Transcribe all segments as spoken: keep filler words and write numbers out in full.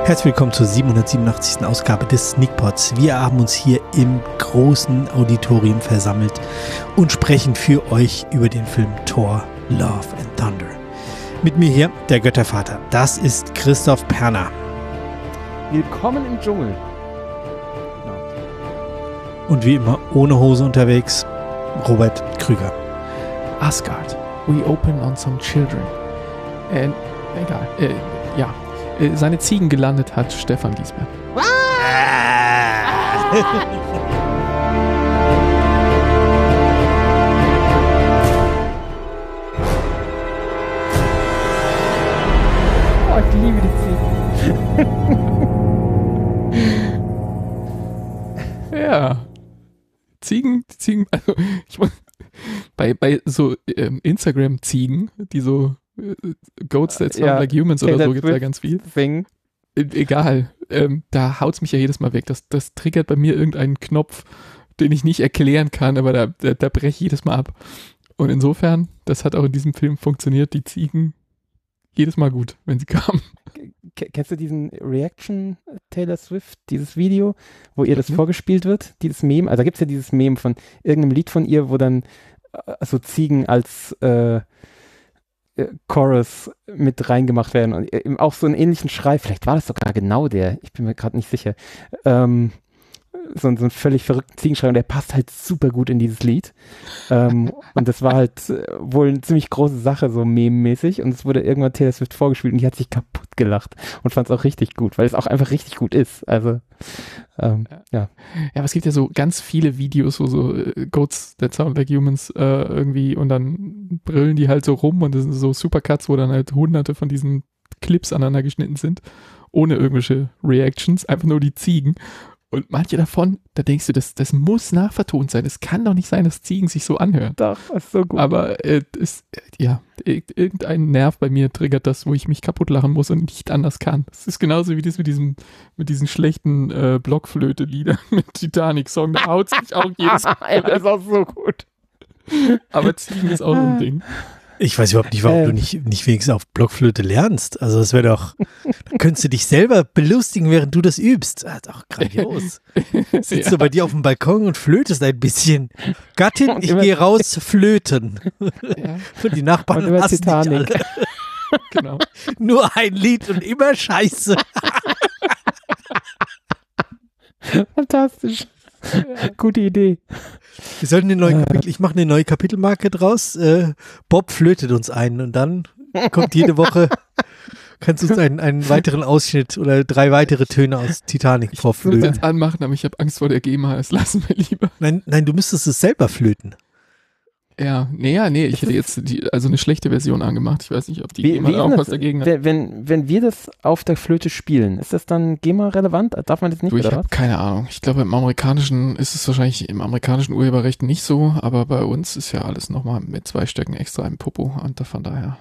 Herzlich willkommen zur siebenhundertsiebenundachtzigsten Ausgabe des Sneakpods. Wir haben uns hier im großen Auditorium versammelt und sprechen für euch über den Film Thor, Love and Thunder. Mit mir hier der Göttervater, das ist Christoph Perner. Willkommen im Dschungel. Und wie immer ohne Hose unterwegs, Robert Krüger. Asgard, we open on some children. Äh, egal, äh, ja. Äh, seine Ziegen gelandet hat Stefan Giesbert. Oh, ich liebe die Ziegen. Ja. Ziegen, Ziegen, also ich muss, bei, bei so ähm, Instagram-Ziegen, die so äh, Goats that sound Ja, like humans oder so, gibt es ja ganz viel. Thing. E egal, ähm, da haut's mich ja jedes Mal weg. Das, das triggert bei mir irgendeinen Knopf, den ich nicht erklären kann, aber da, da, da breche ich jedes Mal ab. Und insofern, das hat auch in diesem Film funktioniert, die Ziegen jedes Mal gut, wenn sie kamen. Kennst du diesen Reaction Taylor Swift, dieses Video, wo ihr das Mhm. vorgespielt wird? Dieses Meme, also da gibt es ja dieses Meme von irgendeinem Lied von ihr, wo dann äh, so Ziegen als äh, äh, Chorus mit reingemacht werden und äh, auch so einen ähnlichen Schrei, vielleicht war das sogar genau der, ich bin mir gerade nicht sicher, ähm, so, so einen völlig verrückten Ziegenschrei und der passt halt super gut in dieses Lied. Ähm, und das war halt äh, wohl eine ziemlich große Sache, so meme-mäßig. Und es wurde irgendwann Taylor Swift vorgespielt und die hat sich kaputt gelacht und fand es auch richtig gut, weil es auch einfach richtig gut ist. Also, ähm, ja. Ja, aber es gibt ja so ganz viele Videos, wo so äh, Goats that sound like humans äh, irgendwie und dann brüllen die halt so rum und das sind so Supercuts, wo dann halt hunderte von diesen Clips aneinander geschnitten sind, ohne irgendwelche Reactions, einfach nur die Ziegen. Und manche davon, da denkst du, das, das muss nachvertont sein. Es kann doch nicht sein, dass Ziegen sich so anhören. Doch, das ist so gut. Aber äh, es, äh, ja, ir- irgendein Nerv bei mir triggert das, wo ich mich kaputt lachen muss und nicht anders kann. Es ist genauso wie das mit diesem, mit diesen schlechten äh, Blockflöte-Liedern mit Titanic-Song. Da haut sich auch jedes Mal. ja, das ist auch so gut. Aber Ziegen ist auch so ein Ding. Ich weiß überhaupt nicht, warum Ähm. du nicht, nicht wenigstens auf Blockflöte lernst. Also das wäre doch, dann könntest du dich selber belustigen, während du das übst. Das ist doch grandios. Sitzt Ja. du bei dir auf dem Balkon und flötest ein bisschen. Gattin, Und ich immer- gehe raus flöten. Ja, Und die Nachbarn Und immer hassen dich Titanic. alle. genau. Nur ein Lied und immer Scheiße. Fantastisch. Gute Idee. Wir sollten eine neue Kapitel, ich mache eine neue Kapitelmarke draus. Äh, Bob flötet uns ein und dann kommt jede Woche, kannst du uns einen, einen weiteren Ausschnitt oder drei weitere Töne aus Titanic Ich würde es vorflöten. jetzt anmachen, aber ich habe Angst vor der GEMA. Das lassen wir lieber. Nein, nein, du müsstest es selber flöten. Ja, nee, ja, nee, ich hätte jetzt die, also eine schlechte Version angemacht. Ich weiß nicht, ob die Wie, GEMA wie da auch ist was das, dagegen hat. wenn, wenn, wenn wir das auf der Flöte spielen, ist das dann GEMA-relevant? Darf man das nicht, Du, ich oder habe was? keine Ahnung. Ich glaube, im amerikanischen ist es wahrscheinlich im amerikanischen Urheberrecht nicht so, aber bei uns ist ja alles nochmal mit zwei Stöcken extra im Popo und von daher,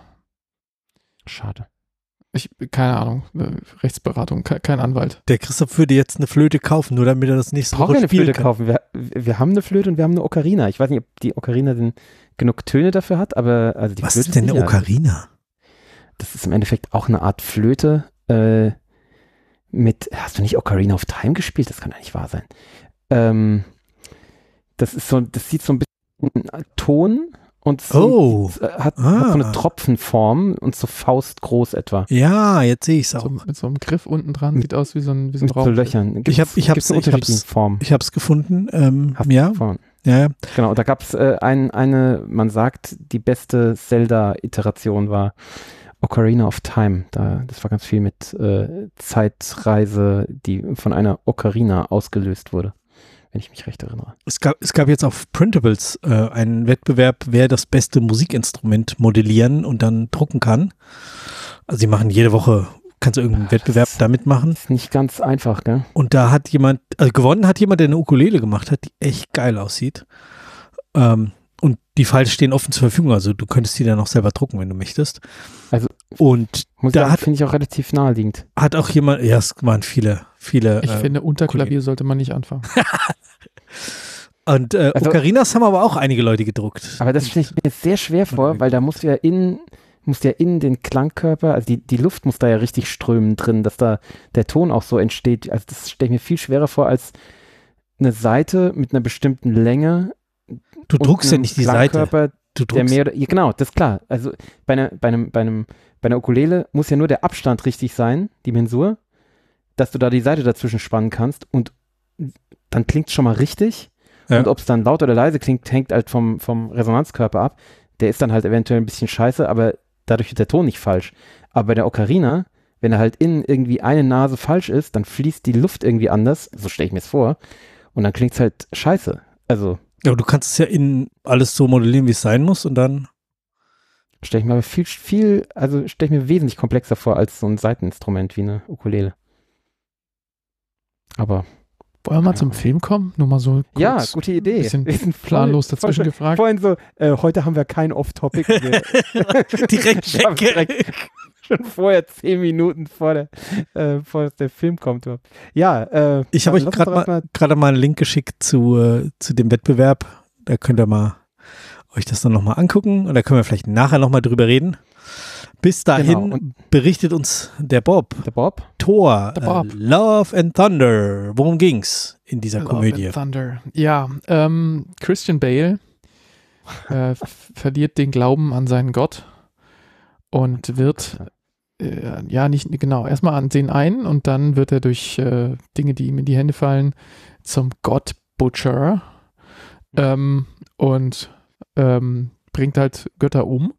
Schade. ich, keine Ahnung, äh, Rechtsberatung, ke kein Anwalt. Der Christoph würde jetzt eine Flöte kaufen, nur damit er das nächste Brauchen Woche wir eine spielen Flöte kann. kaufen? Wir, wir haben eine Flöte und wir haben eine Ocarina. Ich weiß nicht, ob die Ocarina denn genug Töne dafür hat, aber also die Was Flöte ist denn eine sicher. Ocarina? Das ist im Endeffekt auch eine Art Flöte äh, mit, hast du nicht Ocarina of Time gespielt? Das kann ja nicht wahr sein. Ähm, das ist so, das sieht so ein bisschen Ton und so, Oh. äh, hat, Ah. hat so eine Tropfenform und so faustgroß etwa. Ja, jetzt sehe ich es auch. So, mit so einem Griff unten dran, sieht aus wie so ein, wie so ein Mit so Raum. Löchern. Gibt's, Ich hab- ich hab's- gibt's eine ich hab's- unterschiedliche Form. Ich habe es gefunden. Ähm, Hast du ja, gefunden? ja, ja. Genau, und da gab es äh, ein, eine, man sagt, die beste Zelda-Iteration war Ocarina of Time. Da, das war ganz viel mit äh, Zeitreise, die von einer Ocarina ausgelöst wurde, wenn ich mich recht erinnere. Es gab, es gab jetzt auf Printables äh, einen Wettbewerb, wer das beste Musikinstrument modellieren und dann drucken kann. Also sie machen jede Woche, kannst du irgendeinen Wettbewerb da mitmachen. Ist nicht ganz einfach, gell? Und da hat jemand, also gewonnen hat jemand, der eine Ukulele gemacht hat, die echt geil aussieht. Ähm, und die Files stehen offen zur Verfügung, also du könntest die dann auch selber drucken, wenn du möchtest. Also, und Muss ich da sagen, hat, finde ich auch relativ naheliegend. hat auch jemand, ja, es waren viele, viele. Ich äh, finde, unter Klavier sollte man nicht anfangen. Und äh, Also- Ocarinas haben aber auch einige Leute gedruckt. Aber das stelle ich mir sehr schwer vor, weil da musst du ja in musst ja in den Klangkörper, also die, die Luft muss da ja richtig strömen drin, dass da der Ton auch so entsteht. Also das stelle ich mir viel schwerer vor als eine Saite mit einer bestimmten Länge. Du druckst ja nicht die Saite. Du der mehr oder, ja, genau, das ist klar. Also bei einer, bei einem, bei einem, bei einer Ukulele muss ja nur der Abstand richtig sein, die Mensur, dass du da die Saite dazwischen spannen kannst und dann klingt es schon mal richtig. Ja. Und ob es dann laut oder leise klingt, hängt halt vom, vom Resonanzkörper ab. Der ist dann halt eventuell ein bisschen scheiße, aber dadurch wird der Ton nicht falsch. Aber bei der Ocarina, wenn er halt innen irgendwie eine Nase falsch ist, dann fließt die Luft irgendwie anders, so stelle ich mir es vor, und dann klingt es halt scheiße. Also ja, aber du kannst es ja innen alles so modellieren, wie es sein muss und dann stelle ich mir aber viel, viel, also stelle ich mir wesentlich komplexer vor als so ein Saiteninstrument wie eine Ukulele. Aber wollen wir mal ja. zum Film kommen? Nur mal so kurz. Ja, gute Idee. Bisschen planlos voll, dazwischen voll, gefragt. Vorhin so, äh, heute haben wir kein Off-Topic. direkt weg. direkt, schon vorher zehn Minuten vor der, äh, vor der Film kommt. Ja, äh, ich habe euch gerade mal, mal, mal einen Link geschickt zu, äh, zu dem Wettbewerb. Da könnt ihr mal euch das dann nochmal angucken und da können wir vielleicht nachher nochmal drüber reden. Bis dahin genau. berichtet uns der Bob. Der Bob. Thor. Der Bob. Uh, Love and Thunder. Worum ging's in dieser Love Komödie? And Thunder. Ja, ähm, Christian Bale äh, verliert den Glauben an seinen Gott und wird äh, ja nicht genau erstmal an den einen und dann wird er durch äh, Dinge, die ihm in die Hände fallen, zum God Butcher ähm, und ähm, bringt halt Götter um.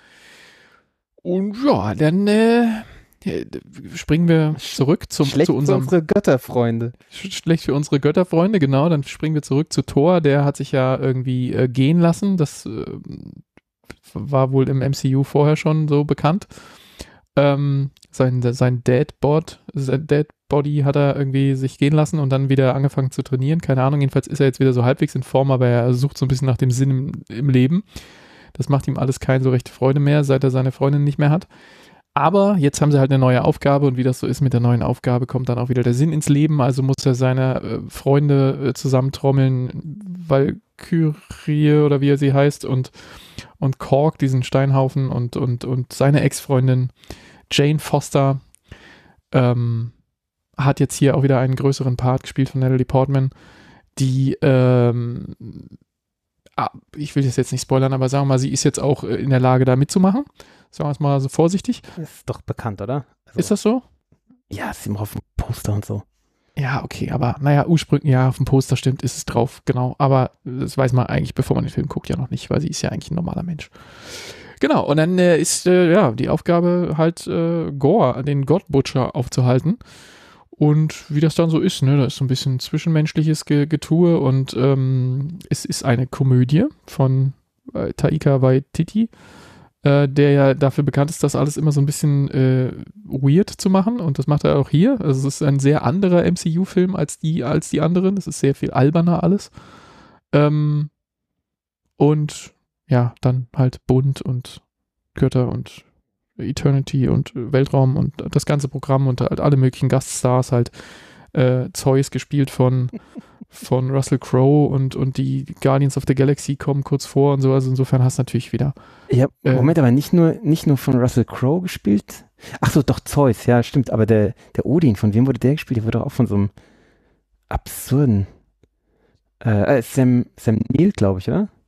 Und ja, dann äh, springen wir zurück zum, Schlecht zu unserem... für unsere Götterfreunde. Schlecht für unsere Götterfreunde, genau. Dann springen wir zurück zu Thor. Der hat sich ja irgendwie äh, gehen lassen. Das äh, war wohl im M C U vorher schon so bekannt. Ähm, sein sein Deadbod, sein Deadbody hat er irgendwie sich gehen lassen und dann wieder angefangen zu trainieren. Keine Ahnung, jedenfalls ist er jetzt wieder so halbwegs in Form, aber er sucht so ein bisschen nach dem Sinn im, im Leben. Das macht ihm alles keine so rechte Freude mehr, seit er seine Freundin nicht mehr hat. Aber jetzt haben sie halt eine neue Aufgabe und wie das so ist mit der neuen Aufgabe, kommt dann auch wieder der Sinn ins Leben. Also muss er seine äh, Freunde äh, zusammentrommeln, Valkyrie oder wie er sie heißt und, und Korg, diesen Steinhaufen und, und, und seine Ex-Freundin Jane Foster ähm, hat jetzt hier auch wieder einen größeren Part gespielt von Natalie Portman, die ähm, Ah, ich will das jetzt nicht spoilern, aber sagen wir mal, sie ist jetzt auch in der Lage, da mitzumachen. Sagen wir es mal so vorsichtig. Ist doch bekannt, oder? Also, ist das so? Ja, ist immer auf dem Poster und so. Ja, okay, aber naja, ursprünglich, ja, auf dem Poster stimmt, ist es drauf, genau. Aber das weiß man eigentlich, bevor man den Film guckt, ja noch nicht, weil sie ist ja eigentlich ein normaler Mensch. Genau, und dann äh, ist äh, ja die Aufgabe halt äh, Gore, den God Butcher aufzuhalten. Und wie das dann so ist, ne, da ist so ein bisschen zwischenmenschliches Getue und ähm, es ist eine Komödie von äh, Taika Waititi, äh, der ja dafür bekannt ist, das alles immer so ein bisschen äh, weird zu machen und das macht er auch hier. Also es ist ein sehr anderer M C U-Film als die, als die anderen, es ist sehr viel alberner alles. Ähm, und ja, dann halt bunt und Götter und Eternity und Weltraum und das ganze Programm und halt alle möglichen Gaststars, halt äh, Zeus gespielt von, von Russell Crowe und, und die Guardians of the Galaxy kommen kurz vor und so, also insofern hast du natürlich wieder. Ja, Moment, äh, aber nicht nur, nicht nur von Russell Crowe gespielt? Ach so, doch Zeus, ja, stimmt, aber der, der Odin, von wem wurde der gespielt? Der wurde auch von so einem absurden äh, Sam, Sam Neill, glaube ich, oder?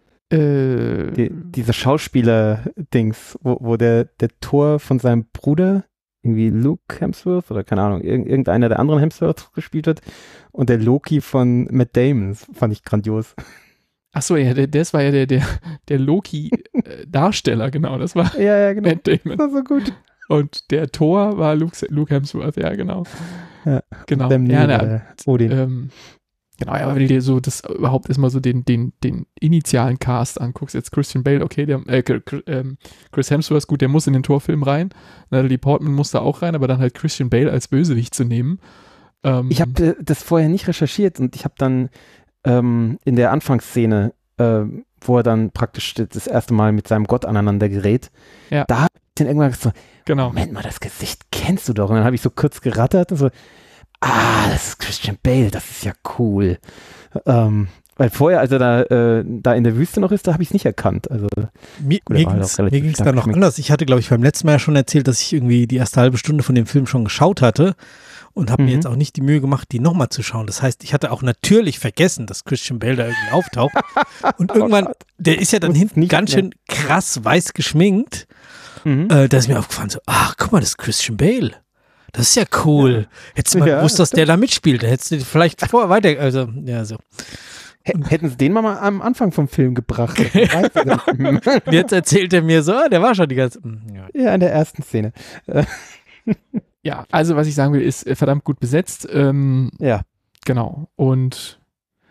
Äh, Die, diese Schauspieler-Dings, wo, wo der, der Thor von seinem Bruder, irgendwie Luke Hemsworth oder keine Ahnung, irg- irgendeiner der anderen Hemsworth gespielt wird und der Loki von Matt Damon, das fand ich grandios. Achso, ja, der, das war ja der, der, der Loki-Darsteller, genau, das war ja, ja, genau. Matt Damon. Das war so gut. Und der Thor war Luke, Luke Hemsworth, ja, genau. Ja, genau. Dem ja, na, Odin. Ähm, Genau, ja, aber wenn du dir so das überhaupt erstmal so den, den, den initialen Cast anguckst, jetzt Christian Bale, okay, der, äh, Chris Hemsworth, gut, der muss in den Torfilm rein, Natalie Portman muss da auch rein, aber dann halt Christian Bale als Bösewicht zu nehmen. Ähm, ich habe äh, das vorher nicht recherchiert und ich habe dann ähm, in der Anfangsszene, äh, wo er dann praktisch das erste Mal mit seinem Gott aneinander gerät, ja. da habe ich dann irgendwann gesagt, genau. Moment mal, das Gesicht kennst du doch. Und dann habe ich so kurz gerattert und so, ah, das ist Christian Bale, das ist ja cool. Ähm, Weil vorher, als er da, äh, da in der Wüste noch ist, da habe ich es nicht erkannt. Also, mir mir ging es halt da noch anders. Ich hatte, glaube ich, beim letzten Mal ja schon erzählt, dass ich irgendwie die erste halbe Stunde von dem Film schon geschaut hatte und habe mhm. mir jetzt auch nicht die Mühe gemacht, die nochmal zu schauen. Das heißt, ich hatte auch natürlich vergessen, dass Christian Bale da irgendwie auftaucht. Und irgendwann, oh der ist ja dann hinten ganz schön krass weiß geschminkt. Mhm. Äh, da ist mir aufgefallen, so, ach, guck mal, das ist Christian Bale. Das ist ja cool. Ja. Hättest du mal ja, gewusst, dass der da mitspielt. Da hättest du vielleicht vorher weiter, also, ja, so. Hätten sie den mal am Anfang vom Film gebracht. Jetzt erzählt er mir so, der war schon die ganze... Ja, ja in der ersten Szene. Ja, also was ich sagen will, ist verdammt gut besetzt. Ähm, ja. Genau. Und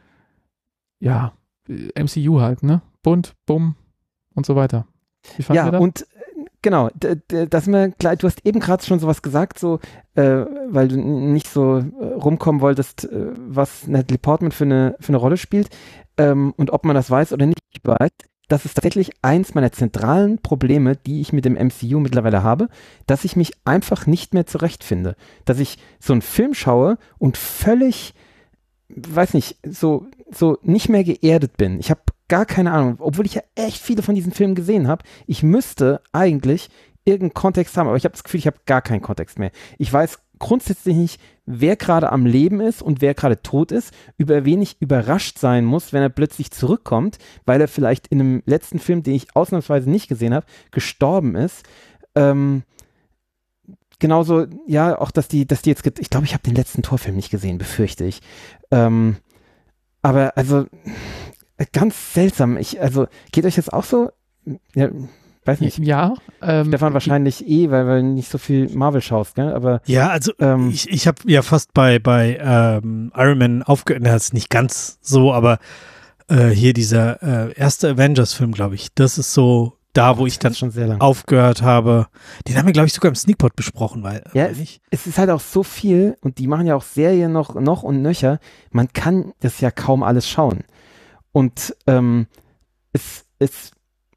ja, M C U halt, ne? Bunt, bumm und so weiter. Wie fand ja, das? Und genau, das mir gleich, du hast eben gerade schon sowas gesagt, so, äh, weil du nicht so äh, rumkommen wolltest, äh, was Natalie Portman für eine, für eine Rolle spielt ähm, und ob man das weiß oder nicht weiß. Das ist tatsächlich eins meiner zentralen Probleme, die ich mit dem M C U mittlerweile habe, dass ich mich einfach nicht mehr zurechtfinde. Dass ich so einen Film schaue und völlig, weiß nicht, so, so nicht mehr geerdet bin. Ich habe gar keine Ahnung, obwohl ich ja echt viele von diesen Filmen gesehen habe. Ich müsste eigentlich irgendeinen Kontext haben, aber ich habe das Gefühl, ich habe gar keinen Kontext mehr. Ich weiß grundsätzlich nicht, wer gerade am Leben ist und wer gerade tot ist, über wen ich überrascht sein muss, wenn er plötzlich zurückkommt, weil er vielleicht in einem letzten Film, den ich ausnahmsweise nicht gesehen habe, gestorben ist. Ähm, genauso, ja, auch, dass die, dass die jetzt, ich glaube, ich habe den letzten Torfilm nicht gesehen, befürchte ich. Ähm, aber also ganz seltsam. Ich, also, geht euch das auch so? Ja, weiß nicht. Ja. Ähm, Stefan wahrscheinlich eh, weil du nicht so viel Marvel schaust, gell? Aber, ja, also ähm, ich, ich habe ja fast bei, bei ähm, Iron Man aufgehört, das ist nicht ganz so, aber äh, hier dieser äh, erste Avengers-Film, glaube ich, das ist so da, wo oh, ich dann schon sehr lang. aufgehört habe. Den haben wir, glaube ich, sogar im Sneakpot besprochen, weil, ja, weil ich, es ist halt auch so viel und die machen ja auch Serien noch, noch und nöcher. Man kann das ja kaum alles schauen. Und ähm, es, es,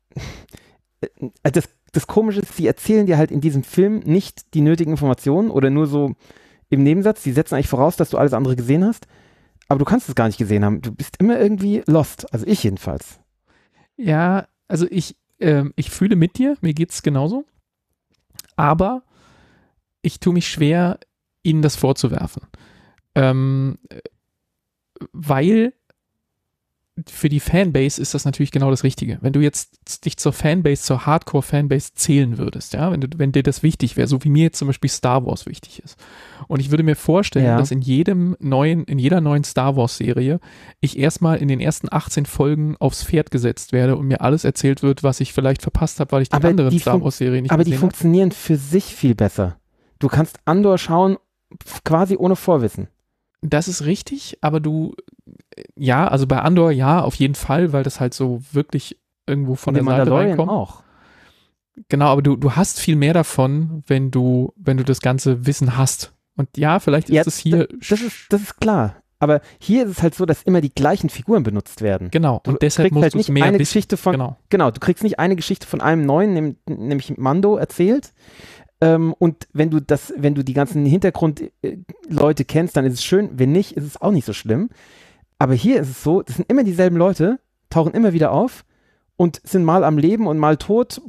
das, das Komische ist, sie erzählen dir halt in diesem Film nicht die nötigen Informationen oder nur so im Nebensatz. Die setzen eigentlich voraus, dass du alles andere gesehen hast, aber du kannst es gar nicht gesehen haben. Du bist immer irgendwie lost, also ich jedenfalls. Ja, also ich, ähm, ich fühle mit dir, mir geht es genauso, aber ich tue mich schwer, ihnen das vorzuwerfen, ähm, weil für die Fanbase ist das natürlich genau das Richtige. Wenn du jetzt dich zur Fanbase, zur Hardcore-Fanbase zählen würdest, ja, wenn, du, wenn dir das wichtig wäre, so wie mir jetzt zum Beispiel Star Wars wichtig ist. Und ich würde mir vorstellen, ja. dass in jedem neuen, in jeder neuen Star Wars-Serie ich erstmal in den ersten achtzehn Folgen aufs Pferd gesetzt werde und mir alles erzählt wird, was ich vielleicht verpasst habe, weil ich die aber anderen die Star Wars-Serien nicht aber gesehen habe. Aber die funktionieren für sich viel besser. Du kannst Andor schauen, quasi ohne Vorwissen. Das ist richtig, aber du, ja, also bei Andor ja, auf jeden Fall, weil das halt so wirklich irgendwo von der Seite reinkommt. Auch. Genau, aber du, du hast viel mehr davon, wenn du, wenn du das ganze Wissen hast. Und ja, vielleicht ist ja, es hier. Das ist, das ist klar. Aber hier ist es halt so, dass immer die gleichen Figuren benutzt werden. Genau, du und deshalb musst halt du nicht mehr eine wissen. Geschichte von, genau. genau, du kriegst nicht eine Geschichte von einem neuen, nämlich Mando, erzählt. Ähm, und wenn du das, wenn du die ganzen Hintergrundleute kennst, dann ist es schön. Wenn nicht, ist es auch nicht so schlimm. Aber hier ist es so, das sind immer dieselben Leute, tauchen immer wieder auf und sind mal am Leben und mal tot.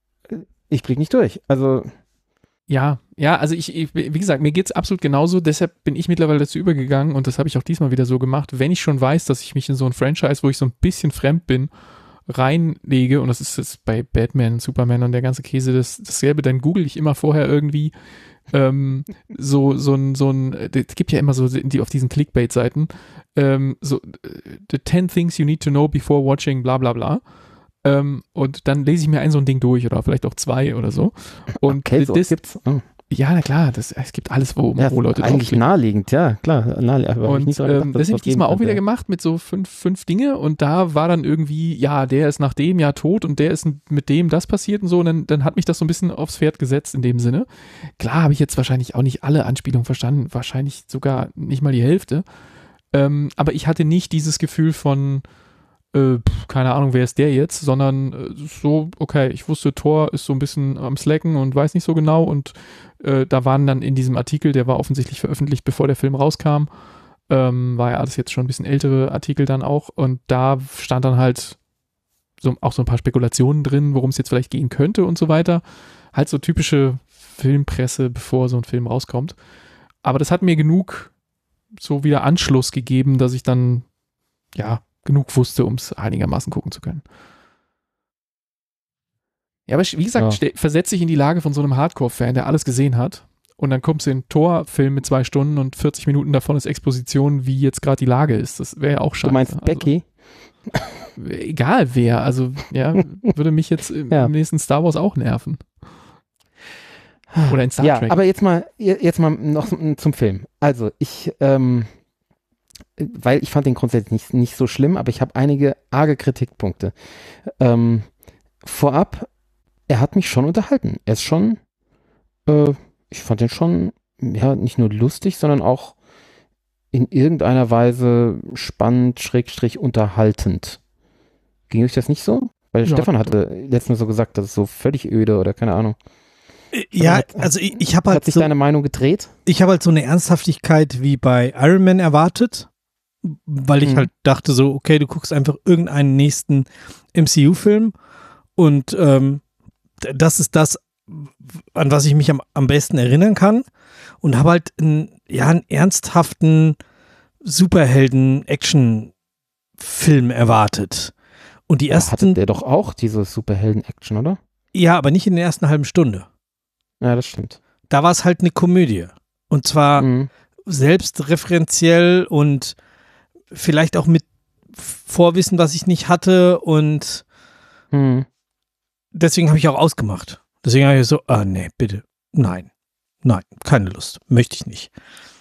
Ich blick nicht durch. Also ja, ja, also ich, ich wie gesagt, mir geht es absolut genauso. Deshalb bin ich mittlerweile dazu übergegangen und das habe ich auch diesmal wieder so gemacht. Wenn ich schon weiß, dass ich mich in so ein Franchise, wo ich so ein bisschen fremd bin, reinlege, und das ist jetzt bei Batman, Superman und der ganze Käse das, dasselbe, dann google ich immer vorher irgendwie ähm, so, so ein, so ein, es gibt ja immer so die auf diesen Clickbait-Seiten, ähm, so the ten things you need to know before watching bla bla bla. Ähm, und dann lese ich mir ein so ein Ding durch oder vielleicht auch zwei oder so. Und okay, so das gibt's. Oh. Ja, na klar, das, es gibt alles, wo, ja, wo Leute eigentlich naheliegend, ja, klar. Naheliegend, und ich nicht gedacht, ähm, das habe ich diesmal auch wieder gemacht mit so fünf, fünf Dinge und da war dann irgendwie, ja, der ist nach dem Jahr tot und der ist mit dem das passiert und so und dann, dann hat mich das so ein bisschen aufs Pferd gesetzt in dem Sinne. Klar habe ich jetzt wahrscheinlich auch nicht alle Anspielungen verstanden, wahrscheinlich sogar nicht mal die Hälfte, ähm, aber ich hatte nicht dieses Gefühl von Äh, keine Ahnung, wer ist der jetzt, sondern äh, so, okay, ich wusste, Thor ist so ein bisschen am Slacken und weiß nicht so genau und äh, da waren dann in diesem Artikel, der war offensichtlich veröffentlicht, bevor der Film rauskam, Ähm, war ja alles jetzt schon ein bisschen ältere Artikel dann auch. Und da stand dann halt so, auch so ein paar Spekulationen drin, worum es jetzt vielleicht gehen könnte und so weiter. Halt so typische Filmpresse, bevor so ein Film rauskommt. Aber das hat mir genug so wieder Anschluss gegeben, dass ich dann ja genug wusste, um es einigermaßen gucken zu können. Ja, aber wie gesagt, ja. versetze dich in die Lage von so einem Hardcore-Fan, der alles gesehen hat, und dann kommst du in einen Thor-Film mit zwei Stunden und vierzig Minuten davon ist Exposition, wie jetzt gerade die Lage ist. Das wäre ja auch scheiße. Du meinst also, Becky? Egal wer, also ja, würde mich jetzt im, ja. im nächsten Star Wars auch nerven. Oder in Star ja, Trek. Aber jetzt mal, jetzt mal noch zum Film. Also ich, ähm, weil ich fand den grundsätzlich nicht, nicht so schlimm, aber ich habe einige arge Kritikpunkte. Ähm, vorab, er hat mich schon unterhalten. Er ist schon, äh, ich fand den schon, ja, nicht nur lustig, sondern auch in irgendeiner Weise spannend, schrägstrich unterhaltend. Ging euch das nicht so? Weil ja. Stefan hatte letztens Mal so gesagt, das ist so völlig öde oder keine Ahnung. Ja, hat, also ich, ich habe halt Hat sich so, deine Meinung gedreht? Ich habe halt so eine Ernsthaftigkeit wie bei Iron Man erwartet, weil ich mhm. halt dachte so, okay, du guckst einfach irgendeinen nächsten M C U-Film und ähm, das ist das, an was ich mich am, am besten erinnern kann, und habe halt einen, ja, einen ernsthaften Superhelden-Action-Film erwartet. Und die ersten... Hatte der doch auch diese Superhelden-Action, oder? Ja, aber nicht in der ersten halben Stunde. Ja, das stimmt. Da war es halt eine Komödie. Und zwar mhm. selbstreferenziell und vielleicht auch mit Vorwissen, was ich nicht hatte, und mhm. deswegen habe ich auch ausgemacht. Deswegen habe ich so, ah nee, bitte, nein, nein, keine Lust, möchte ich nicht.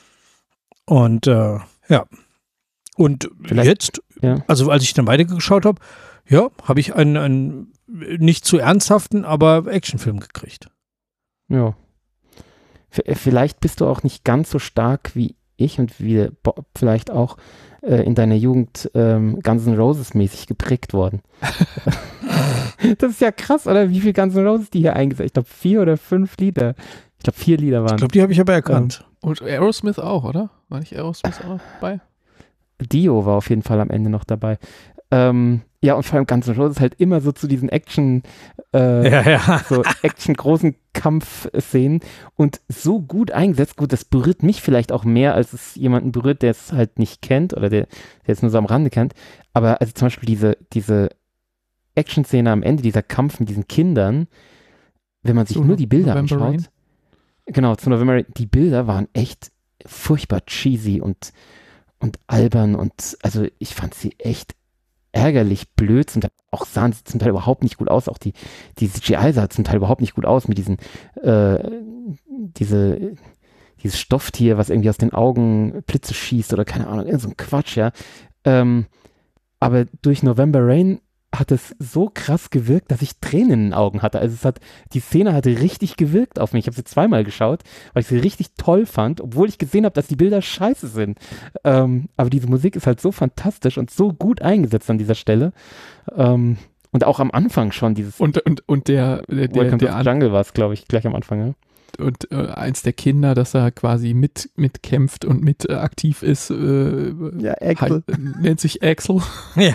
Und äh, ja, und vielleicht, jetzt, ja. also als ich dann weitergeschaut habe, ja, habe ich einen, einen nicht zu ernsthaften, aber Actionfilm gekriegt. Ja. V- vielleicht bist du auch nicht ganz so stark wie ich und wie Bob vielleicht auch äh, in deiner Jugend ähm, Guns N' Roses mäßig geprägt worden. Das ist ja krass, oder? Wie viele Guns N' Roses die hier eingesetzt? Ich glaube vier oder fünf Lieder. Ich glaube vier Lieder waren. Ich glaube, die habe ich aber erkannt. Ähm, und Aerosmith auch, oder? War nicht Aerosmith auch dabei? Dio war auf jeden Fall am Ende noch dabei. Ähm, ja, und vor allem Guns N' Roses halt immer so zu diesen Action, äh, ja, ja. so Action-großen Kampfszenen und so gut eingesetzt. Gut, das berührt mich vielleicht auch mehr, als es jemanden berührt, der es halt nicht kennt oder der, der es nur so am Rande kennt. Aber also zum Beispiel diese, diese Action-Szene am Ende, dieser Kampf mit diesen Kindern, wenn man sich so, nur die Bilder November anschaut. Rain. Genau, zu November Rain, die Bilder waren echt furchtbar cheesy und, und albern und also ich fand sie echt ärgerlich blöd, zum Teil auch sahen sie zum Teil überhaupt nicht gut aus, auch die, die C G I sah zum Teil überhaupt nicht gut aus mit diesen, äh, diese, dieses Stofftier, was irgendwie aus den Augen Blitze schießt oder keine Ahnung, irgend so ein Quatsch, ja. Ähm, aber durch November Rain hat es so krass gewirkt, dass ich Tränen in den Augen hatte. Also es hat, die Szene hatte richtig gewirkt auf mich. Ich habe sie zweimal geschaut, weil ich sie richtig toll fand, obwohl ich gesehen habe, dass die Bilder scheiße sind. Ähm, aber diese Musik ist halt so fantastisch und so gut eingesetzt an dieser Stelle. Ähm, und auch am Anfang schon dieses... Und, und, und der... der, der Welcome der to the Jungle war es, glaube ich, gleich am Anfang, ja. Und äh, eins der Kinder, das er quasi mit mitkämpft und mit äh, aktiv ist, äh, ja, Axel. Halt, nennt sich Axel. Ja.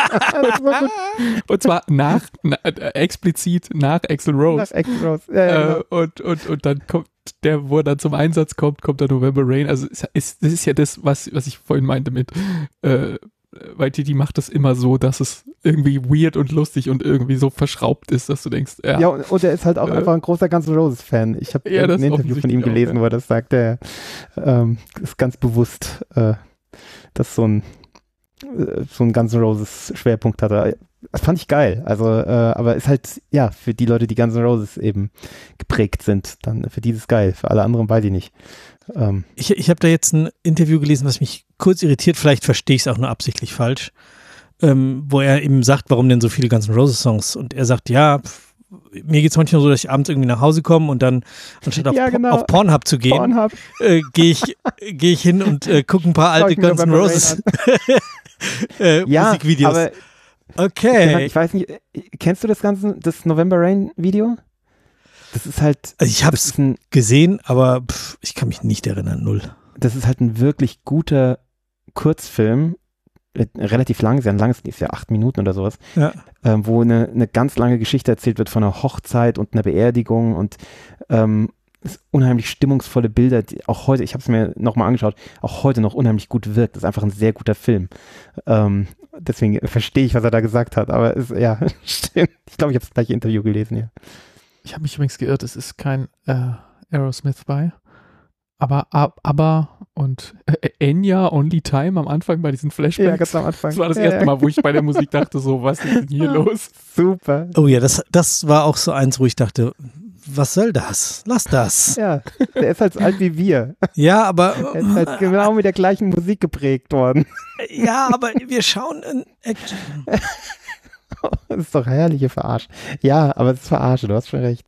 Und zwar nach, na, äh, explizit nach Axl Rose. Nach Axl Rose. Ja, ja, genau. äh, und, und, und dann kommt der, wo er dann zum Einsatz kommt, kommt der November Rain. Also ist, ist, das ist ja das, was, was ich vorhin meinte mit, äh, weil die, die macht das immer so, dass es irgendwie weird und lustig und irgendwie so verschraubt ist, dass du denkst, ja. Ja, und, und er ist halt auch äh, einfach ein großer Guns N' Roses-Fan. Ich habe ja, ein Interview von ihm gelesen, auch, ja. wo er das sagt. Der ähm, ist ganz bewusst, äh, dass so ein, äh, so ein Guns N' Roses-Schwerpunkt hatte. Das fand ich geil. Also, äh, aber ist halt, ja, für die Leute, die Guns N' Roses eben geprägt sind, dann für die ist es geil. Für alle anderen weiß ich nicht. Ähm. Ich, ich habe da jetzt ein Interview gelesen, was mich kurz irritiert, vielleicht verstehe ich es auch nur absichtlich falsch, ähm, wo er eben sagt, warum denn so viele Guns N' Roses Songs, und er sagt, ja, pff, mir geht es manchmal so, dass ich abends irgendwie nach Hause komme und dann, anstatt auf, ja, genau. auf Pornhub zu gehen, Pornhub. äh, gehe ich, geh ich hin und äh, gucke ein paar alte Guns N' Roses äh, ja, Musikvideos. Aber okay. Ich weiß nicht, kennst du das ganze, das November Rain Video? Das ist halt... Also ich habe es gesehen, aber pff, ich kann mich nicht erinnern, null. Das ist halt ein wirklich guter Kurzfilm, äh, relativ lang, sehr lang, ist ja acht Minuten oder sowas, Ja. ähm, wo eine, eine ganz lange Geschichte erzählt wird von einer Hochzeit und einer Beerdigung und ähm, es unheimlich stimmungsvolle Bilder, die auch heute, ich habe es mir nochmal angeschaut, auch heute noch unheimlich gut wirkt. Das ist einfach ein sehr guter Film. Ähm, deswegen verstehe ich, was er da gesagt hat, aber es, ja, stimmt. Ich glaube, ich habe das gleiche Interview gelesen, ja. Ich habe mich übrigens geirrt, es ist kein äh, Aerosmith bei, aber Ab- ABBA und äh, Enya, Only Time am Anfang bei diesen Flashbacks. Ja, ganz am Anfang. Das war das Ja, erste ja. Mal, wo ich bei der Musik dachte, so, was ist denn hier los? Super. Oh ja, das, das war auch so eins, wo ich dachte, was soll das? Lass das. Ja, der ist halt so alt wie wir. Ja, aber Er ist halt genau mit der gleichen Musik geprägt worden. ja, aber wir schauen in Action. Das ist doch herrliche Verarsche. Ja, aber es ist Verarsche, du hast schon recht.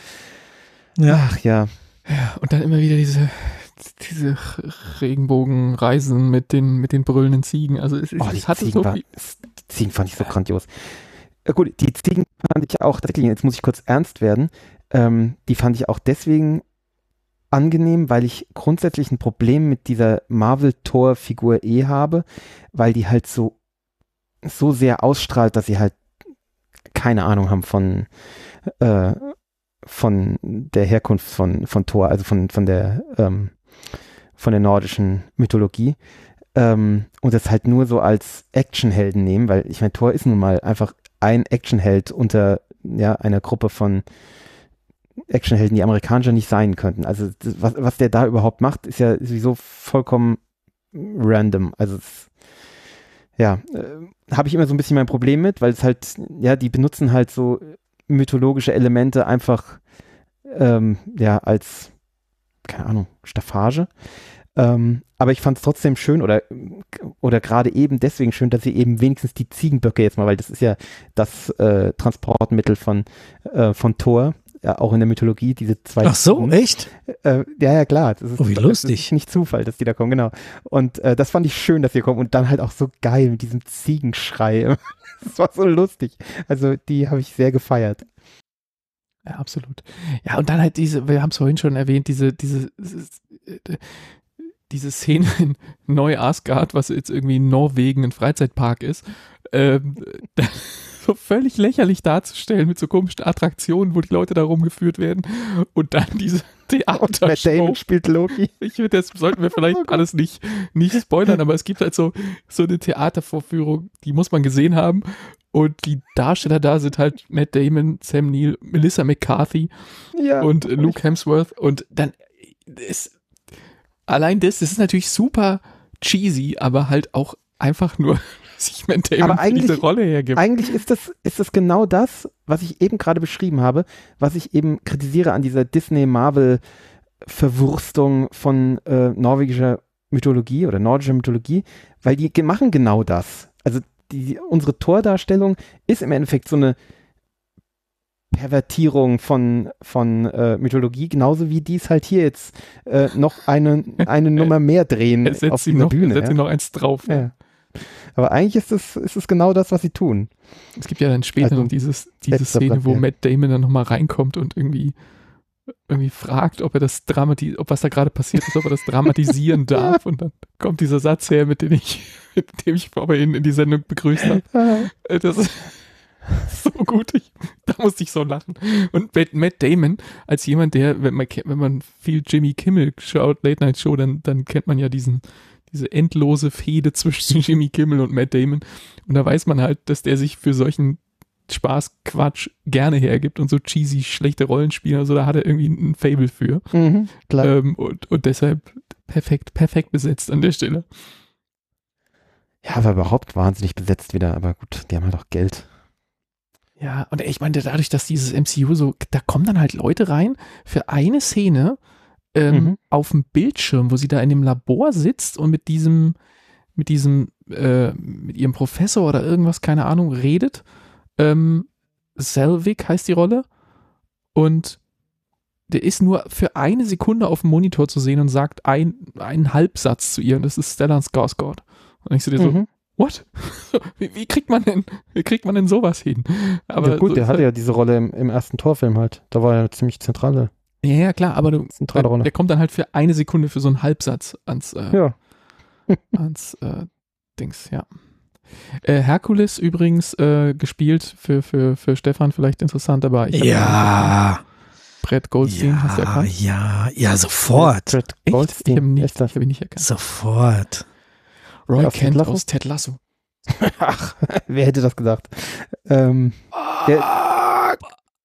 Ja. Ach ja. Ja, und dann immer wieder diese, diese Regenbogenreisen mit den, mit den brüllenden Ziegen. Also es, es, Oh, die es hatte Ziegen, so war, viel. die Ziegen fand ich so grandios. Äh, gut, die Ziegen fand ich auch, tatsächlich, jetzt muss ich kurz ernst werden, ähm, die fand ich auch deswegen angenehm, weil ich grundsätzlich ein Problem mit dieser Marvel-Thor-Figur eh habe, weil die halt so, so sehr ausstrahlt, dass sie halt keine Ahnung haben von, äh, von der Herkunft von, von Thor, also von, von der, ähm, von der nordischen Mythologie. Ähm, und das halt nur so als Actionhelden nehmen, weil ich meine, Thor ist nun mal einfach ein Actionheld unter ja, einer Gruppe von Actionhelden, die amerikanischer nicht sein könnten. Also das, was, was der da überhaupt macht, ist ja sowieso vollkommen random. Also es, ja, äh, habe ich immer so ein bisschen mein Problem mit, weil es halt, ja, die benutzen halt so mythologische Elemente einfach ähm, ja, als, keine Ahnung, Staffage. Ähm, aber ich fand es trotzdem schön oder, oder gerade eben deswegen schön, dass sie eben wenigstens die Ziegenböcke jetzt mal, weil das ist ja das äh, Transportmittel von, äh, von Thor, ja, auch in der Mythologie, diese zwei Ach so, Ziegen. echt? Äh, ja, ja, klar. Das ist, Oh, wie das lustig. ist nicht Zufall, dass die da kommen, genau. Und äh, das fand ich schön, dass die kommen und dann halt auch so geil mit diesem Ziegenschrei. Das war so lustig. Also die habe ich sehr gefeiert. Ja, absolut. Ja, und dann halt diese, wir haben es vorhin schon erwähnt, diese, diese, diese Szene in Neu-Asgard, was jetzt irgendwie in Norwegen ein Freizeitpark ist, ähm, so völlig lächerlich darzustellen mit so komischen Attraktionen, wo die Leute da rumgeführt werden und dann diese Und Matt Theatershow. Damon spielt Loki. Ich finde, das sollten wir vielleicht alles nicht, nicht spoilern, aber es gibt halt so, so eine Theatervorführung, die muss man gesehen haben. Und die Darsteller da sind halt Matt Damon, Sam Neill, Melissa McCarthy Ja. und Luke Hemsworth. Und dann ist allein das, das ist natürlich super cheesy, aber halt auch einfach nur, sich Matt Damon Aber für diese eigentlich- Rolle hergibt. Eigentlich ist das, ist das genau das, was ich eben gerade beschrieben habe, was ich eben kritisiere an dieser Disney-Marvel-Verwurstung von äh, norwegischer Mythologie oder nordischer Mythologie, weil die ge- machen genau das. Also die, unsere Tordarstellung ist im Endeffekt so eine Pervertierung von, von äh, Mythologie, genauso wie die es halt hier jetzt äh, noch eine, eine Nummer mehr drehen Er setzt auf ihm dieser noch, Bühne. er setzt ja. ihm noch eins drauf. Ja. Aber eigentlich ist es, ist es genau das, was sie tun. Es gibt ja dann später Also, noch dieses, diese letzter Szene, Blatt, wo ja. Matt Damon dann nochmal reinkommt und irgendwie, irgendwie fragt, ob er das dramati ob was da gerade passiert ist, ob er das dramatisieren darf. Und dann kommt dieser Satz her, mit dem ich, mit dem ich vorhin in die Sendung begrüßt habe. Äh, Das ist so gut. Ich, da musste ich so lachen. Und Matt, Matt Damon, als jemand, der, wenn man, wenn man viel Jimmy Kimmel schaut, Late Night Show, dann, dann kennt man ja diesen, diese endlose Fehde zwischen Jimmy Kimmel und Matt Damon. Und da weiß man halt, dass der sich für solchen Spaß, Quatsch gerne hergibt und so cheesy, schlechte Rollenspiele. Also da hat er irgendwie ein Fable für. Mhm, klar. Ähm, und, und deshalb perfekt, perfekt besetzt an der Stelle. Ja, war überhaupt wahnsinnig besetzt wieder, aber gut, die haben halt auch Geld. Ja, und ich meine, dadurch, dass dieses M C U so, da kommen dann halt Leute rein für eine Szene ähm, Mhm. auf dem Bildschirm, wo sie da in dem Labor sitzt und mit diesem, mit diesem, äh, mit ihrem Professor oder irgendwas, keine Ahnung, redet. Ähm, Selvig heißt die Rolle. Und der ist nur für eine Sekunde auf dem Monitor zu sehen und sagt ein, einen Halbsatz zu ihr und das ist Stellan Skarsgård. Und ich so dir so, Mhm. what? wie, wie kriegt man denn, wie kriegt man denn sowas hin? Aber ja, gut, so der ist hatte halt- ja diese Rolle im, im ersten Torfilm halt. Da war er eine ziemlich zentrale, Ja, ja, klar, aber du, zentrale der, Rolle. der kommt dann halt für eine Sekunde für so einen Halbsatz ans, äh, Ja. Ans äh, Dings, ja. Äh, Herkules übrigens äh, gespielt, für, für, für Stefan vielleicht interessant, aber ich Ja. Brett Goldstein, ja, hast du erkannt? Ja, ja, sofort. Brett Echt? Ich Goldstein. habe ihn, Wer nicht- ist das? ich hab ihn nicht erkannt. Sofort. Roy aus Ted Kent Lasso? aus Ted Lasso. Ach, wer hätte das gedacht? Ähm, der,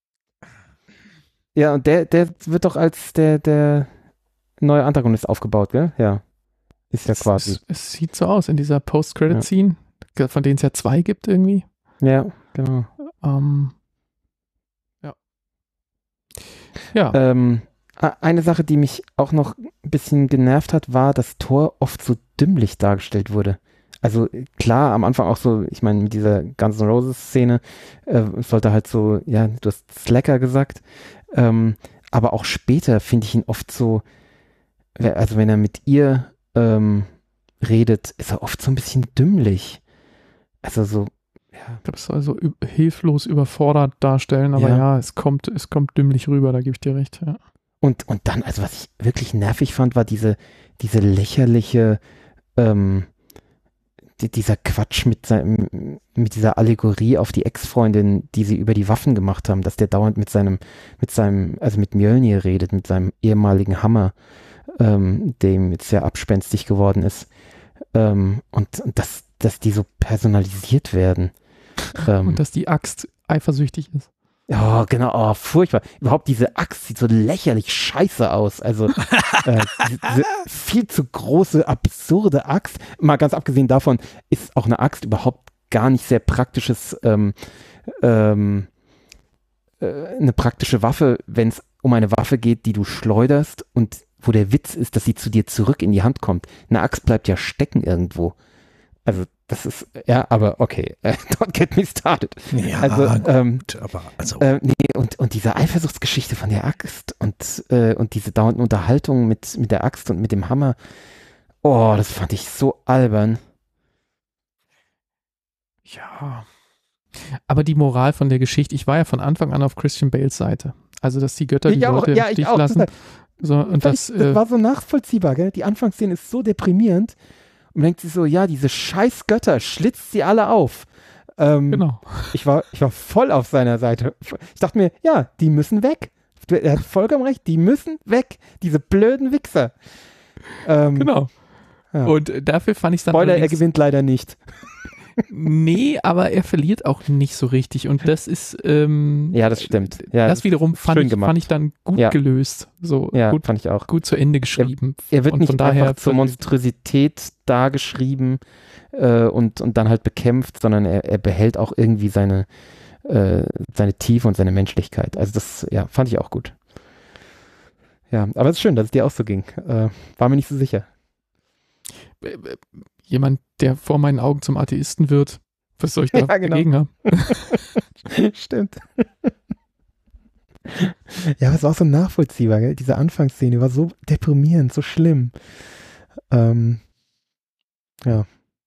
ja, und der, der wird doch als der, der neue Antagonist aufgebaut, gell? Ja. Ist ja quasi. Es, es sieht so aus in dieser Post-Credit-Scene, von denen es ja zwei gibt irgendwie. Ja, genau. Ähm, ja. Ja. Ähm, a- eine Sache, die mich auch noch ein bisschen genervt hat, war, dass Thor oft so dümmlich dargestellt wurde. Also klar, am Anfang auch so, ich meine, mit dieser Guns N' Roses-Szene äh, sollte halt so, ja, du hast Slacker gesagt, ähm, aber auch später finde ich ihn oft so, wer- also wenn er mit ihr ähm, redet, ist er oft so ein bisschen dümmlich. Also so, ja. Das soll so üb- hilflos überfordert darstellen, aber Ja. ja, es kommt, es kommt dümmlich rüber, da gebe ich dir recht. Ja. Und, und dann, also was ich wirklich nervig fand, war diese, diese lächerliche, ähm, die, dieser Quatsch mit, seinem, mit dieser Allegorie auf die Ex-Freundin, die sie über die Waffen gemacht haben, dass der dauernd mit seinem, mit seinem, also mit Mjölnir redet, mit seinem ehemaligen Hammer, ähm, dem jetzt sehr abspenstig geworden ist. Ähm, und, und dass, dass die so personalisiert werden. Ähm, Und dass die Axt eifersüchtig ist. Ja, genau, oh, furchtbar. Überhaupt diese Axt sieht so lächerlich scheiße aus. Also äh, diese, diese viel zu große, absurde Axt. Mal ganz abgesehen davon ist auch eine Axt überhaupt gar nicht sehr praktisches, ähm, ähm, äh, eine praktische Waffe, wenn es um eine Waffe geht, die du schleuderst und wo der Witz ist, dass sie zu dir zurück in die Hand kommt. Eine Axt bleibt ja stecken irgendwo. Also das ist, ja, aber okay, äh, don't get me started. Ja, Also, ähm, gut, aber also. Äh, nee, und, und diese Eifersuchtsgeschichte von der Axt und, äh, und diese dauernden Unterhaltungen mit, mit der Axt und mit dem Hammer, oh, das fand ich so albern. Ja. Aber die Moral von der Geschichte, ich war ja von Anfang an auf Christian Bales Seite. Also, dass die Götter die Ich auch, Leute ja, im ich Stich auch, lassen. das- So, und das, das, das äh, war so nachvollziehbar, gell? Die Anfangsszene ist so deprimierend und man denkt sich so, ja, diese scheiß Götter, schlitzt sie alle auf. Ähm, genau. ich, war, ich war voll auf seiner Seite. Ich dachte mir, ja, die müssen weg. Du- Er hat vollkommen recht, die müssen weg. Diese blöden Wichser. Ähm, Genau. Ja. Und äh, dafür fand ich dann Spoiler, er allerdings- gewinnt leider nicht. Nee, aber er verliert auch nicht so richtig. Und das ist, ähm, Ja, das stimmt. Ja, das wiederum fand schön ich, gemacht. fand ich dann gut Ja. gelöst. So Ja, gut, fand ich auch. gut zu Ende geschrieben. Er wird und nicht von daher einfach zur Monstrosität dargeschrieben äh, und, und dann halt bekämpft, sondern er, er behält auch irgendwie seine, äh, seine Tiefe und seine Menschlichkeit. Also das, ja, fand ich auch gut. Ja, aber es ist schön, dass es dir auch so ging. Äh, war mir nicht so sicher. äh, äh, jemand, der vor meinen Augen zum Atheisten wird, was soll ich da Ja, genau. dagegen haben? Stimmt. Ja, aber es war auch so nachvollziehbar, gell? Diese Anfangsszene war so deprimierend, so schlimm. Ähm, ja.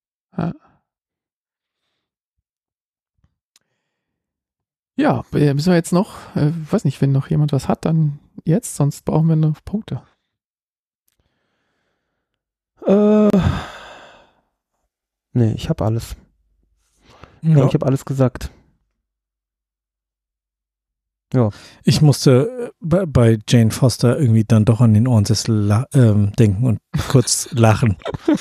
Ja, äh, müssen wir jetzt noch, äh, weiß nicht, wenn noch jemand was hat, dann jetzt, sonst brauchen wir noch Punkte. Äh, nee, ich habe alles. Ja. Ich habe alles gesagt. Ja. Ich musste äh, bei, bei Jane Foster irgendwie dann doch an den Ohrensessel la- ähm, denken und kurz lachen.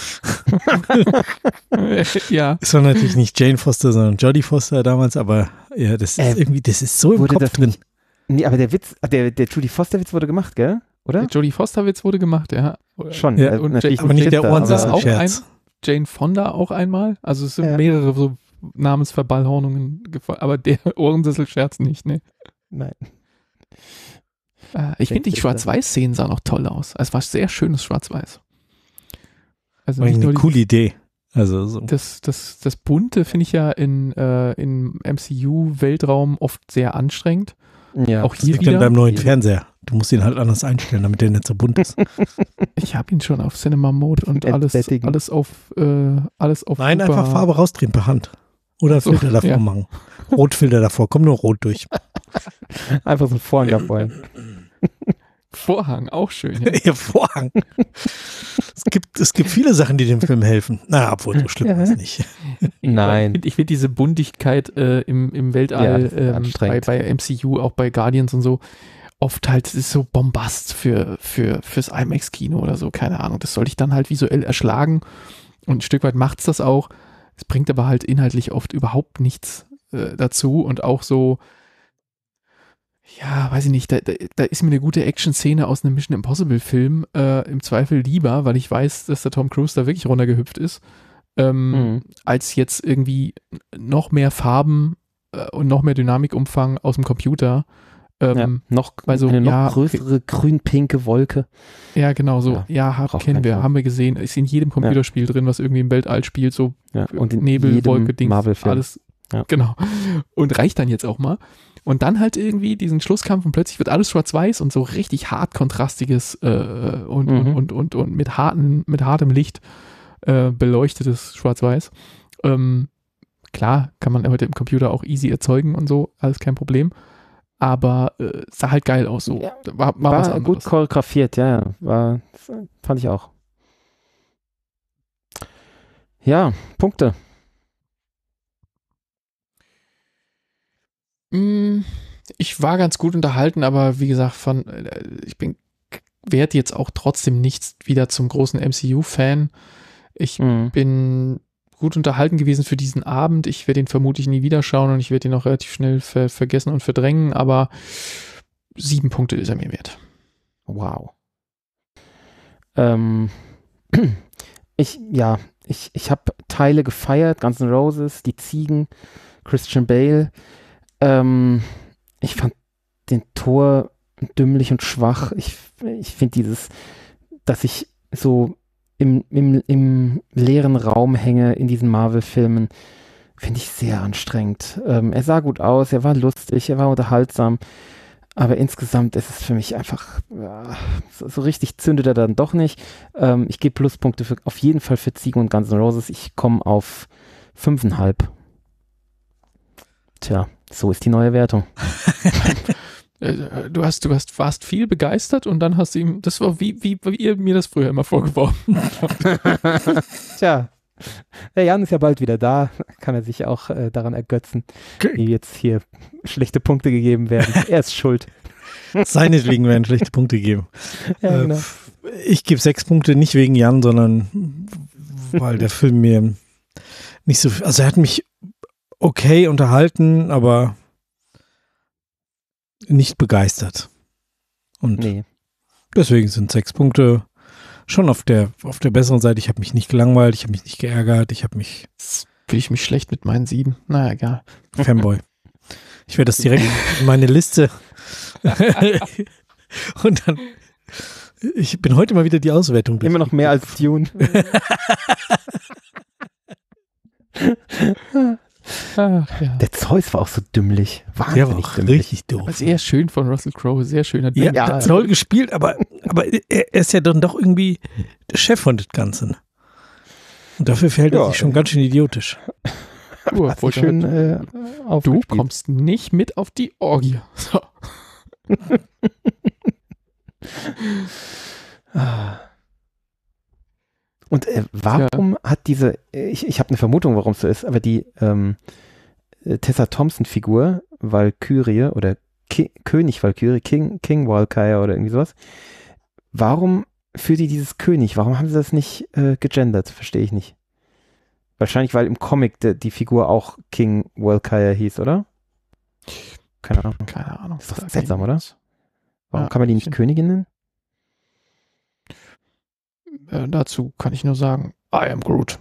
Ja, Es war natürlich nicht Jane Foster, sondern Jodie Foster damals, aber ja, das ist Äh, irgendwie, das ist so im wurde Kopf das drin. nicht- Nee, aber der Witz, der, der Judy Foster-Witz wurde gemacht, gell? Oder? der Jodie Foster-Witz wurde gemacht, ja. Schon. Ja, äh, und natürlich Ja, Aber nicht der Twitter, aber- Ohrensessel auch Ohrensessel-Scherz. Jane Fonda auch einmal. Also es sind Ja. mehrere so Namensverballhornungen gefallen, aber der Ohrensessel-Scherz nicht, ne. Nein. Äh, ich finde, die Twitter. Schwarz-Weiß-Szenen sahen auch toll aus. Es war sehr schönes Schwarz-Weiß. Also War nicht eine nur die, coole Idee. Also so. das, das, das Bunte finde ich ja in, äh, im M C U-Weltraum oft sehr anstrengend. Ja. Auch Das hier liegt an wieder. deinem neuen Fernseher. Du musst ihn halt anders einstellen, damit der nicht so bunt ist. Ich habe ihn schon auf Cinema Mode und alles, Entsättigen. alles auf, äh, alles auf Nein, super- einfach Farbe rausdrehen per Hand. Oder So, Filter davor ja. machen. Rotfilter davor, komm nur rot durch. Einfach so ein Vorhang davor. Vorhang, auch schön. Ja. Ihr Vorhang. es, gibt, es gibt viele Sachen, die dem Film helfen. Na, obwohl, so schlimm Ja. ist es nicht. Nein. Ich finde ich find diese Bundigkeit äh, im, im Ja, Weltall das ist ähm, bei, anstrengend. bei M C U, auch bei Guardians und so, oft halt ist so Bombast für, für, fürs IMAX-Kino oder so, keine Ahnung. Das soll ich dann halt visuell erschlagen und ein Stück weit macht es das auch. Es bringt aber halt inhaltlich oft überhaupt nichts äh, dazu und auch so, ja, weiß ich nicht, da, da, da ist mir eine gute Action-Szene aus einem Mission Impossible-Film äh, im Zweifel lieber, weil ich weiß, dass der Tom Cruise da wirklich runtergehüpft ist, ähm, Mhm. als jetzt irgendwie noch mehr Farben äh, und noch mehr Dynamikumfang aus dem Computer. Ähm, Ja, noch, also, eine noch ja, größere grün-pinke Wolke. ja, genau so. Ja, Ja, hab, braucht kennen keinen wir, Fall. haben wir gesehen. Ist in jedem Computerspiel drin, was irgendwie im Weltall spielt, so Ja, und in Nebel, jedem Wolke, Dings, Marvel-Film. alles. Ja. Genau. Und reicht dann jetzt auch mal. Und dann halt irgendwie diesen Schlusskampf und plötzlich wird alles schwarz-weiß und so richtig hart kontrastiges äh, und, Mhm. und, und, und, und mit, harten, mit hartem Licht äh, beleuchtetes Schwarz-Weiß. Ähm, klar, kann man heute im Computer auch easy erzeugen und so, alles kein Problem. Aber äh, sah halt geil aus. So. Ja, War, war, was War anderes. gut choreografiert, ja, ja. War, fand ich auch. Ja, Punkte. Mm, Ich war ganz gut unterhalten, aber wie gesagt, von äh, ich bin werde jetzt auch trotzdem nicht wieder zum großen M C U-Fan. Ich Mhm. bin gut unterhalten gewesen für diesen Abend. Ich werde ihn vermutlich nie wieder schauen und ich werde ihn auch relativ schnell ver vergessen und verdrängen, aber sieben Punkte ist er mir wert. Wow. Ähm, ich, ja, ich, ich habe Teile gefeiert, Guns N' Roses, die Ziegen, Christian Bale. Ähm, ich fand den Thor dümmlich und schwach. Ich, ich finde dieses, dass ich so im, im, im leeren Raum hänge in diesen Marvel-Filmen, finde ich sehr anstrengend. Ähm, er sah gut aus, er war lustig, er war unterhaltsam, aber insgesamt ist es für mich einfach, ja, so, so richtig zündet er dann doch nicht. Ähm, ich gebe Pluspunkte für, auf jeden Fall für Ziegen und Guns N' Roses. Ich komme auf fünfeinhalb. Tja, so ist die neue Wertung. Äh, Du hast, du hast, warst viel begeistert und dann hast du ihm, das war wie, wie, wie ihr mir das früher immer vorgeworfen habt. Tja, der Jan ist ja bald wieder da, kann er sich auch äh, daran ergötzen, Okay. wie jetzt hier schlechte Punkte gegeben werden. Er ist schuld. Seinetwegen werden schlechte Punkte gegeben. Ja, Äh, genau. Ich gebe sechs Punkte, nicht wegen Jan, sondern weil der Film mir nicht so, also er hat mich okay unterhalten, aber nicht begeistert. Und Nee. deswegen sind sechs Punkte schon auf der, auf der besseren Seite. Ich habe mich nicht gelangweilt, ich habe mich nicht geärgert, ich habe mich Fühle ich mich schlecht mit meinen sieben. Na egal. Fanboy. Ich werde das direkt in meine Liste. Und dann, ich bin heute mal wieder die Auswertung durch. Immer noch mehr als Dune. Ach, ja. Der Zeus war auch so dümmlich. Der war Wahnsinnig auch dümmlich. richtig doof. Aber sehr schön von Russell Crowe, sehr schöner Ja, Dude. Ja. toll gespielt, aber, aber er ist ja dann doch irgendwie der Chef von das Ganze. Und dafür verhält er Ja. sich schon ganz schön idiotisch. Du, Hat sich wollte schön halt- äh, du aufgespielt. kommst nicht mit auf die Orgie. So. Ah. Und äh, warum hat diese, ich, ich habe eine Vermutung, warum es so ist, aber die ähm, äh, Tessa Thompson-Figur, Valkyrie oder Ki König Valkyrie, King, King Valkyrie oder irgendwie sowas, warum führt die dieses König? Warum haben sie das nicht äh, gegendert? Verstehe ich nicht. Wahrscheinlich, weil im Comic de, die Figur auch King Valkyrie hieß, oder? Keine Ahnung. Keine Ahnung. Ist doch Da seltsam, kenn ich oder? nichts. Warum Ja, kann man die nicht bisschen. Königin nennen? Äh, dazu kann ich nur sagen, I am Groot.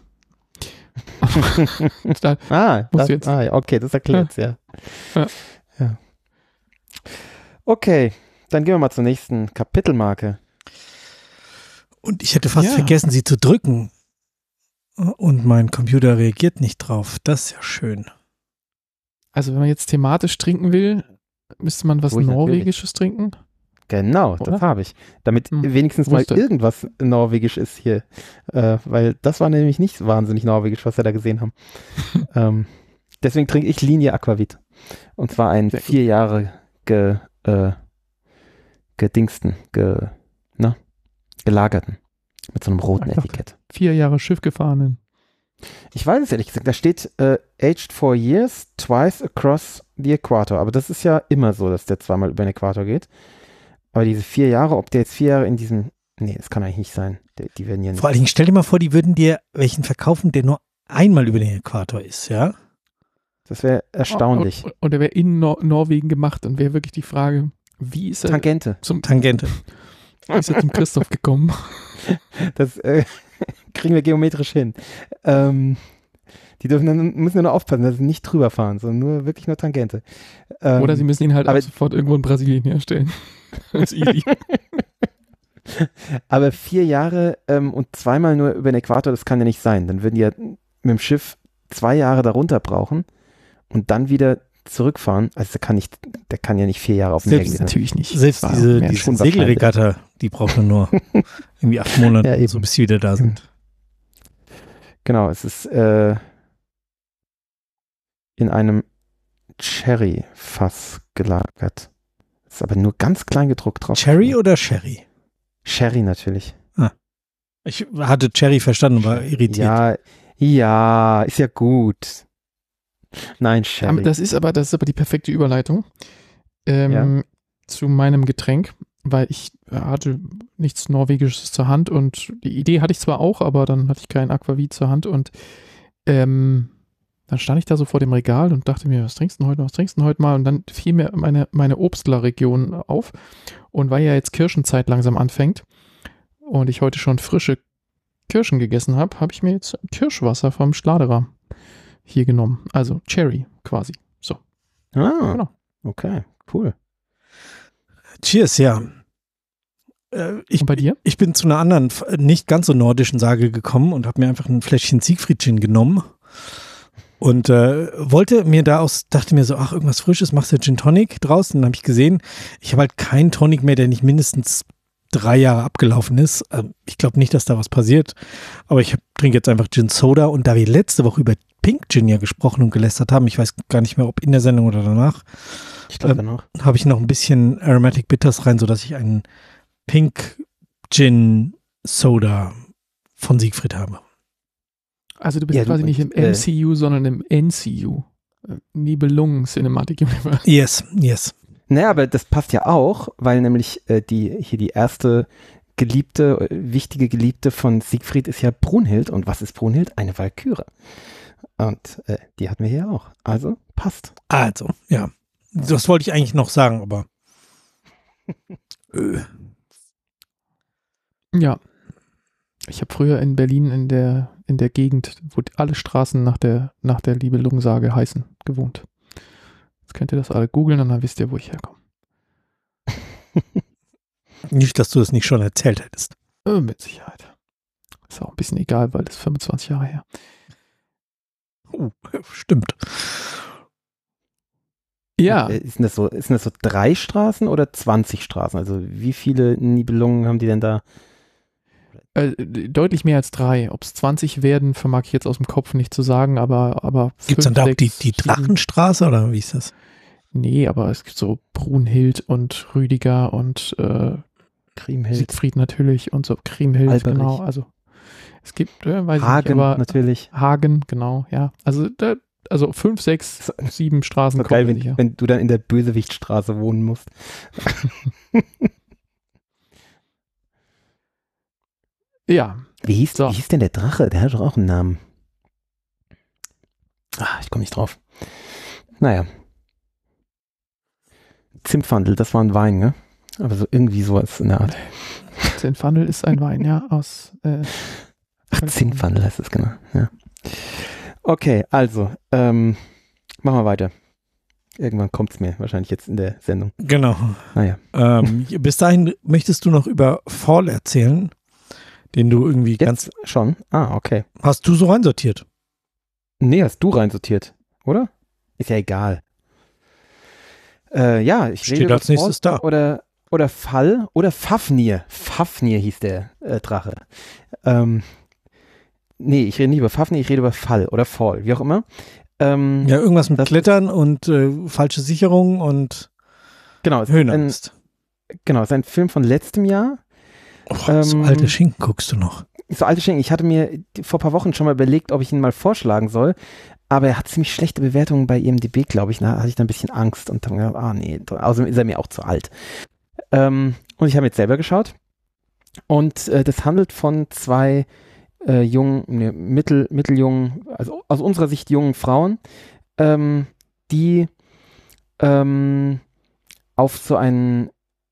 Da, Ah, Musst das, du jetzt- ah, ja, okay, das erklärt's, ja. Ja. ja. Okay, dann gehen wir mal zur nächsten Kapitelmarke. Und ich hätte fast Ja. vergessen, sie zu drücken. Und mein Computer reagiert nicht drauf. Das ist ja schön. also wenn man jetzt thematisch trinken will, müsste man was Ruhig, Norwegisches trinken. Genau, Oder? das habe ich. Damit Hm, wenigstens wusste. mal irgendwas norwegisch ist hier. Äh, weil das war nämlich nicht wahnsinnig norwegisch, was wir da gesehen haben. ähm, deswegen trinke ich Linie Aquavit. Und zwar ein Sehr gut. vier Jahre ge, äh, gedingsten, ge, ne? gelagerten. Mit so einem roten Ach, Etikett. Vier Jahre Schiff gefahrenen. Ich weiß es ehrlich gesagt, da steht äh, aged four years, twice across the equator. Aber das ist ja immer so, dass der zweimal über den Äquator geht. Aber diese vier Jahre, ob der jetzt vier Jahre in diesem, nee, das kann eigentlich nicht sein. Die, die werden ja nicht. Vor allen Dingen, stell dir mal vor, die würden dir welchen verkaufen, der nur einmal über den Äquator ist, ja? Das wäre erstaunlich. Und, und der wäre in Nor- Norwegen gemacht. Dann wäre wirklich die Frage, wie ist er Tangente. zum, Tangente. wie ist er zum Christoph gekommen? Das äh, kriegen wir geometrisch hin. Ähm, die dürfen dann, müssen nur aufpassen, dass sie nicht drüber fahren, sondern nur wirklich nur Tangente. Ähm, Oder sie müssen ihn halt aber- auch sofort irgendwo in Brasilien herstellen. Als Easy. Aber vier Jahre ähm, und zweimal nur über den Äquator, das kann ja nicht sein. Dann würden die ja mit dem Schiff zwei Jahre darunter brauchen und dann wieder zurückfahren. Also der kann nicht, der kann ja nicht vier Jahre auf dem Meer Selbst gewesen sein. Natürlich nicht. Selbst Das war diese, mehr diese schon wahrscheinlich. Segelregatta, die brauchen nur irgendwie acht Monate, Ja, eben. so bis sie wieder da sind. Genau, es ist äh, in einem Cherry-Fass gelagert. Ist aber nur ganz klein gedruckt drauf. Cherry oder Sherry? Sherry natürlich. Ich hatte Cherry verstanden, war irritiert. Ja, ja, ist ja gut. Nein, Sherry. Aber das ist aber, das ist aber die perfekte Überleitung ähm, zu meinem Getränk, weil ich hatte nichts Norwegisches zur Hand und die Idee hatte ich zwar auch, aber dann hatte ich kein Aquavit zur Hand und ähm, dann stand ich da so vor dem Regal und dachte mir, was trinkst du denn heute, was trinkst du denn heute mal? Und dann fiel mir meine, meine Obstler-Region auf und weil ja jetzt Kirschenzeit langsam anfängt und ich heute schon frische Kirschen gegessen habe, habe ich mir jetzt Kirschwasser vom Schladerer hier genommen. Also Cherry quasi. So. ah, Genau. okay, cool. Cheers, ja. Äh, ich, Und bei dir? ich bin zu einer anderen, f- nicht ganz so nordischen Sage gekommen und habe mir einfach ein Fläschchen Siegfriedchen genommen und äh, wollte mir da aus, dachte mir so, ach, irgendwas Frisches, machst du Gin Tonic draus? Und dann habe ich gesehen, ich habe halt keinen Tonic mehr, der nicht mindestens drei Jahre abgelaufen ist. Äh, ich glaube nicht, dass da was passiert, aber ich trinke jetzt einfach Gin Soda und da wir letzte Woche über Pink Gin ja gesprochen und gelästert haben, ich weiß gar nicht mehr, ob in der Sendung oder danach, Ich glaube Ähm, noch. habe ich noch ein bisschen Aromatic Bitters rein, sodass ich einen Pink Gin Soda von Siegfried habe. Also du bist Ja, du- quasi nicht im äh, M C U, sondern im N C U. Äh, Nibelungen Cinematic Universe. Yes, yes. Naja, aber das passt ja auch, weil nämlich äh, die hier die erste Geliebte, äh, wichtige Geliebte von Siegfried ist ja Brunhild. Und was ist Brunhild? Eine Walküre. Und äh, die hatten wir hier auch. Also passt. Also, ja. Das wollte ich eigentlich noch sagen, aber äh, Ja. Ich habe früher in Berlin in der, in der Gegend, wo alle Straßen nach der, nach der Nibelungensage heißen, gewohnt. Jetzt könnt ihr das alle googeln und dann wisst ihr, wo ich herkomme. nicht, dass du das nicht schon erzählt hättest. Äh, mit Sicherheit. Ist auch ein bisschen egal, weil das ist fünfundzwanzig Jahre her. Oh, stimmt. Ja, Äh, Ist denn das so, ist denn das so drei Straßen oder zwanzig Straßen? Also wie viele Nibelungen haben die denn da? äh, deutlich mehr als drei. Ob es zwanzig werden, vermag ich jetzt aus dem Kopf nicht zu sagen, aber, aber Gibt es dann fünf, da auch die, sechs, die sieben. Drachenstraße oder wie ist das? Nee, aber es gibt so Brunhild und Rüdiger und äh, Kriemhild, Siegfried natürlich und so Kriemhild, Alberich. genau. Also es gibt, äh, weiß Hagen ich nicht, aber natürlich. Hagen, genau, ja. Also da, also fünf, sechs, So- sieben Straßen So geil, kommen wenn, sicher. wenn du dann in der Bösewichtstraße wohnen musst. Ja, Wie hieß, So. wie hieß denn der Drache? Der hat doch auch einen Namen. Ah, ich komme nicht drauf. Naja. Zimtfandel, das war ein Wein, ne? Aber so irgendwie sowas in der Art. Zinfandel ist ein Wein, ja, aus äh, Ach, Zimtfandel heißt es, genau. Ja. Okay, also, ähm, machen wir weiter. Irgendwann kommt es mir, wahrscheinlich jetzt in der Sendung. Genau. Naja. Ähm, bis dahin möchtest du noch über Fall erzählen, den du irgendwie ganz. Jetzt schon? Ah, okay. Hast du so reinsortiert? Nee, hast du reinsortiert, oder? Ist ja egal. Äh, ja, ich Steht rede über als nächstes Fall da. Oder, oder Fall oder Fafnir. Fafnir hieß der äh, Drache. Ähm, nee, ich rede nicht über Fafnir, ich rede über Fall oder Fall, wie auch immer. Ähm, Ja, irgendwas mit das Klettern und äh, falsche Sicherung und genau, es ist ein, Höhenangst. genau, ist ein Film von letztem Jahr. Oh, ähm, so alte Schinken guckst du noch. So alte Schinken. Ich hatte mir vor ein paar Wochen schon mal überlegt, ob ich ihn mal vorschlagen soll, aber er hat ziemlich schlechte Bewertungen bei I M D B, glaube ich. Da hatte ich dann ein bisschen Angst und dann gedacht, ah nee, außerdem ist er mir auch zu alt. Ähm, und ich habe jetzt selber geschaut und äh, das handelt von zwei äh, jungen, ne, mittel, mitteljungen, also aus unserer Sicht jungen Frauen, ähm, die ähm, auf so einen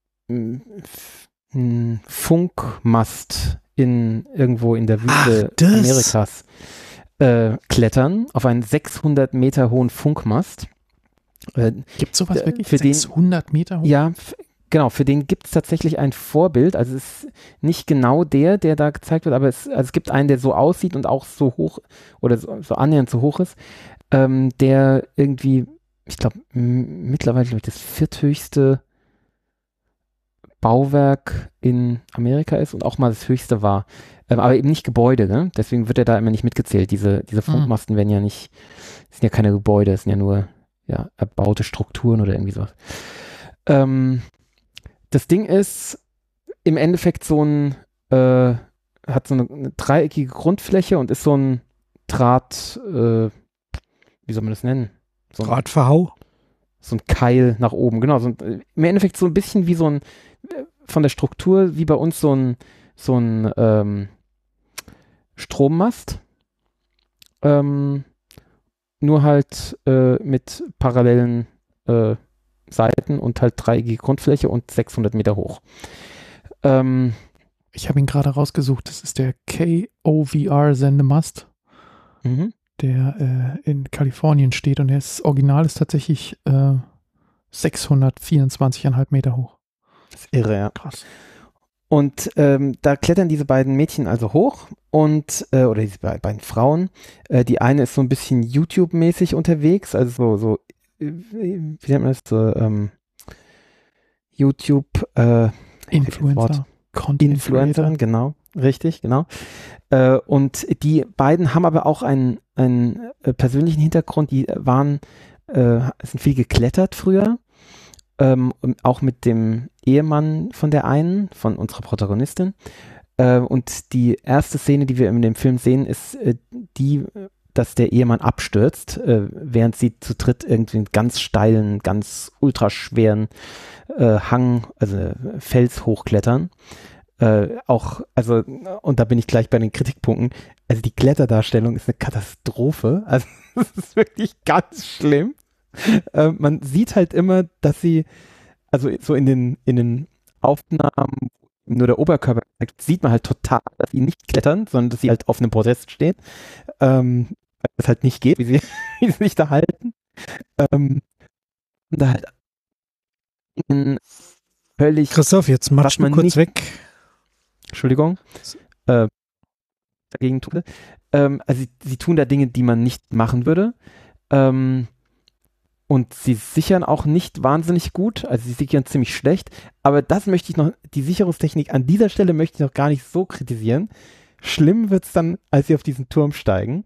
m, Funkmast in irgendwo in der Wüste Ach, Amerikas äh, klettern, auf einen sechshundert Meter hohen Funkmast. Äh, gibt es sowas äh, wirklich? Für sechshundert den, Meter hoch? Ja, f- genau, für den gibt es tatsächlich ein Vorbild, also es ist nicht genau der, der da gezeigt wird, aber es, also es gibt einen, der so aussieht und auch so hoch oder so, so annähernd so hoch ist, ähm, der irgendwie, ich glaube, m- mittlerweile glaub ich, das vierthöchste Bauwerk in Amerika ist und auch mal das höchste war. Ähm, aber eben nicht Gebäude, ne? Deswegen wird er da immer nicht mitgezählt. Diese, diese Funkmasten werden ja nicht, sind ja keine Gebäude, es sind ja nur ja, erbaute Strukturen oder irgendwie sowas. Ähm, das Ding ist im Endeffekt so ein, äh, hat so eine, eine dreieckige Grundfläche und ist so ein Draht, äh, wie soll man das nennen? So ein, Drahtverhau? So ein Keil nach oben, genau. So ein, im Endeffekt so ein bisschen wie so ein, von der Struktur wie bei uns so ein, so ein ähm, Strommast. Ähm, nur halt äh, mit parallelen äh, Seiten und halt dreieckige Grundfläche und sechshundert Meter hoch. Ähm, ich habe ihn gerade rausgesucht. Das ist der K O V R Sendemast, mhm. der äh, in Kalifornien steht und das Original ist tatsächlich äh, sechshundertvierundzwanzig Komma fünf Meter hoch. Das ist irre, ja. Krass. Und ähm, da klettern diese beiden Mädchen also hoch und, äh, oder diese be- beiden Frauen. Äh, die eine ist so ein bisschen YouTube-mäßig unterwegs, also so, so äh, wie nennt man das, so ähm, YouTube äh, Influencer. Content Influencerin, genau, richtig, genau. Äh, und die beiden haben aber auch einen, einen äh, persönlichen Hintergrund, die waren, äh, sind viel geklettert früher. Ähm, auch mit dem Ehemann von der einen, von unserer Protagonistin. Äh, und die erste Szene, die wir in dem Film sehen, ist äh, die, dass der Ehemann abstürzt, äh, während sie zu dritt irgendwie einen ganz steilen, ganz ultraschweren äh, Hang, also äh, Fels hochklettern. Äh, auch, also, und da bin ich gleich bei den Kritikpunkten, also die Kletterdarstellung ist eine Katastrophe. Also das ist wirklich ganz schlimm. Äh, man sieht halt immer, dass sie, also so in den, in den Aufnahmen, nur der Oberkörper, sieht man halt total, dass sie nicht klettern, sondern dass sie halt auf einem Podest stehen. Ähm, weil es halt nicht geht, wie sie, wie sie sich da halten. Ähm, und da halt in völlig. Christoph, jetzt matsch mal kurz nicht, weg. Entschuldigung. Äh, dagegen tun. Ähm, also sie, sie tun da Dinge, die man nicht machen würde. Ähm, Und sie sichern auch nicht wahnsinnig gut, also sie sichern ziemlich schlecht, aber das möchte ich noch, die Sicherungstechnik an dieser Stelle möchte ich noch gar nicht so kritisieren. Schlimm wird es dann, als sie auf diesen Turm steigen.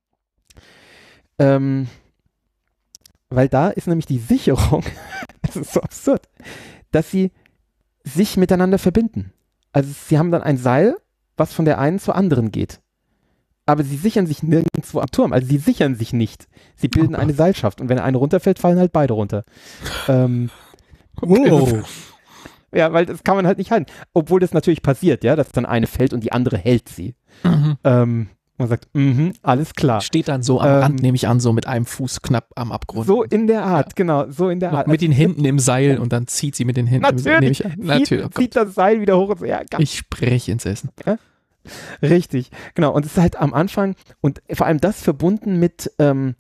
Ähm, weil da ist nämlich die Sicherung, das ist so absurd, dass sie sich miteinander verbinden. Also sie haben dann ein Seil, was von der einen zur anderen geht. Aber sie sichern sich nirgendwo am Turm. Also sie sichern sich nicht. Sie bilden oh eine Seilschaft. Und wenn eine runterfällt, fallen halt beide runter. ähm, okay. Wow. Ja, weil das kann man halt nicht halten. Obwohl das natürlich passiert, ja, dass dann eine fällt und die andere hält sie. Mhm. Ähm, man sagt, mhm, alles klar. Steht dann so am ähm, Rand, nehme ich an, so mit einem Fuß knapp am Abgrund. So in der Art, ja. genau, so in der Noch Art. mit den Händen im Seil und dann zieht sie mit den Händen natürlich, im Seil. Nehme ich an. Natürlich. Zieht, zieht das Seil wieder hoch und so, ja, ganz ich spreche ins Essen. Ja? Richtig, genau. Und es ist halt am Anfang und vor allem das verbunden mit ähm,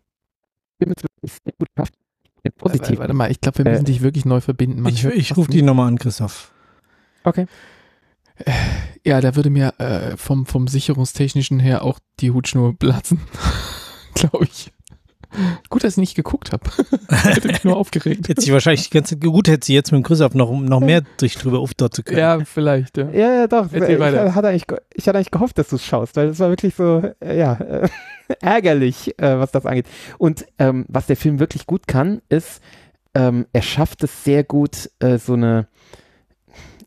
positiv. Warte mal, ich glaube, wir müssen äh, dich wirklich neu verbinden. Man ich ich rufe die nochmal an, Christoph. Okay. Ja, da würde mir äh, vom, vom sicherungstechnischen her auch die Hutschnur platzen. Glaube ich. Gut, dass ich nicht geguckt habe. Hätte mich nur aufgeregt. Hätte sie wahrscheinlich die ganze Zeit, gut, hätte sie jetzt mit dem Christoph noch, noch mehr durch drüber aufdauern zu können. Ja, vielleicht, ja. Ja, ja, doch. Ich hatte, eigentlich, ich hatte eigentlich gehofft, dass du es schaust, weil das war wirklich so, äh, ja, äh, ärgerlich, äh, was das angeht. Und ähm, was der Film wirklich gut kann, ist, ähm, er schafft es sehr gut, äh, so eine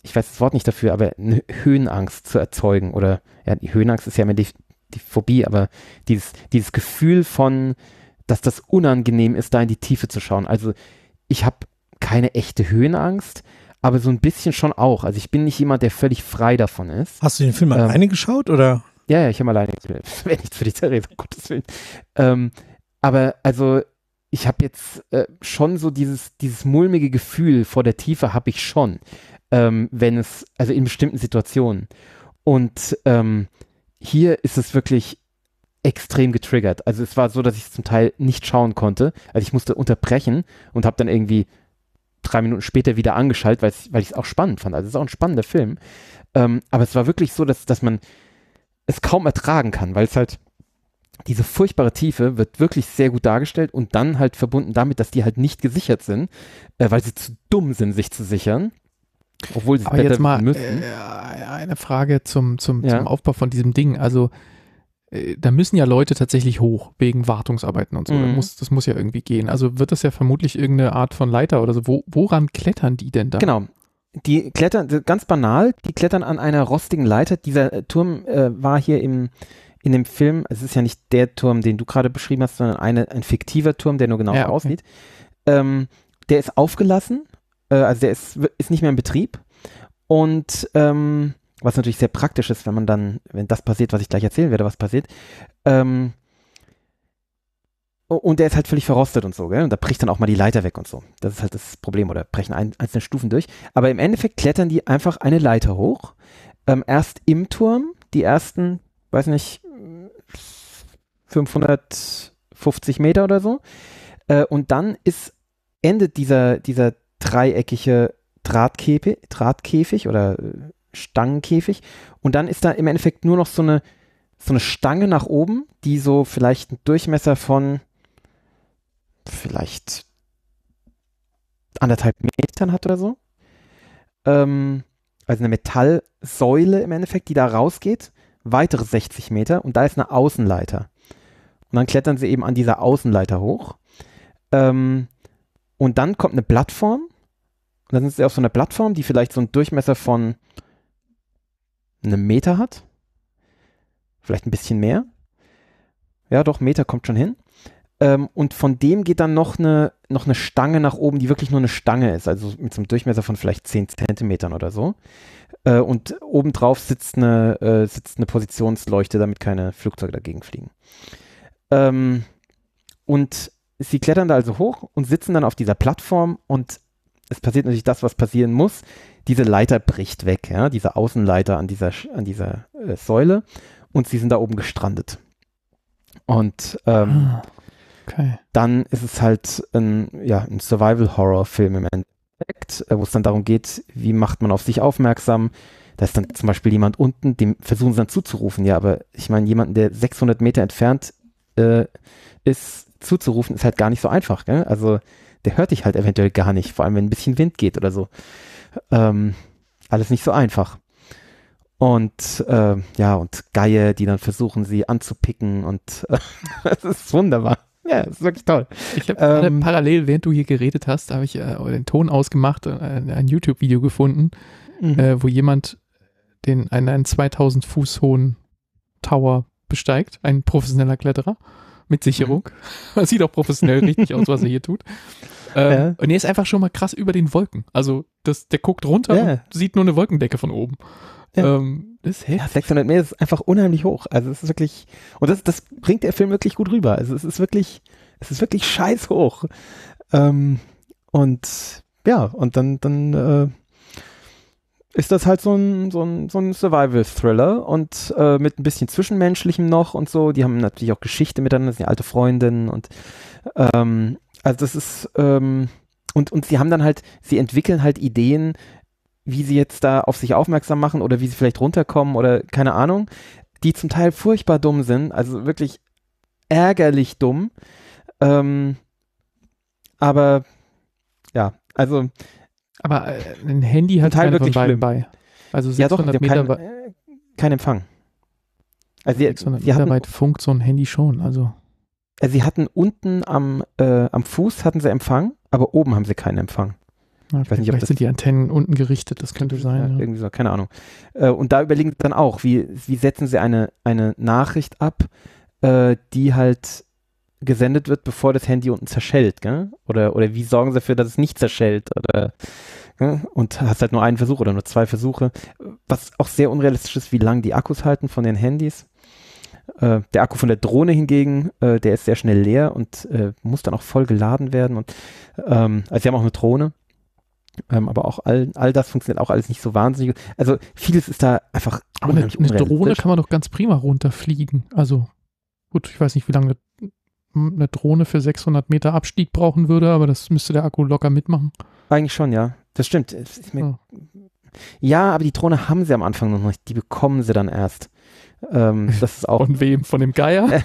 ich weiß das Wort nicht dafür, aber eine Höhenangst zu erzeugen oder, ja, die Höhenangst ist ja immer die, die Phobie, aber dieses, dieses Gefühl von, dass das unangenehm ist, da in die Tiefe zu schauen. Also ich habe keine echte Höhenangst, aber so ein bisschen schon auch. Also ich bin nicht jemand, der völlig frei davon ist. Hast du den Film Ähm, alleine geschaut, oder? Ja, ja, ich habe alleine, das wäre nichts für die Therese, um Gottes Willen. Ähm, aber also ich habe jetzt äh, schon so dieses, dieses mulmige Gefühl vor der Tiefe habe ich schon, ähm, wenn es, also in bestimmten Situationen. Und ähm, hier ist es wirklich extrem getriggert. Also es war so, dass ich zum Teil nicht schauen konnte. Also ich musste unterbrechen und habe dann irgendwie drei Minuten später wieder angeschaltet, weil ich es auch spannend fand. Also es ist auch ein spannender Film. Ähm, aber es war wirklich so, dass, dass man es kaum ertragen kann, weil es halt diese furchtbare Tiefe wird wirklich sehr gut dargestellt und dann halt verbunden damit, dass die halt nicht gesichert sind, äh, weil sie zu dumm sind, sich zu sichern. Obwohl sie Aber besser jetzt mal müssen. äh, eine Frage zum, zum, Ja. zum Aufbau von diesem Ding. Also äh, da müssen ja Leute tatsächlich hoch, wegen Wartungsarbeiten und so. Mhm. Das, muss, das muss ja irgendwie gehen. Also wird das ja vermutlich irgendeine Art von Leiter oder so. Wo, woran klettern die denn da? Genau. Die klettern, ganz banal, die klettern an einer rostigen Leiter. Dieser äh, Turm äh, war hier im, in dem Film, es ist ja nicht der Turm, den du gerade beschrieben hast, sondern eine, ein fiktiver Turm, der nur genau Ja, okay. aussieht. Ähm, der ist aufgelassen, äh, also der ist, ist nicht mehr in Betrieb. Und ähm, was natürlich sehr praktisch ist, wenn man dann, wenn das passiert, was ich gleich erzählen werde, was passiert, ähm, und der ist halt völlig verrostet und so, gell? Und da bricht dann auch mal die Leiter weg und so. Das ist halt das Problem, oder brechen ein, einzelne Stufen durch. Aber im Endeffekt klettern die einfach eine Leiter hoch. Ähm, erst im Turm, die ersten, weiß nicht, fünfhundertfünfzig Meter oder so. Äh, und dann ist, endet dieser, dieser dreieckige Drahtkäfig, Drahtkäfig oder äh, Stangenkäfig. Und dann ist da im Endeffekt nur noch so eine, so eine Stange nach oben, die so vielleicht einen Durchmesser von vielleicht anderthalb Metern hat oder so. Ähm, also eine Metallsäule im Endeffekt, die da rausgeht, weitere sechzig Meter und da ist eine Außenleiter. Und dann klettern sie eben an dieser Außenleiter hoch. Ähm, und dann kommt eine Plattform. Und dann sind sie auf so einer Plattform, die vielleicht so einen Durchmesser von einem Meter hat. Vielleicht ein bisschen mehr. Ja, doch, Meter kommt schon hin. Ähm, und von dem geht dann noch eine, noch eine Stange nach oben, die wirklich nur eine Stange ist, also mit so einem Durchmesser von vielleicht zehn Zentimetern oder so. Äh, und obendrauf sitzt eine, äh, sitzt eine Positionsleuchte, damit keine Flugzeuge dagegen fliegen. Ähm, und sie klettern da also hoch und sitzen dann auf dieser Plattform und es passiert natürlich das, was passieren muss. Diese Leiter bricht weg, ja, diese Außenleiter an dieser, an dieser äh, Säule und sie sind da oben gestrandet. Und ähm, Ah, okay. dann ist es halt ein, ja, ein Survival-Horror-Film im Endeffekt, äh, wo es dann darum geht, wie macht man auf sich aufmerksam. Da ist dann zum Beispiel jemand unten, dem versuchen sie dann zuzurufen. Ja, aber ich meine, jemanden, der sechshundert Meter entfernt äh, ist, zuzurufen, ist halt gar nicht so einfach. Gell? Also der hört dich halt eventuell gar nicht, vor allem wenn ein bisschen Wind geht oder so. Ähm, alles nicht so einfach. Und äh, ja, und Geier, die dann versuchen, sie anzupicken und äh, das ist wunderbar. Ja, das ist wirklich toll. Ich habe gerade Ähm, parallel, während du hier geredet hast, habe ich äh, den Ton ausgemacht, äh, ein YouTube-Video gefunden, mhm. äh, wo jemand den einen, einen zweitausend Fuß hohen Tower besteigt, ein professioneller Kletterer mit Sicherung. Das sieht auch professionell richtig aus, was er hier tut. Ähm, Ja. Und er ist einfach schon mal krass über den Wolken. Also das, der guckt runter Ja. und sieht nur eine Wolkendecke von oben. Ja. Ähm, das ist Ja, heftig. sechshundert Meter ist einfach unheimlich hoch. Also es ist wirklich, und das, das bringt der Film wirklich gut rüber. Also es ist wirklich, es ist wirklich scheiß hoch. Ähm, und ja, und dann, dann äh, ist das halt so ein, so ein, so ein Survival-Thriller und äh, mit ein bisschen Zwischenmenschlichem noch und so. Die haben natürlich auch Geschichte miteinander, das sind ja alte Freundinnen und ähm, also das ist, ähm, und, und sie haben dann halt, sie entwickeln halt Ideen, wie sie jetzt da auf sich aufmerksam machen oder wie sie vielleicht runterkommen oder keine Ahnung, die zum Teil furchtbar dumm sind, also wirklich ärgerlich dumm. Ähm, aber ja, also Aber äh, ein Handy hat Teil keine von wirklich beiden schlimm. bei. Also ja doch, sechshundert die haben Meter, keinen wei- äh, kein Empfang. Also sie, sechshundert sie, Meter hatten, weit funkt so ein Handy schon. Also äh, sie hatten unten am, äh, am Fuß hatten sie Empfang, aber oben haben sie keinen Empfang. Ja, Ich weiß nicht, ob vielleicht das sind die Antennen unten gerichtet, das könnte sein. Ja, Ja. irgendwie so, keine Ahnung. Äh, und da überlegen sie dann auch, wie, wie setzen sie eine, eine Nachricht ab, äh, die halt gesendet wird, bevor das Handy unten zerschellt, gell? Oder, oder wie sorgen sie dafür, dass es nicht zerschellt? Oder, gell? Und hast halt nur einen Versuch oder nur zwei Versuche. Was auch sehr unrealistisch ist, wie lange die Akkus halten von den Handys. Äh, der Akku von der Drohne hingegen, äh, der ist sehr schnell leer und äh, muss dann auch voll geladen werden. Und ähm, also sie haben auch eine Drohne. Ähm, aber auch all, all das funktioniert auch alles nicht so wahnsinnig. Also vieles ist da einfach Aber eine, unheimlich eine Drohne unrealistisch. kann man doch ganz prima runterfliegen. Also gut, ich weiß nicht, wie lange eine, eine Drohne für sechshundert Meter Abstieg brauchen würde, aber das müsste der Akku locker mitmachen. Eigentlich schon, ja. Das stimmt. Es ist mir, Ja. ja, aber die Drohne haben sie am Anfang noch nicht. Die bekommen sie dann erst. Ähm, das ist auch Von wem? Von dem Geier?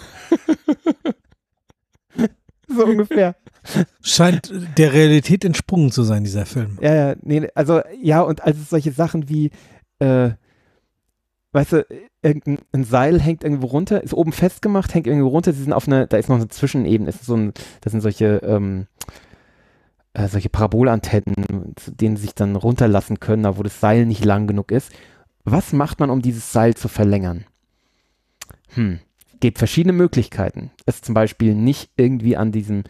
so ungefähr. Scheint der Realität entsprungen zu sein, dieser Film. Ja, ja, nee, also, ja, und also solche Sachen wie, äh, weißt du, irgendein ein Seil hängt irgendwo runter, ist oben festgemacht, hängt irgendwo runter, sie sind auf einer, da ist noch eine Zwischenebene, ist so ein, das sind solche, ähm, äh, solche Parabolantennen, zu denen sie sich dann runterlassen können, da wo das Seil nicht lang genug ist. Was macht man, um dieses Seil zu verlängern? Hm, gibt verschiedene Möglichkeiten. Es zum Beispiel nicht irgendwie an diesem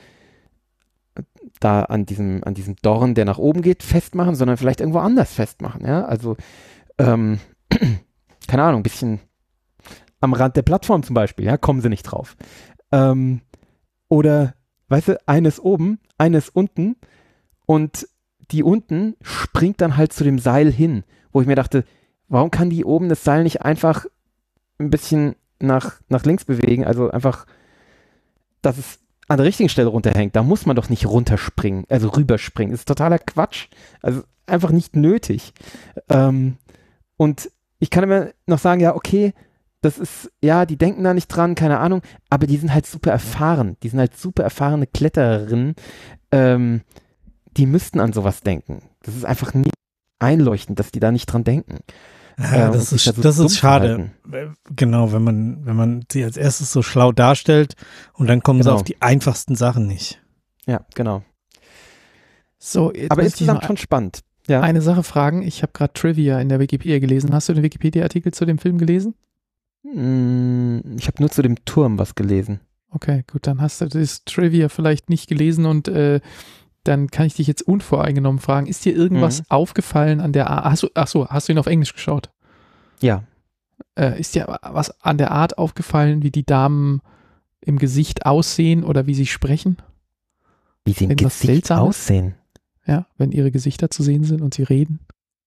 da an diesem, an diesem Dorn, der nach oben geht, festmachen, sondern vielleicht irgendwo anders festmachen, ja, also ähm, keine Ahnung, ein bisschen am Rand der Plattform zum Beispiel, ja, kommen sie nicht drauf. Ähm, oder, weißt du, eines oben, eines unten und die unten springt dann halt zu dem Seil hin, wo ich mir dachte, warum kann die oben das Seil nicht einfach ein bisschen nach, nach links bewegen, also einfach, dass es an der richtigen Stelle runterhängt, da muss man doch nicht runterspringen, also rüberspringen. Das ist totaler Quatsch. Also einfach nicht nötig. Ähm, und ich kann immer noch sagen, ja, okay, das ist, ja, die denken da nicht dran, keine Ahnung, aber die sind halt super erfahren. Die sind halt super erfahrene Klettererinnen. Ähm, die müssten an sowas denken. Das ist einfach nicht einleuchtend, dass die da nicht dran denken. Ja, Äh, das und sich ist, da so das dumm ist schade. verhalten. Genau, wenn man, wenn man sie als erstes so schlau darstellt und dann kommen Genau. sie auf die einfachsten Sachen nicht. Ja, genau. So, jetzt Aber muss ich insgesamt mal schon spannend. Ja. eine Sache fragen. Ich habe gerade Trivia in der Wikipedia gelesen. Hast du den Wikipedia-Artikel zu dem Film gelesen? Mm, Ich habe nur zu dem Turm was gelesen. Okay, gut, dann hast du das Trivia vielleicht nicht gelesen und äh, dann kann ich dich jetzt unvoreingenommen fragen. Ist dir irgendwas Mhm. aufgefallen an der Art? Achso, achso, hast du ihn auf Englisch geschaut? Ja. Äh, ist dir was an der Art aufgefallen, wie die Damen im Gesicht aussehen oder wie sie sprechen? Wie sie im Irgendwas Gesicht Seltsames? aussehen. Ja, wenn ihre Gesichter zu sehen sind und sie reden?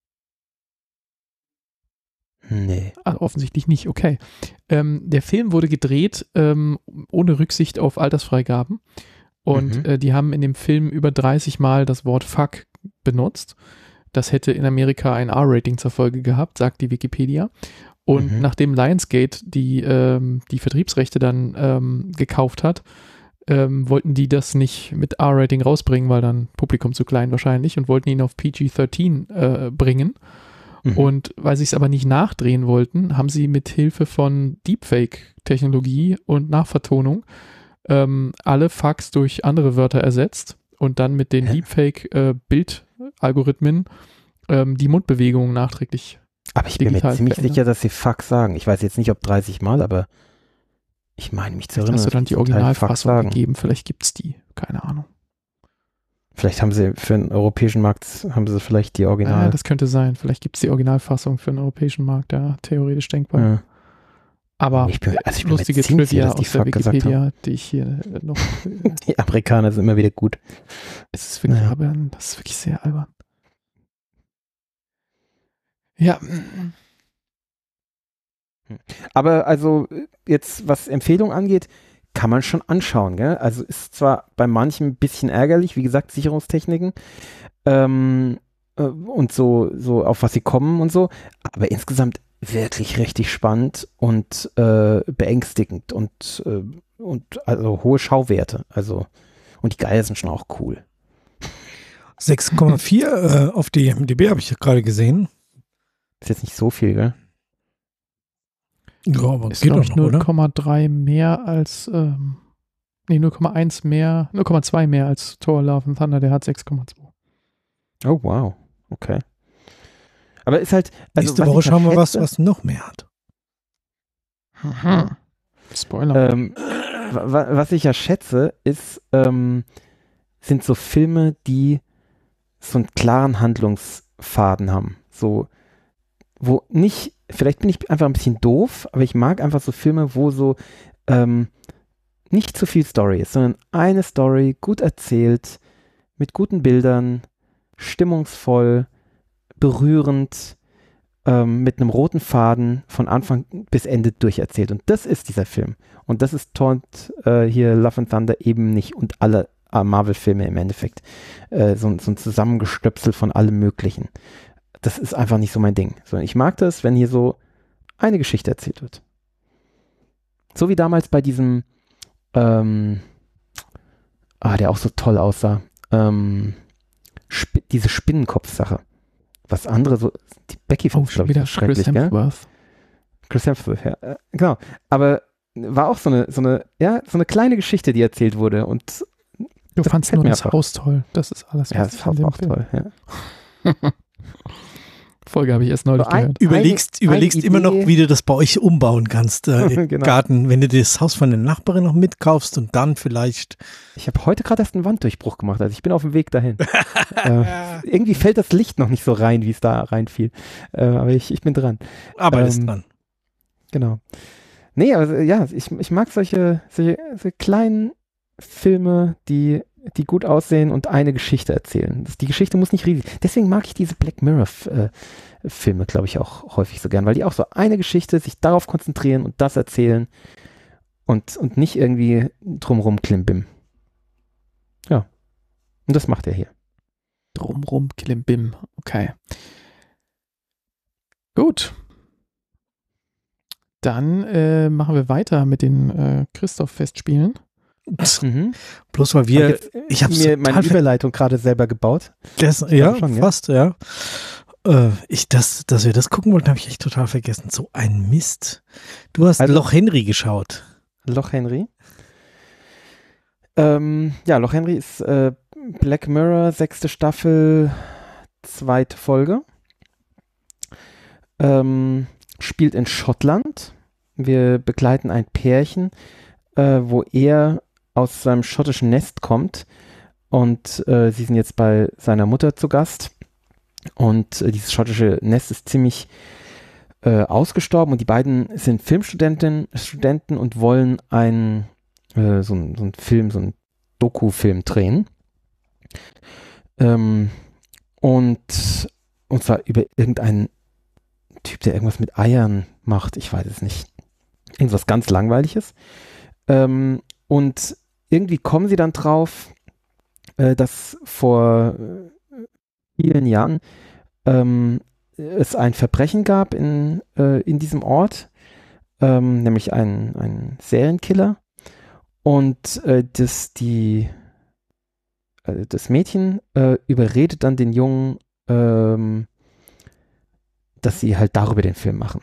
Nee. Also offensichtlich nicht, okay. Ähm, der Film wurde gedreht ähm, ohne Rücksicht auf Altersfreigaben und Mhm. äh, die haben in dem Film über dreißig Mal das Wort Fuck benutzt. Das hätte in Amerika ein R-Rating zur Folge gehabt, sagt die Wikipedia. Und Mhm. nachdem Lionsgate die, ähm, die Vertriebsrechte dann ähm, gekauft hat, ähm, wollten die das nicht mit R-Rating rausbringen, weil dann Publikum zu klein wahrscheinlich und wollten ihn auf P G dreizehn äh, bringen. Mhm. Und weil sie es aber nicht nachdrehen wollten, haben sie mit Hilfe von Deepfake-Technologie und Nachvertonung ähm, alle Fucks durch andere Wörter ersetzt und dann mit den Hä? Deepfake-Bild-Algorithmen ähm, die Mundbewegungen nachträglich. Aber ich bin mir digital ziemlich verändern. sicher, dass sie Fuck sagen. Ich weiß jetzt nicht, ob dreißig Mal, aber ich meine mich zu Vielleicht erinnern, hast du dann dass die sie zum Teil Fuck Originalfassung sagen. gegeben, vielleicht gibt es die, keine Ahnung. Vielleicht haben sie für den europäischen Markt, haben sie vielleicht die Ja, Original. das könnte sein, vielleicht gibt es die Originalfassung für den europäischen Markt, ja, theoretisch denkbar. Ja. Aber Ich bin- also ich bin mir lustige ziemlich sicher, Trivia dass die aus der Fuck gesagt Wikipedia, die ich hier äh, noch äh, Die Amerikaner sind immer wieder gut. Es ist wirklich Ja. albern. Das ist wirklich sehr albern. Ja. Aber also jetzt, was Empfehlung angeht, kann man schon anschauen, gell? Also ist zwar bei manchen ein bisschen ärgerlich, wie gesagt, Sicherungstechniken ähm, äh, und so, so auf was sie kommen und so, aber insgesamt wirklich richtig spannend und äh, beängstigend und, äh, und also hohe Schauwerte. Also und die Geier sind schon auch cool. sechs Komma vier äh, auf die I M D B habe ich ja gerade gesehen. Ist jetzt nicht so viel, gell? Ja, aber Ist, geht glaube doch ich, noch, oder? null Komma drei mehr als, ähm, nee, null Komma eins mehr, null Komma zwei mehr als Thor Love and Thunder, der hat sechs Komma zwei. Oh, wow. Okay. Aber ist halt. Also, Nächste was Woche ich ja schauen wir was, schätze- was noch mehr hat. Aha. Spoiler. Ähm, wa- wa- was ich ja schätze, ist, ähm, sind so Filme, die so einen klaren Handlungsfaden haben. So, wo nicht, vielleicht bin ich einfach ein bisschen doof, aber ich mag einfach so Filme, wo so ähm, nicht zu viel Story ist, sondern eine Story, gut erzählt, mit guten Bildern, stimmungsvoll, berührend, ähm, mit einem roten Faden von Anfang bis Ende durcherzählt. Und das ist dieser Film. Und das ist Taunt, äh, hier Love and Thunder eben nicht und alle äh, Marvel-Filme im Endeffekt. Äh, so, so ein Zusammengestöpsel von allem Möglichen. Das ist einfach nicht so mein Ding. So, ich mag das, wenn hier so eine Geschichte erzählt wird. So wie damals bei diesem, ähm, ah, der auch so toll aussah, ähm, Sp- diese Spinnenkopf-Sache. Was andere so, die Becky Oh, fand schon glaube ich, wieder so schrecklich, Chris gell? Hemsworth. Chris Hemsworth, ja. Äh, genau. Aber war auch so eine, so eine, ja, so eine kleine Geschichte, die erzählt wurde. Und Du Das fandst gefällt nur mir das einfach. Haus toll. Das ist alles, ja, was das ich an war dem auch Film- toll, ja. Folge habe ich erst neulich So ein- gehört. Überlegst, Eine- überlegst eine immer noch, Idee. wie du das bei euch umbauen kannst äh, im Genau. Garten, wenn du das Haus von der Nachbarin noch mitkaufst und dann vielleicht. Ich habe heute gerade erst einen Wanddurchbruch gemacht, also ich bin auf dem Weg dahin. äh, irgendwie fällt das Licht noch nicht so rein, wie es da reinfiel. Äh, aber ich, ich bin dran. Arbeitest Ähm, dran. Genau. Nee, aber ja, ich, ich mag solche, solche, solche kleinen Filme, die, die gut aussehen und eine Geschichte erzählen. Das, die Geschichte muss nicht riesig. Deswegen mag ich diese Black Mirror-Filme, glaube ich, auch häufig so gern, weil die auch so eine Geschichte sich darauf konzentrieren und das erzählen und, und nicht irgendwie drumrum klimbim. Ja. Und das macht er hier. Drumrum, Klimbim. Okay. Gut. Dann äh, machen wir weiter mit den äh, Christoph-Festspielen. Mhm. Bloß weil Hab wir. jetzt ich hab's mir meine total ver- Überleitung gerade selber gebaut. Das, glaub ja, schon, ja. fast, ja. Äh, ich, das, dass wir das gucken wollten, habe ich echt total vergessen. So ein Mist. Du hast Also- Loch Henry geschaut. Loch Henry. Ähm, ja, Loch Henry ist äh, Black Mirror, sechste Staffel, zweite Folge. Ähm, spielt in Schottland. Wir begleiten ein Pärchen, äh, wo er aus seinem schottischen Nest kommt und äh, sie sind jetzt bei seiner Mutter zu Gast. Und äh, dieses schottische Nest ist ziemlich äh, ausgestorben und die beiden sind Filmstudenten Studenten und wollen ein, äh, so, ein, so ein Film, so ein Doku-Film drehen. Ähm, und, und zwar über irgendeinen Typ, der irgendwas mit Eiern macht. Ich weiß es nicht. Irgendwas ganz Langweiliges. Ähm, und irgendwie kommen sie dann drauf, äh, dass vor äh, vielen Jahren ähm, es ein Verbrechen gab in, äh, in diesem Ort, ähm, nämlich ein, ein Serienkiller. Und äh, das, die, äh, das Mädchen äh, überredet dann den Jungen, ähm, dass sie halt darüber den Film machen.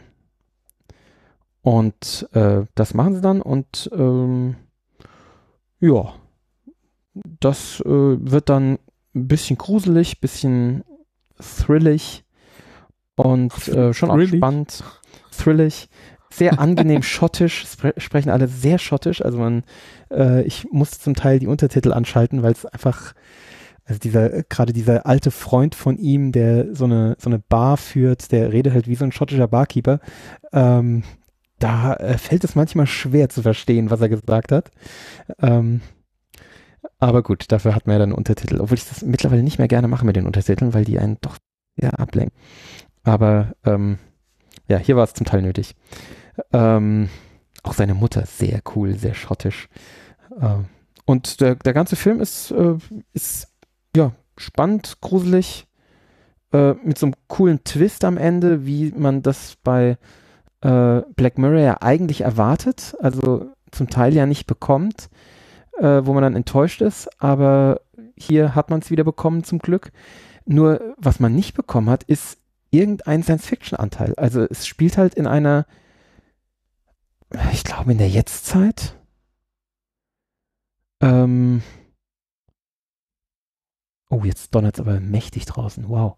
Und äh, das machen sie dann und ähm, ja, das äh, wird dann ein bisschen gruselig, bisschen thrillig und äh, schon auch Thrillig? spannend, thrillig, sehr angenehm schottisch, spre sprechen alle sehr schottisch, also man, äh, ich musste zum Teil die Untertitel anschalten, weil es einfach, also dieser, gerade dieser alte Freund von ihm, der so eine, so eine Bar führt, der redet halt wie so ein schottischer Barkeeper, ähm, da äh, fällt es manchmal schwer zu verstehen, was er gesagt hat. Ähm, aber gut, dafür hat man ja dann Untertitel, obwohl ich das mittlerweile nicht mehr gerne mache mit den Untertiteln, weil die einen doch sehr ablenken. Aber ähm, ja, hier war es zum Teil nötig. Ähm, auch seine Mutter, sehr cool, sehr schottisch. Ähm, und der, der ganze Film ist, äh, ist ja spannend, gruselig, äh, mit so einem coolen Twist am Ende, wie man das bei äh, Black Mirror ja eigentlich erwartet, also zum Teil ja nicht bekommt, äh, wo man dann enttäuscht ist, aber hier hat man es wieder bekommen zum Glück. Nur was man nicht bekommen hat, ist irgendein Science-Fiction-Anteil. Also es spielt halt in einer, ich glaube in der Jetztzeit. Ähm Oh, jetzt donnert es aber mächtig draußen. Wow.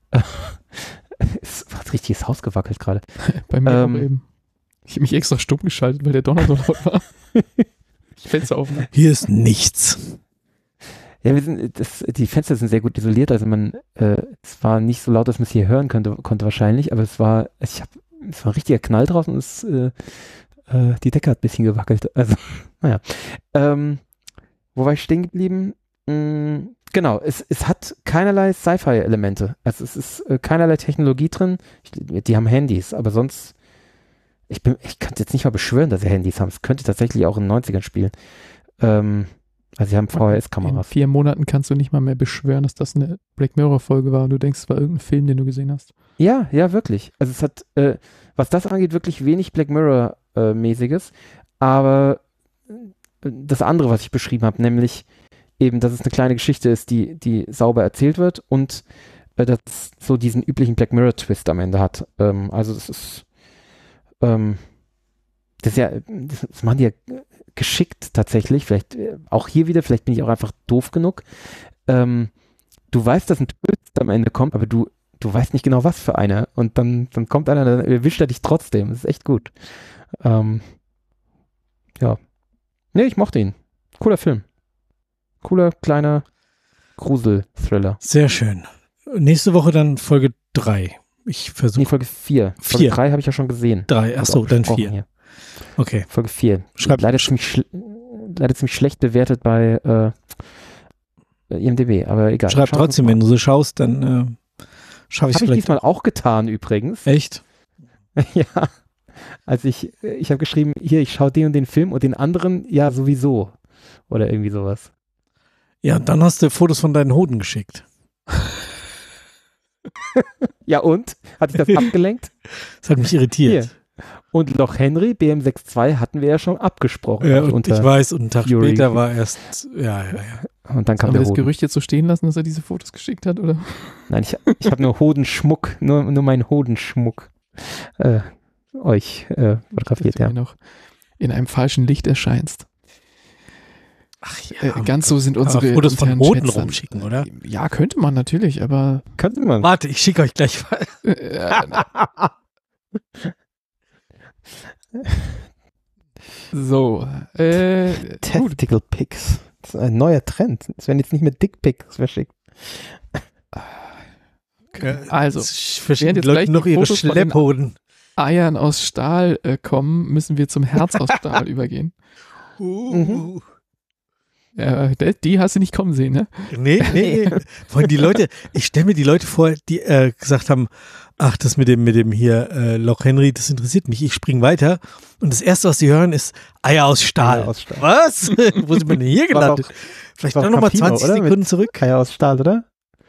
Es hat richtiges Haus gewackelt gerade. Bei mir Ähm, auch eben. Ich habe mich extra stumm geschaltet, weil der Donner so laut war. Ich Fenster auf. Hier ist nichts. Ja, wir sind, das, die Fenster sind sehr gut isoliert, also man, äh, es war nicht so laut, dass man es hier hören könnte, konnte wahrscheinlich, aber es war, ich hab, es war ein richtiger Knall draußen und es, äh, äh, die Decke hat ein bisschen gewackelt, also, naja. Ähm, wo war ich stehen geblieben? Mm, genau, es, es hat keinerlei Sci-Fi-Elemente, also es ist äh, keinerlei Technologie drin, ich, die haben Handys, aber sonst, ich bin, ich kann jetzt nicht mal beschwören, dass sie Handys haben, es könnte tatsächlich auch in den neunzigern spielen. Ähm, Also sie haben V H In S-Kameras. vier Monaten kannst du nicht mal mehr beschwören, dass das eine Black Mirror-Folge war und du denkst, es war irgendein Film, den du gesehen hast. Ja, ja, wirklich. Also es hat, äh, was das angeht, wirklich wenig Black Mirror-mäßiges. Aber das andere, was ich beschrieben habe, nämlich eben, dass es eine kleine Geschichte ist, die, die sauber erzählt wird und äh, dass es so diesen üblichen Black Mirror-Twist am Ende hat. Ähm, also das ist, ähm, das ist ja, das, das machen die ja geschickt tatsächlich, vielleicht äh, auch hier wieder, vielleicht bin ich auch einfach doof genug. Ähm, du weißt, dass ein Twist am Ende kommt, aber du, du weißt nicht genau, was für einer. Und dann, dann kommt einer, dann erwischt er dich trotzdem. Das ist echt gut. Ähm, ja. Nee, ich mochte ihn. Cooler Film. Cooler, kleiner Grusel-Thriller. Sehr schön. Nächste Woche dann Folge drei. Ich versuche. Nee, Folge vier. Vier. Folge drei habe ich ja schon gesehen. drei, achso, dann vier. Hier. Okay. Folge vier. Schreib- leider, ziemlich schl- leider ziemlich schlecht bewertet bei äh, I M D B, aber egal. Schreib Schauen wir trotzdem, uns wenn du so schaust, dann äh, schaffe ich es Habe ich vielleicht. diesmal auch getan übrigens. Echt? Ja. Also ich, ich habe geschrieben, hier, ich schaue den und den Film und den anderen, ja, sowieso. Oder irgendwie sowas. Ja, und dann hast du Fotos von deinen Hoden geschickt. Ja und? Hat dich das abgelenkt? Das hat mich irritiert. Hier. Und Loch Henry, B M zwei hatten wir ja schon abgesprochen. Ja, Also und unter ich weiß, und einen Tag Fury. später war erst, ja, ja, ja. Und dann kam Haben wir der das Hoden. Gerücht jetzt so stehen lassen, dass er diese Fotos geschickt hat, oder? Nein, ich, ich habe nur Hodenschmuck, nur, nur meinen Hodenschmuck äh, euch äh, fotografiert, Dass du ja. mir noch in einem falschen Licht erscheinst. Ach Äh, ganz so sind unsere aber Fotos von internen Hoden Chats dann. rumschicken, oder? Ja, könnte man natürlich, aber Könnte man. Warte, ich schicke euch gleich mal. äh, so. Äh, gut. Testicle Pics. Das ist ein neuer Trend. Es werden jetzt nicht mehr Dickpics verschickt. Also, ich verschicke während jetzt Leute gleich noch die ihre Fotos von den Schlepphoden. Eiern aus Stahl äh, kommen, müssen wir zum Herz aus Stahl übergehen. Uh. Ja, die, die hast du nicht kommen sehen, ne? Nee, nee, nee. Vor allem die Leute, ich stelle mir die Leute vor, die äh, gesagt haben, ach, das mit dem, mit dem hier äh, Loch Henry, das interessiert mich, ich spring weiter. Und das Erste, was sie hören, ist Eier aus Stahl. Eier aus Stahl. Was? Wo sind wir denn hier War gelandet? doch- Vielleicht war dann doch nochmal Campino, zwanzig oder? Sekunden Mit zurück. Eier aus Stahl, oder?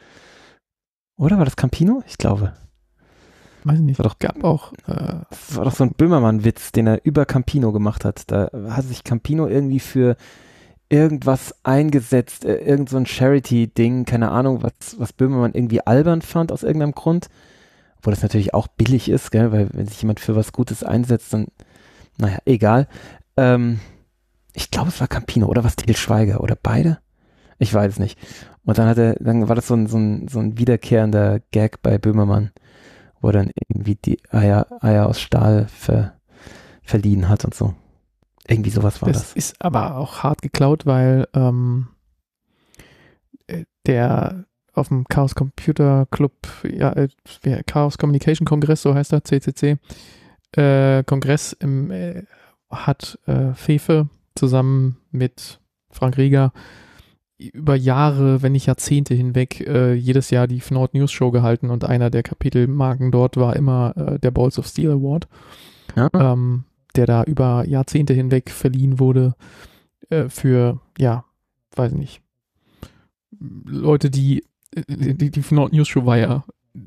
Oder war das Campino? Ich glaube. Weiß ich nicht. War doch- Gab auch. Äh, Das war doch so ein Böhmermann-Witz, den er über Campino gemacht hat. Da hat sich Campino irgendwie für irgendwas eingesetzt, äh, irgend so ein Charity-Ding, keine Ahnung, was, was Böhmermann irgendwie albern fand aus irgendeinem Grund. Obwohl das natürlich auch billig ist, gell? Weil wenn sich jemand für was Gutes einsetzt, dann, naja, egal. Ähm, ich glaube, es war Campino oder was Til Schweiger oder beide? Ich weiß es nicht. Und dann hat er, dann war das so ein, so ein, so ein wiederkehrender Gag bei Böhmermann, wo er dann irgendwie die Eier, Eier aus Stahl ver, verliehen hat und so. Irgendwie sowas war das, das. ist aber auch hart geklaut, weil ähm, äh, der auf dem Chaos Computer Club, ja, äh, Chaos Communication Kongress, so heißt er, C C C, äh, Kongress im, äh, hat äh, Fefe zusammen mit Frank Rieger über Jahre, wenn nicht Jahrzehnte hinweg, äh, jedes Jahr die Fnord News Show gehalten und einer der Kapitelmarken dort war immer äh, der Balls of Steel Award, Ja? ähm, der da über Jahrzehnte hinweg verliehen wurde äh, für, ja, weiß nicht, Leute, die die, die Fnord News Show war ja,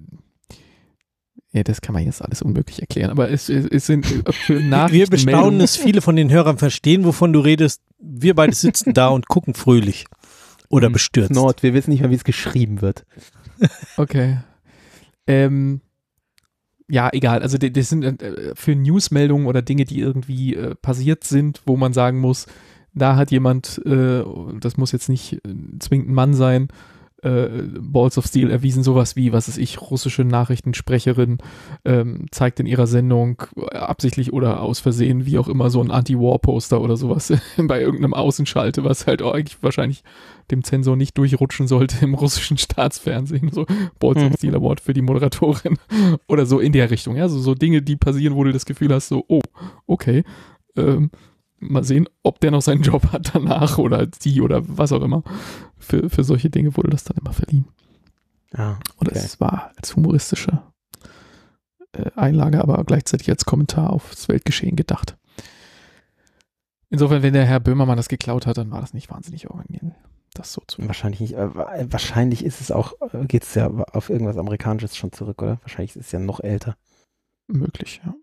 ja, das kann man jetzt alles unmöglich erklären, aber es, es, es sind für Wir bestaunen, dass viele von den Hörern verstehen, wovon du redest. Wir beide sitzen da und gucken fröhlich. Oder Hm, bestürzt. Nord, wir wissen nicht mehr, wie es geschrieben wird. Okay. Ähm, ja, egal. Also die- das sind äh, für Newsmeldungen oder Dinge, die irgendwie äh, passiert sind, wo man sagen muss, da hat jemand, äh, das muss jetzt nicht äh, zwingend ein Mann sein, äh, Balls of Steel erwiesen, sowas wie, was weiß ich, russische Nachrichtensprecherin ähm, zeigt in ihrer Sendung absichtlich oder aus Versehen, wie auch immer, so ein Anti-War-Poster oder sowas bei irgendeinem Außenschalte, was halt auch eigentlich wahrscheinlich dem Zensor nicht durchrutschen sollte im russischen Staatsfernsehen. So Balls of Steel Award für die Moderatorin oder so in der Richtung. Ja, so, so Dinge, die passieren, wo du das Gefühl hast, so, oh, okay, ähm, mal sehen, ob der noch seinen Job hat danach oder die oder was auch immer. Für, für solche Dinge wurde das dann immer verliehen. Ah, und okay. es war als humoristische äh, Einlage, aber gleichzeitig als Kommentar aufs Weltgeschehen gedacht. Insofern, wenn der Herr Böhmermann das geklaut hat, dann war das nicht wahnsinnig originell, das so zu machen. Wahrscheinlich nicht. Äh, wahrscheinlich ist es auch, äh, geht es ja auf irgendwas Amerikanisches schon zurück, oder? Wahrscheinlich ist es ja noch älter. Möglich, ja.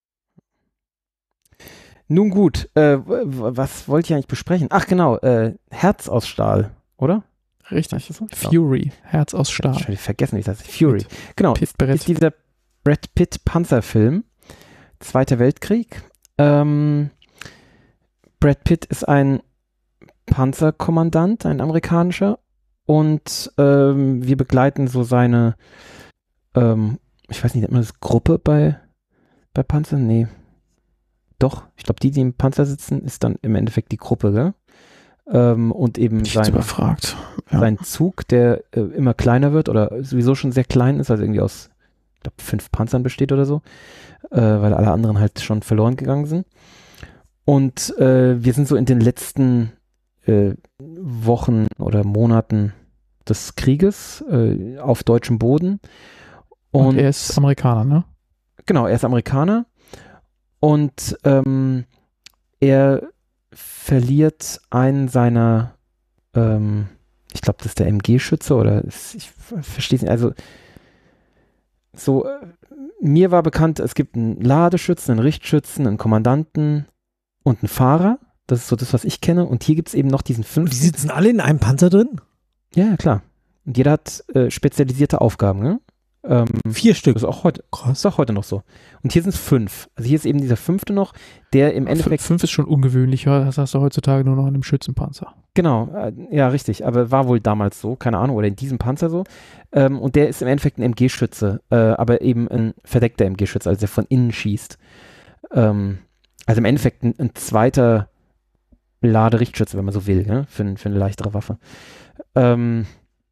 Nun gut, äh, w- was wollte ich eigentlich besprechen? Ach genau, äh, Herz aus Stahl, oder? Richtig. So? Fury, Herz aus Ich hab Stahl. schon vergessen, wie das heißt. Fury. Genau, Pitt ist Brett. dieser Brad Pitt Panzerfilm, Zweiter Weltkrieg. Ähm, Brad Pitt ist ein Panzerkommandant, ein amerikanischer, und ähm, wir begleiten so seine, ähm, ich weiß nicht, nennt man das Gruppe bei, bei Panzern? Nee. Doch, ich glaube, die, die im Panzer sitzen, ist dann im Endeffekt die Gruppe, gell? Ähm, und eben Ich bin sein, überfragt. Ja. sein Zug, der äh, immer kleiner wird oder sowieso schon sehr klein ist, also irgendwie aus, ich glaube, fünf Panzern besteht oder so, äh, weil alle anderen halt schon verloren gegangen sind. Und äh, wir sind so in den letzten äh, Wochen oder Monaten des Krieges äh, auf deutschem Boden. Und, Und, er ist Amerikaner, ne? genau, er ist Amerikaner und ähm, er verliert einen seiner, ähm, ich glaube, das ist der M G-Schütze oder ist, ich verstehe es nicht, also so, äh, mir war bekannt, es gibt einen Ladeschützen, einen Richtschützen, einen Kommandanten und einen Fahrer. Das ist so das, was ich kenne. Und hier gibt es eben noch diesen Die fünften. sitzen alle in einem Panzer drin? Ja, ja, klar. Und jeder hat äh, spezialisierte Aufgaben, ne? Ähm, Vier Stück. das ist auch heute, Krass. ist auch heute noch so. Und hier sind es fünf. Also hier ist eben dieser fünfte noch, der im Endeffekt, F- Fünf ist schon ungewöhnlicher, das hast du heutzutage nur noch in einem Schützenpanzer. genau, äh, ja, richtig, aber war wohl damals so, keine Ahnung, oder in diesem Panzer so. Ähm, und der ist im Endeffekt ein M G-Schütze, äh, aber eben ein verdeckter M G-Schütze, also der von innen schießt. Ähm, also im Endeffekt ein, ein zweiter Laderichtschütze, wenn man so will, ja, für, für eine leichtere Waffe. Ähm,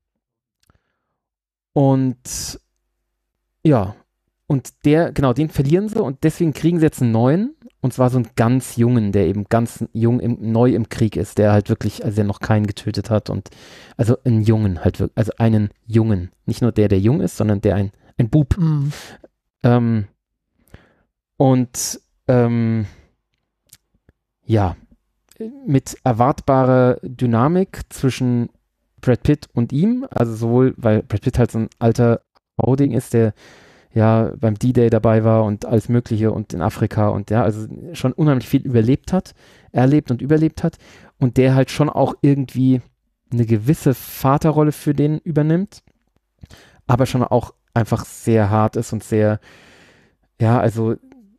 und ja, und der, genau, den verlieren sie und deswegen kriegen sie jetzt einen neuen, und zwar so einen ganz jungen, der eben ganz jung, im, neu im Krieg ist, der halt wirklich, also der noch keinen getötet hat und, also einen Jungen halt wirklich, also einen Jungen, nicht nur der, der jung ist, sondern der ein, ein Bub. Mhm. Ähm, und ähm, ja, mit erwartbarer Dynamik zwischen Brad Pitt und ihm, also sowohl, weil Brad Pitt halt so ein alter Hauding ist, der ja beim D-Day dabei war und alles Mögliche und in Afrika und ja, also schon unheimlich viel überlebt hat, erlebt und überlebt hat und der halt schon auch irgendwie eine gewisse Vaterrolle für den übernimmt, aber schon auch einfach sehr hart ist und sehr, ja, also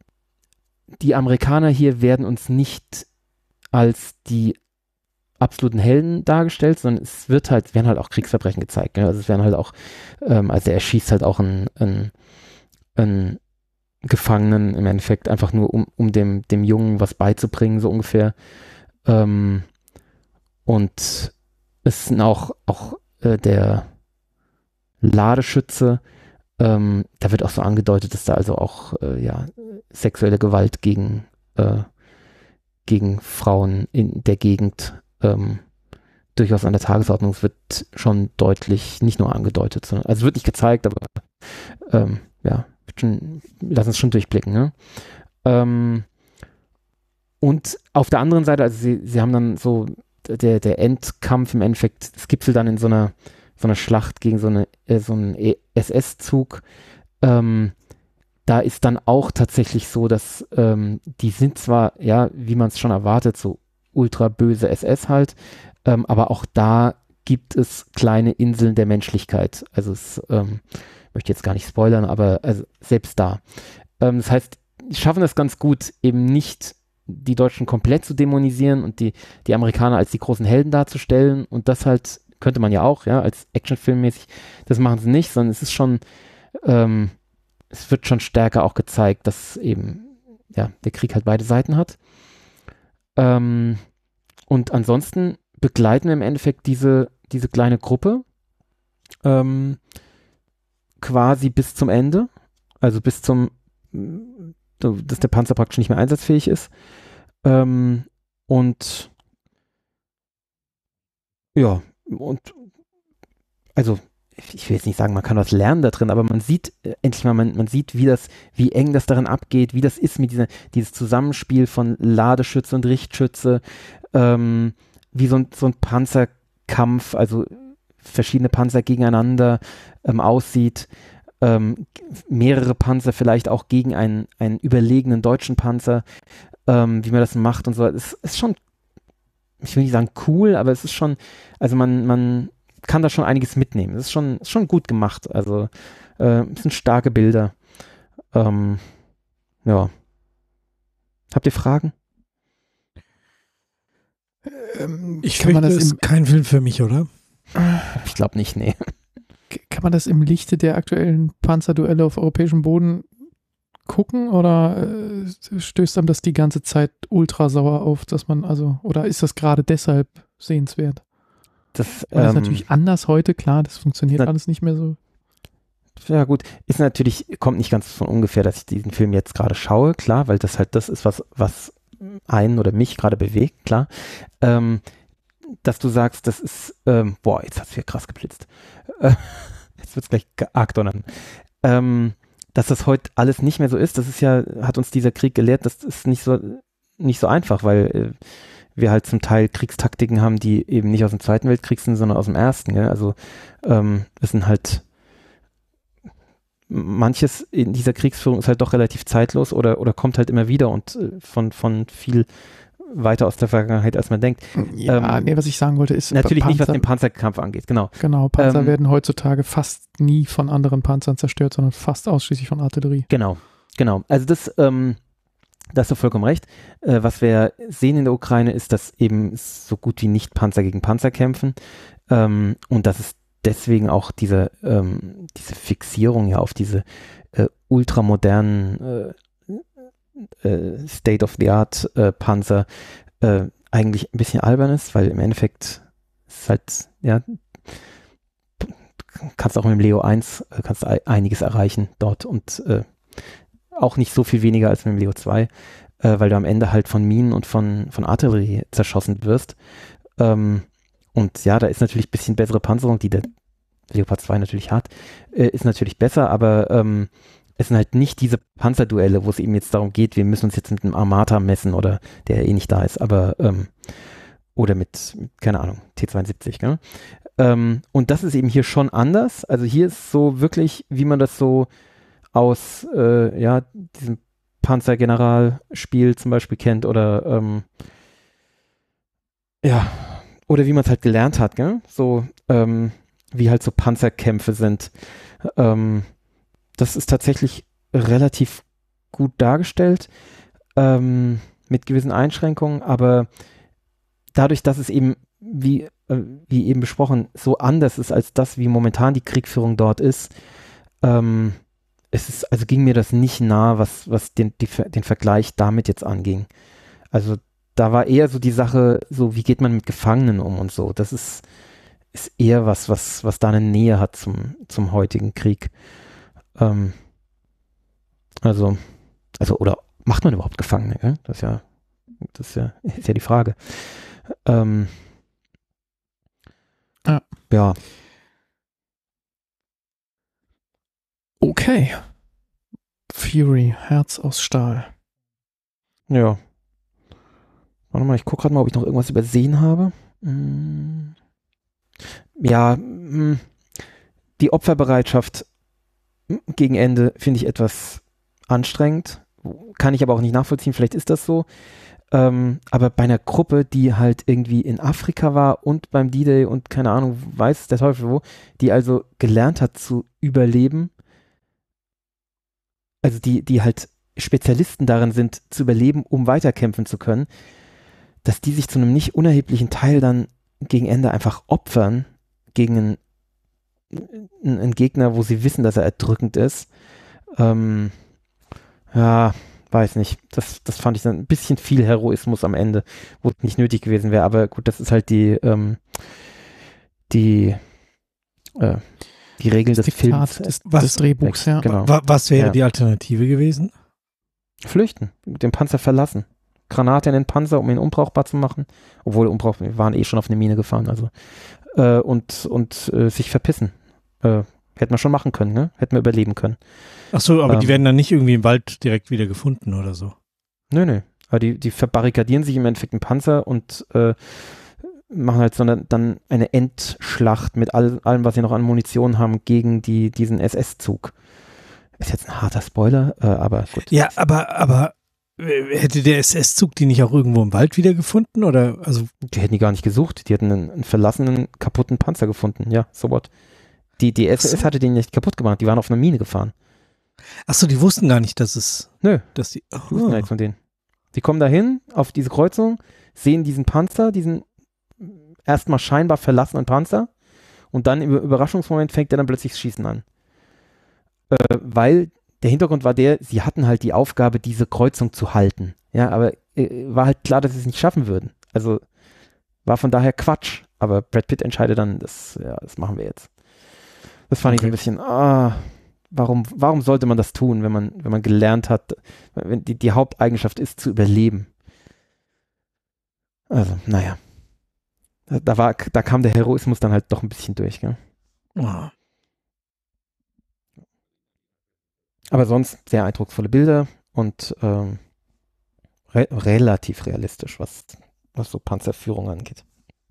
die Amerikaner hier werden uns nicht als die absoluten Helden dargestellt, sondern es wird halt, werden halt auch Kriegsverbrechen gezeigt. Ne? Also es werden halt auch, ähm, also er erschießt halt auch einen, einen, einen Gefangenen im Endeffekt, einfach nur um, um dem, dem Jungen was beizubringen, so ungefähr. Ähm, und es sind auch, auch äh, der Ladeschütze, ähm, da wird auch so angedeutet, dass da also auch äh, ja, sexuelle Gewalt gegen, äh, gegen Frauen in der Gegend ähm, durchaus an der Tagesordnung. Es wird schon deutlich, nicht nur angedeutet, sondern, also es wird nicht gezeigt, aber ähm, ja, schon, lass uns schon durchblicken. Ne? Ähm, und auf der anderen Seite, also sie, sie haben dann so, der, der Endkampf im Endeffekt, es gipfelt dann in so einer, so einer Schlacht gegen so, eine, äh, so einen S S-Zug. Ähm, da ist dann auch tatsächlich so, dass ähm, die sind zwar, ja, wie man es schon erwartet, so ultra böse S S halt, ähm, aber auch da gibt es kleine Inseln der Menschlichkeit. Also es, ähm, möchte jetzt gar nicht spoilern, aber also selbst da. Ähm, das heißt, die schaffen es ganz gut, eben nicht die Deutschen komplett zu dämonisieren und die, die Amerikaner als die großen Helden darzustellen und das halt könnte man ja auch, ja, als Actionfilmmäßig. Das machen sie nicht, sondern es ist schon, ähm, es wird schon stärker auch gezeigt, dass eben, ja, der Krieg halt beide Seiten hat. Ähm, und ansonsten begleiten wir im Endeffekt diese, diese kleine Gruppe ähm, quasi bis zum Ende, also bis zum, dass der Panzer praktisch nicht mehr einsatzfähig ist. Ähm, und ja, und also ich will jetzt nicht sagen, man kann was lernen da drin, aber man sieht äh, endlich mal, man, man sieht, wie das, wie eng das darin abgeht, wie das ist mit dieser, dieses Zusammenspiel von Ladeschütze und Richtschütze, ähm, wie so ein, so ein Panzerkampf, also verschiedene Panzer gegeneinander ähm, aussieht, ähm, mehrere Panzer vielleicht auch gegen einen, einen überlegenen deutschen Panzer, ähm, wie man das macht und so. Es ist schon, ich will nicht sagen cool, aber es ist schon, also man, man kann da schon einiges mitnehmen. Das ist schon, ist schon gut gemacht. Also äh, es sind starke Bilder. Ähm, ja. Habt ihr Fragen? Ähm, ich kann man das ist kein Film für mich, oder? Ich glaube nicht, nee. Kann man das im Lichte der aktuellen Panzerduelle auf europäischem Boden gucken oder äh, stößt einem das die ganze Zeit ultra sauer auf, dass man also, oder ist das gerade deshalb sehenswert? Das, das ist ähm, natürlich anders heute, klar, das funktioniert na, alles nicht mehr so. Ja gut, ist natürlich, kommt nicht ganz von ungefähr, dass ich diesen Film jetzt gerade schaue, klar, weil das halt das ist, was, was einen oder mich gerade bewegt, klar. Ähm, dass du sagst, das ist, ähm, boah, jetzt hat es hier krass geblitzt. Äh, jetzt wird es gleich arg donnern. Ähm, dass das heute alles nicht mehr so ist, das ist ja, hat uns dieser Krieg gelehrt, das ist nicht so, nicht so einfach, weil äh, wir halt zum Teil Kriegstaktiken haben, die eben nicht aus dem Zweiten Weltkrieg sind, sondern aus dem Ersten. Gell? Also ähm, es sind halt manches in dieser Kriegsführung ist halt doch relativ zeitlos oder, oder kommt halt immer wieder und äh, von, von viel weiter aus der Vergangenheit, als man denkt. Ja, ähm, nee, was ich sagen wollte ist... Natürlich Panzer, nicht, was den Panzerkampf angeht, genau. Genau, Panzer ähm, werden heutzutage fast nie von anderen Panzern zerstört, sondern fast ausschließlich von Artillerie. Genau, genau. Also das... Ähm, Da hast du vollkommen recht. Äh, was wir sehen in der Ukraine ist, dass eben so gut wie nicht Panzer gegen Panzer kämpfen ähm, und dass es deswegen auch diese, ähm, diese Fixierung ja auf diese äh, ultramodernen äh, äh, State-of-the-Art äh, Panzer äh, eigentlich ein bisschen albern ist, weil im Endeffekt ist halt, ja, kannst auch mit dem Leo eins äh, kannst einiges erreichen dort und äh, auch nicht so viel weniger als mit dem Leo zwei, äh, weil du am Ende halt von Minen und von, von Artillerie zerschossen wirst. Ähm, und ja, da ist natürlich ein bisschen bessere Panzerung, die der Leopard zwei natürlich hat, äh, ist natürlich besser, aber ähm, es sind halt nicht diese Panzerduelle, wo es eben jetzt darum geht, wir müssen uns jetzt mit einem Armata messen oder der eh nicht da ist, aber ähm, oder mit, mit, keine Ahnung, T zweiundsiebzig, gell? Ähm, und das ist eben hier schon anders. Also hier ist so wirklich, wie man das so aus äh, ja, diesem Panzergeneral-Spiel zum Beispiel kennt oder ähm, ja, oder wie man es halt gelernt hat, gell? So, ähm, wie halt so Panzerkämpfe sind. Ähm, das ist tatsächlich relativ gut dargestellt, ähm, mit gewissen Einschränkungen, aber dadurch, dass es eben, wie, äh, wie eben besprochen, so anders ist als das, wie momentan die Kriegführung dort ist, ähm, es ist, also ging mir das nicht nah, was, was den, die, den Vergleich damit jetzt anging. Also da war eher so die Sache, so wie geht man mit Gefangenen um und so. Das ist, ist eher was, was, was da eine Nähe hat zum, zum heutigen Krieg. Ähm, also, also, oder macht man überhaupt Gefangene? Gell? Das ist ja, das ist ja, ist ja die Frage. Ähm, ja. ja. Okay. Fury, Herz aus Stahl. Ja. Warte mal, ich gucke gerade mal, ob ich noch irgendwas übersehen habe. Hm. Ja, hm. Die Opferbereitschaft gegen Ende finde ich etwas anstrengend. Kann ich aber auch nicht nachvollziehen, vielleicht ist das so. Ähm, aber bei einer Gruppe, die halt irgendwie in Afrika war und beim D-Day und keine Ahnung, weiß der Teufel wo, die also gelernt hat zu überleben, also die, die halt Spezialisten darin sind, zu überleben, um weiterkämpfen zu können, dass die sich zu einem nicht unerheblichen Teil dann gegen Ende einfach opfern, gegen einen, einen, einen Gegner, wo sie wissen, dass er erdrückend ist. Ähm, ja, weiß nicht. Das, das fand ich dann ein bisschen viel Heroismus am Ende, wo es nicht nötig gewesen wäre. Aber gut, das ist halt die, ähm, die, äh, die Regel des Films. Des, Was- des Drehbuchs, ja. Genau. Wa- Was wäre Ja. die Alternative gewesen? Flüchten, den Panzer verlassen. Granate in den Panzer, um ihn unbrauchbar zu machen. Obwohl, unbrauchbar, wir waren eh schon auf eine Mine gefahren, also. Äh, und und äh, sich verpissen. Äh, hätten wir schon machen können, ne? Hätten wir überleben können. Ach so, aber Ähm. die werden dann nicht irgendwie im Wald direkt wieder gefunden oder so. Nö, nö. Aber die, die verbarrikadieren sich im Endeffekt im Panzer und äh, machen halt so eine, dann eine Endschlacht mit all, allem, was sie noch an Munition haben, gegen die, diesen S S-Zug. Ist jetzt ein harter Spoiler, äh, aber gut. Ja, aber, aber äh, hätte der S S-Zug die nicht auch irgendwo im Wald wieder gefunden? Oder, also, Die hätten die gar nicht gesucht. Die hätten einen, einen verlassenen, kaputten Panzer gefunden. Ja, so what. Die, die S S so. hatte den nicht kaputt gemacht. Die waren auf einer Mine gefahren. ach so, die wussten gar nicht, dass es, Nö, dass die, die wussten ja nichts von denen. Die kommen dahin, auf diese Kreuzung, sehen diesen Panzer, diesen erstmal scheinbar verlassenen Panzer und dann im Überraschungsmoment fängt er dann plötzlich das Schießen an. Äh, weil der Hintergrund war der, sie hatten halt die Aufgabe, diese Kreuzung zu halten. Ja, aber äh, war halt klar, dass sie es nicht schaffen würden. Also war von daher Quatsch. Aber Brad Pitt entscheidet dann, das, ja, das machen wir jetzt. Das fand ich Okay. ein bisschen, ah, warum, warum sollte man das tun, wenn man, wenn man gelernt hat, wenn die, die Haupteigenschaft ist, zu überleben. Also, naja. Da, da war, da kam der Heroismus dann halt doch ein bisschen durch, gell? oh. Aber sonst sehr eindrucksvolle Bilder und ähm, re relativ realistisch, was, was so Panzerführung angeht.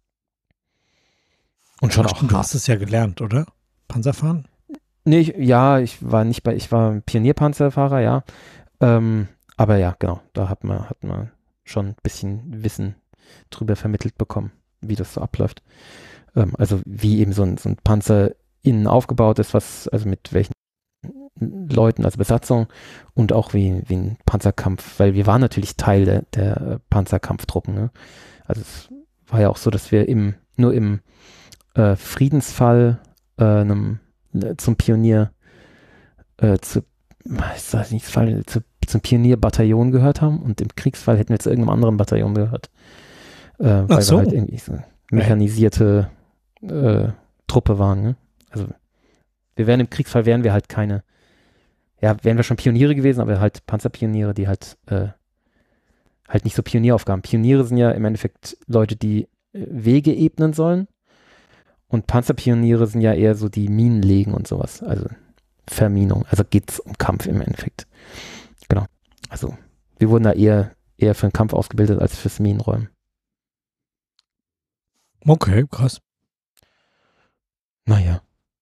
Und schon Ach, auch stimmt, du hart. hast es ja gelernt, oder? Panzerfahren? Nee, ich, ja, ich war nicht bei, ich war Pionierpanzerfahrer, ja. Ähm, aber ja, genau, da hat man, hat man schon ein bisschen Wissen drüber vermittelt bekommen, wie das so abläuft. Ähm, also wie eben so ein, so ein Panzer innen aufgebaut ist, was, also mit welchen Leuten als Besatzung und auch wie, wie ein Panzerkampf, weil wir waren natürlich Teil der, der Panzerkampftruppen. Ne? Also es war ja auch so, dass wir im, nur im äh, Friedensfall äh, einem, zum Pionier äh, zu, ich weiß nicht, Fall, zu, zum Pionierbataillon gehört haben und im Kriegsfall hätten wir zu irgendeinem anderen Bataillon gehört. Äh, weil so. wir halt irgendwie so mechanisierte äh, Truppe waren. Ne? Also wir wären im Kriegsfall, wären wir halt keine, ja, wären wir schon Pioniere gewesen, aber halt Panzerpioniere, die halt äh, halt nicht so Pionieraufgaben. Pioniere sind ja im Endeffekt Leute, die äh, Wege ebnen sollen und Panzerpioniere sind ja eher so die Minen legen und sowas, also Verminung, also geht's um Kampf im Endeffekt. Genau, also wir wurden da eher, eher für den Kampf ausgebildet als fürs Minenräumen. Okay, krass. Naja.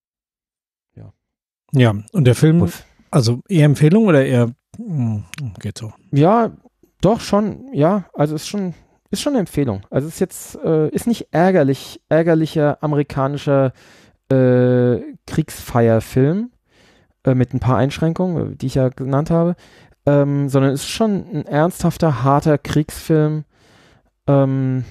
Ja, und der Film, Uff. also eher Empfehlung oder eher, hm, geht so. Ja, doch schon, ja, also ist schon, ist schon eine Empfehlung. Also ist jetzt, äh, ist nicht ärgerlich, ärgerlicher amerikanischer äh, Kriegsfeierfilm äh, mit ein paar Einschränkungen, die ich ja genannt habe, ähm, sondern ist schon ein ernsthafter, harter Kriegsfilm, ähm,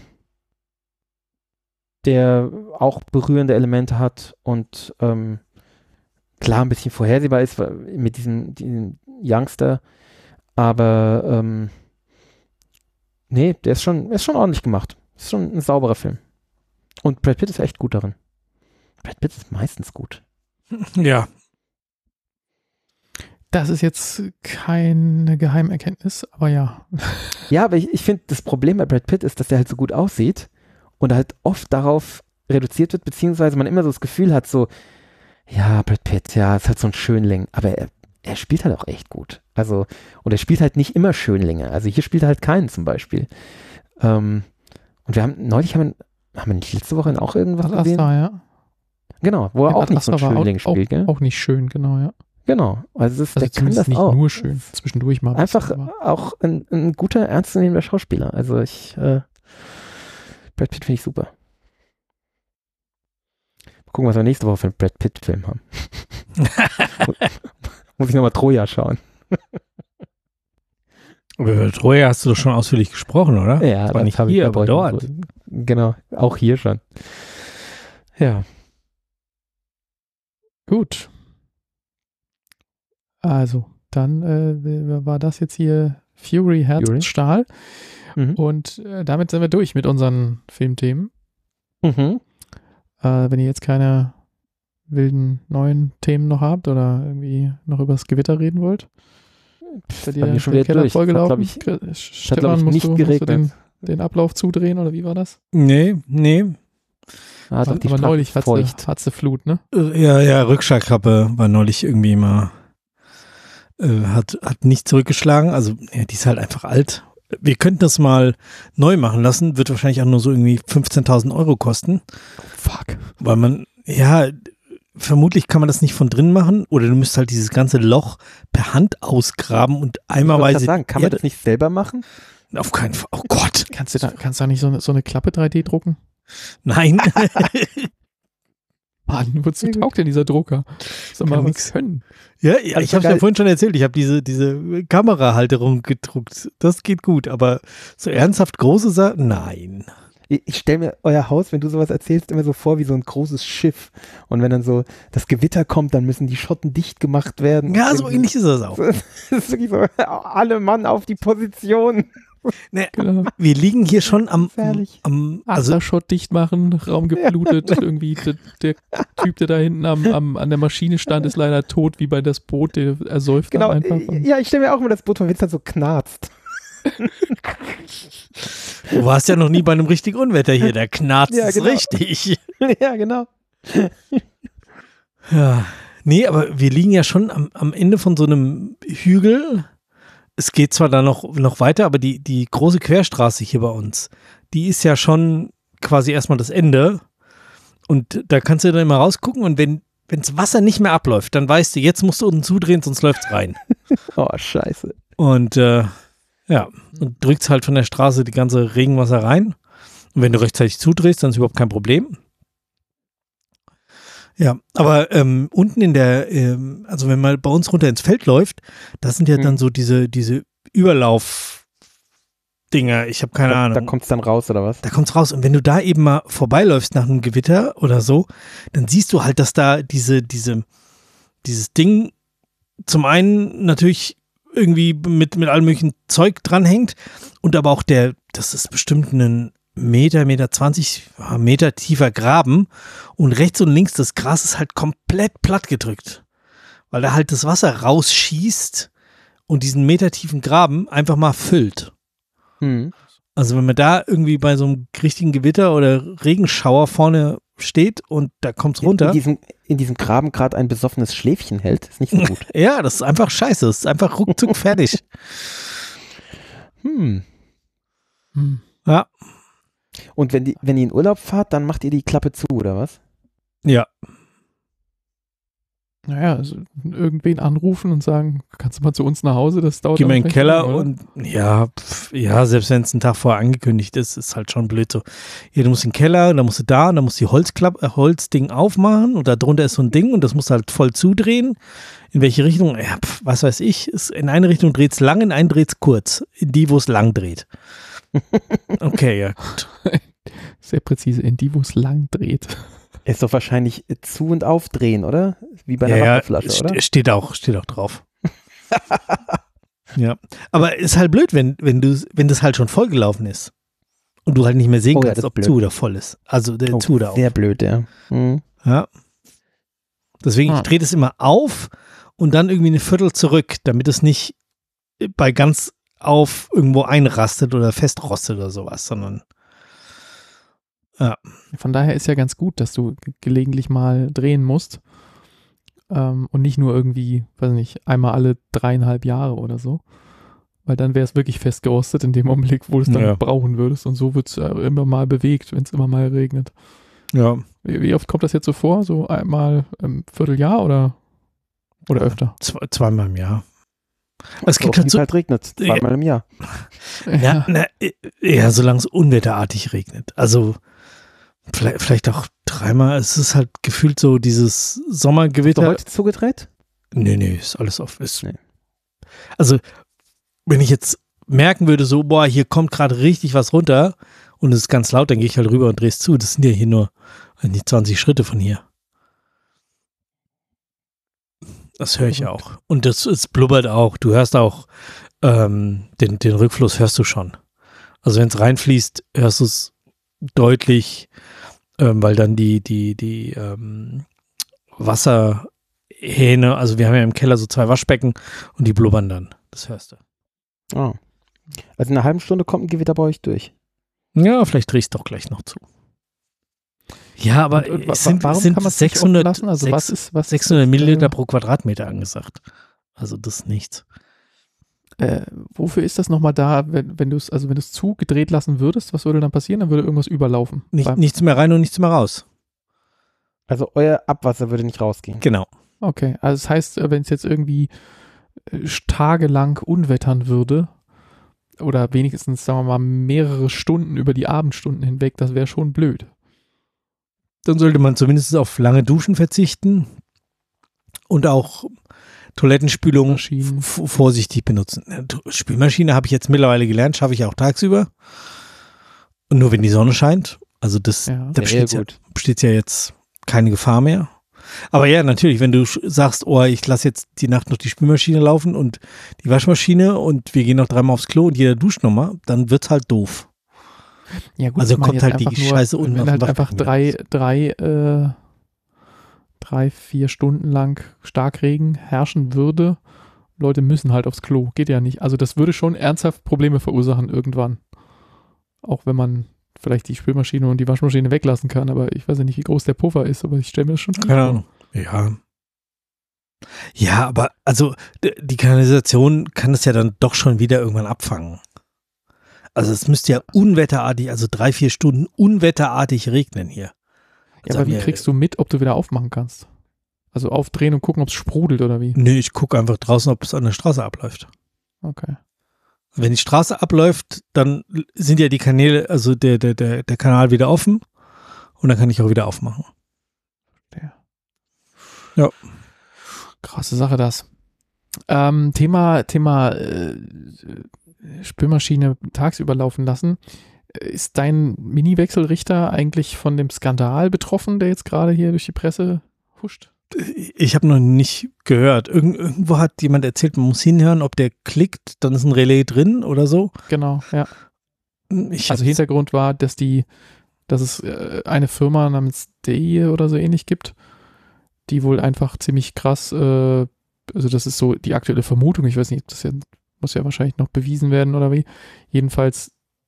der auch berührende Elemente hat und ähm, klar ein bisschen vorhersehbar ist mit diesem, diesem Youngster, aber ähm, nee, der ist schon, ist schon ordentlich gemacht. Ist schon ein sauberer Film. Und Brad Pitt ist echt gut darin. Brad Pitt ist meistens gut. Ja, Das ist jetzt keine Geheimerkenntnis, aber ja. Ja, aber ich, ich finde, das Problem bei Brad Pitt ist, dass der halt so gut aussieht und halt oft darauf reduziert wird, beziehungsweise man immer so das Gefühl hat, so, ja, Brad Pitt, ja, ist halt so ein Schönling, aber er, er spielt halt auch echt gut. Also, und er spielt halt nicht immer Schönlinge. Also hier spielt er halt keinen zum Beispiel. Ähm, und wir haben, neulich haben wir, haben wir nicht letzte Woche auch irgendwas Ad gesehen? Astra, ja. Genau, wo er Ja, auch Ad nicht so ein Astra war Schönling auch, spielt, gell? auch, auch nicht schön, genau, ja. Genau, also, das, Also der kann zumindest das nicht auch. nur schön, zwischendurch mal. was, Einfach aber- auch ein, ein guter, ernstzunehmender Schauspieler. Also ich, äh, Brad Pitt finde ich super. Mal gucken, was wir nächste Woche für einen Brad Pitt-Film haben. Muss ich nochmal Troja schauen. aber über Troja hast du doch schon ausführlich gesprochen, oder? Ja, Zwar nicht hab ich hier, bei aber euch dort. so- Genau, auch hier schon. Ja, Gut. Also, dann äh, war das jetzt hier Fury, Herz Fury. und Stahl. Mhm. Und äh, damit sind wir durch mit unseren Filmthemen. Mhm. Äh, wenn ihr jetzt keine wilden neuen Themen noch habt oder irgendwie noch über das Gewitter reden wollt. Bei dir mir schon der wieder Keller durch. vollgelaufen. Es hat, glaub ich, Stefan, glaub ich, musst nicht du, musst du geregnet. den, den Ablauf zudrehen oder wie war das? Nee, nee. Ah, doch, Aber die Straße neulich ist hat feucht. sie, hat sie Flut, ne? Äh, Ja, ja, Rückschlagkappe war neulich irgendwie mal, äh, hat, hat nicht zurückgeschlagen. Also, ja, die ist halt einfach alt. Wir könnten das mal neu machen lassen. Wird wahrscheinlich auch nur so irgendwie fünfzehntausend Euro kosten. Fuck. Weil man, ja, vermutlich kann man das nicht von drin machen. Oder du müsst halt dieses ganze Loch per Hand ausgraben und Ich wollte eimerweise. gerade sagen, kann man das nicht selber machen? Auf keinen Fall. Oh Gott. Kannst du da, kannst du da nicht so eine, so eine Klappe drei D drucken? Nein. Mann, wozu taugt denn dieser Drucker? Soll mal Kann was nix. können. Ja, ja, Also ich habe geil. ja vorhin schon erzählt, ich habe diese, diese Kamerahalterung gedruckt. Das geht gut, aber so ernsthaft große Sachen, nein. Ich, ich stelle mir euer Haus, wenn du sowas erzählst, immer so vor wie so ein großes Schiff. Und wenn dann so das Gewitter kommt, dann müssen die Schotten dicht gemacht werden. Ja, so Irgendwie- ähnlich ist das auch. Das ist wirklich so, alle Mann auf die Position. Nee, Genau. wir liegen hier schon am, Gefährlich. am also Achterschott dicht machen, Raum geblutet. Irgendwie der, der Typ, der da hinten am, am, an der Maschine stand, ist leider tot, wie bei das Boot, der ersäuft Genau, dann einfach. äh, ja, ich stelle mir auch immer das Boot vor, wenn es dann so knarzt. du warst ja noch nie bei einem richtigen Unwetter hier, der knarzt Ja, es genau. richtig. Ja, genau. Ja, nee, aber wir liegen ja schon am, am Ende von so einem Hügel. Es geht zwar da noch, noch weiter, aber die, die große Querstraße hier bei uns, die ist ja schon quasi erstmal das Ende. Und da kannst du dann immer rausgucken und wenn das Wasser nicht mehr abläuft, dann weißt du, jetzt musst du unten zudrehen, sonst läuft's rein. Oh, scheiße. Und äh, ja, und drückst halt von der Straße die ganze Regenwasser rein. Und wenn du rechtzeitig zudrehst, dann ist überhaupt kein Problem. Ja, aber ähm, unten in der, ähm, also wenn man bei uns runter ins Feld läuft, das sind ja Hm. dann so diese, diese Überlauf-Dinger. Ich habe keine da, Ahnung. Da kommt es dann raus, oder was? Da kommt's raus. Und wenn du da eben mal vorbeiläufst nach einem Gewitter oder so, dann siehst du halt, dass da diese, diese, dieses Ding zum einen natürlich irgendwie mit, mit allem möglichen Zeug dranhängt und aber auch der, das ist bestimmt ein Meter, Meter zwanzig, Meter tiefer Graben und rechts und links das Gras ist halt komplett platt gedrückt, weil da halt das Wasser rausschießt und diesen Meter tiefen Graben einfach mal füllt. Hm. Also wenn man da irgendwie bei so einem richtigen Gewitter oder Regenschauer vorne steht und da kommt's In runter. diesem, in diesem Graben gerade ein besoffenes Schläfchen hält, ist nicht so gut. Ja, das ist einfach scheiße. Das ist einfach ruckzuck fertig. Hm. Hm. Ja, Und wenn, die, wenn ihr in Urlaub fahrt, dann macht ihr die Klappe zu, oder was? ja. Naja, also irgendwen anrufen und sagen, kannst du mal zu uns nach Hause, das dauert Geh mal in den vielleicht Keller lang, oder? und ja, pf, ja, selbst wenn es einen Tag vorher angekündigt ist, ist halt schon blöd so. Ja, du musst in den Keller, dann musst du da, und dann musst du die Holzklapp, äh, Holzding aufmachen und da drunter ist so ein Ding und das musst du halt voll zudrehen. In welche Richtung? Ja, pf, was weiß ich. Ist in eine Richtung dreht es lang, in eine dreht es kurz. In die, wo es lang dreht. Okay, ja, gut. Sehr präzise, in die, wo es lang dreht. Ist doch wahrscheinlich zu- und aufdrehen, oder? Wie bei einer Ja, ja, Wasserflasche, st- oder? steht auch, steht auch drauf. Ja, aber ist halt blöd, wenn, wenn du, wenn das halt schon vollgelaufen ist und du halt nicht mehr sehen Oh ja, kannst, das ist ob blöd. zu oder voll ist. Also der Oh, zu oder auf. sehr blöd, ja. Hm. Ja. Deswegen, Ah. ich drehe das immer auf und dann irgendwie eine Viertel zurück, damit es nicht bei ganz auf irgendwo einrastet oder festrostet oder sowas, sondern Von daher ist ja ganz gut, dass du ge- gelegentlich mal drehen musst ähm, und nicht nur irgendwie, weiß nicht, einmal alle dreieinhalb Jahre oder so, weil dann wäre es wirklich festgerostet in dem Augenblick, wo du es dann Ja. brauchen würdest und so wird es immer mal bewegt, wenn es immer mal regnet. ja, Wie, wie oft kommt das jetzt so vor? So einmal im Vierteljahr oder, oder öfter? zwei, zweimal im Jahr. Es So gibt viel halt so, halt regnet, zweimal im Jahr. ja, na, ja, solange es unwetterartig regnet. Also vielleicht, vielleicht auch dreimal. Es ist halt gefühlt so dieses Ist doch Sommergewitter. heute zugedreht? Nee, nee, ist alles auf. Ist, Nee. Also, wenn ich jetzt merken würde, so, boah, hier kommt gerade richtig was runter und es ist ganz laut, dann gehe ich halt rüber und drehe es zu. Das sind ja hier nur nicht zwanzig Schritte von hier. das höre ich auch. Und das, es blubbert auch. Du hörst auch ähm, den, den Rückfluss hörst du schon. Also wenn es reinfließt, hörst du es deutlich, ähm, weil dann die, die, die ähm, Wasserhähne, also wir haben ja im Keller so zwei Waschbecken und die blubbern dann. Das hörst du. Oh. Also in einer halben Stunde kommt ein Gewitter bei euch durch. Ja, vielleicht drehst du doch gleich noch zu. Ja, aber und, und, es sind, warum sind kann man es sechshundert, lassen? Also was ist, was sechshundert ist, Milliliter äh, pro Quadratmeter angesagt. Also das ist nichts. Äh, wofür ist das nochmal da, wenn, wenn du es, also wenn du es zugedreht lassen würdest, was würde dann passieren? Dann würde irgendwas überlaufen. Nicht, nichts mehr rein und nichts mehr raus. Also euer Abwasser würde nicht rausgehen. Genau. Okay, also das heißt, wenn es jetzt irgendwie äh, tagelang unwettern würde, oder wenigstens, sagen wir mal, mehrere Stunden über die Abendstunden hinweg, das wäre schon blöd. Dann sollte man zumindest auf lange Duschen verzichten und auch Toilettenspülung Maschinen. f- vorsichtig benutzen. Spülmaschine habe ich jetzt mittlerweile gelernt, schaffe ich auch tagsüber. Und nur wenn die Sonne scheint. Also das, Ja. da Sehr besteht ja, gut. besteht ja jetzt keine Gefahr mehr. Aber ja, natürlich, wenn du sch- sagst, oh, ich lasse jetzt die Nacht noch die Spülmaschine laufen und die Waschmaschine und wir gehen noch dreimal aufs Klo und jeder duscht nochmal, dann wird's halt doof. Ja, gut, Also ich meine kommt jetzt halt die einfach nur, Scheiße unten wenn auf den halt einfach Waschbecken drei, drei, äh, drei, vier Stunden lang Starkregen herrschen würde, Leute müssen halt aufs Klo. Geht ja nicht. Also das würde schon ernsthaft Probleme verursachen irgendwann. Auch wenn man vielleicht die Spülmaschine und die Waschmaschine weglassen kann, aber ich weiß ja nicht, wie groß der Puffer ist, aber ich stelle mir das schon Keine Ahnung. Ja. Ja, aber also d- die Kanalisation kann das ja dann doch schon wieder irgendwann abfangen. Also es müsste ja unwetterartig, also drei, vier Stunden unwetterartig regnen hier. Ja, aber wie kriegst du mit, ob du wieder aufmachen kannst? Also aufdrehen und gucken, ob es sprudelt oder wie? Nee, ich gucke einfach draußen, ob es an der Straße abläuft. Okay. Wenn die Straße abläuft, dann sind ja die Kanäle, also der, der, der, der Kanal wieder offen und dann kann ich auch wieder aufmachen. Der. Ja. Krasse Sache das. Ähm, Thema, Thema äh, Spülmaschine tagsüber laufen lassen. Ist dein Mini-Wechselrichter eigentlich von dem Skandal betroffen, der jetzt gerade hier durch die Presse huscht? Ich habe noch nicht gehört. Irgend, irgendwo hat jemand erzählt, man muss hinhören, ob der klickt, dann ist ein Relais drin oder so. Genau, ja. Ich Also hab's- Hintergrund war, dass die, dass es äh, eine Firma namens Day oder so ähnlich gibt, die wohl einfach ziemlich krass, äh, also das ist so die aktuelle Vermutung, ich weiß nicht, das ja, muss ja wahrscheinlich noch bewiesen werden oder wie. Jedenfalls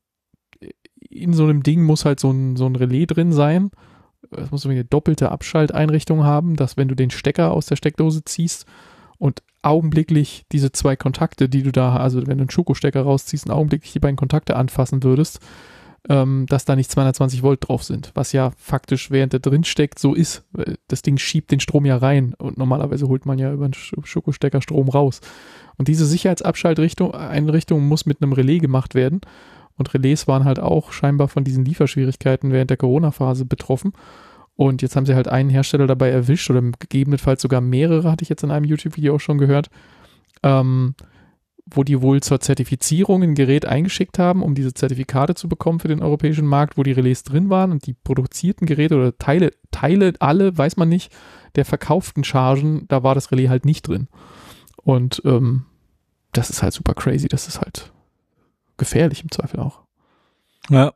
in so einem Ding muss halt so ein, so ein Relais drin sein. Es muss irgendwie eine doppelte Abschalteinrichtung haben, dass wenn du den Stecker aus der Steckdose ziehst und augenblicklich diese zwei Kontakte, die du da, also wenn du einen Schokostecker rausziehst und augenblicklich die beiden Kontakte anfassen würdest, ähm, dass da nicht zweihundertzwanzig Volt drauf sind, was ja faktisch während der drin steckt so ist. Das Ding schiebt den Strom ja rein und normalerweise holt man ja über einen Schokostecker Strom raus. Und diese Sicherheitsabschalteinrichtung muss mit einem Relais gemacht werden. Und Relais waren halt auch scheinbar von diesen Lieferschwierigkeiten während der Corona-Phase betroffen. Und jetzt haben sie halt einen Hersteller dabei erwischt oder gegebenenfalls sogar mehrere, hatte ich jetzt in einem YouTube-Video auch schon gehört, ähm, wo die wohl zur Zertifizierung ein Gerät eingeschickt haben, um diese Zertifikate zu bekommen für den europäischen Markt, wo die Relais drin waren und die produzierten Geräte oder Teile, Teile alle, weiß man nicht, der verkauften Chargen, da war das Relais halt nicht drin. Und ähm, das ist halt super crazy, das ist halt gefährlich im Zweifel auch. Ja.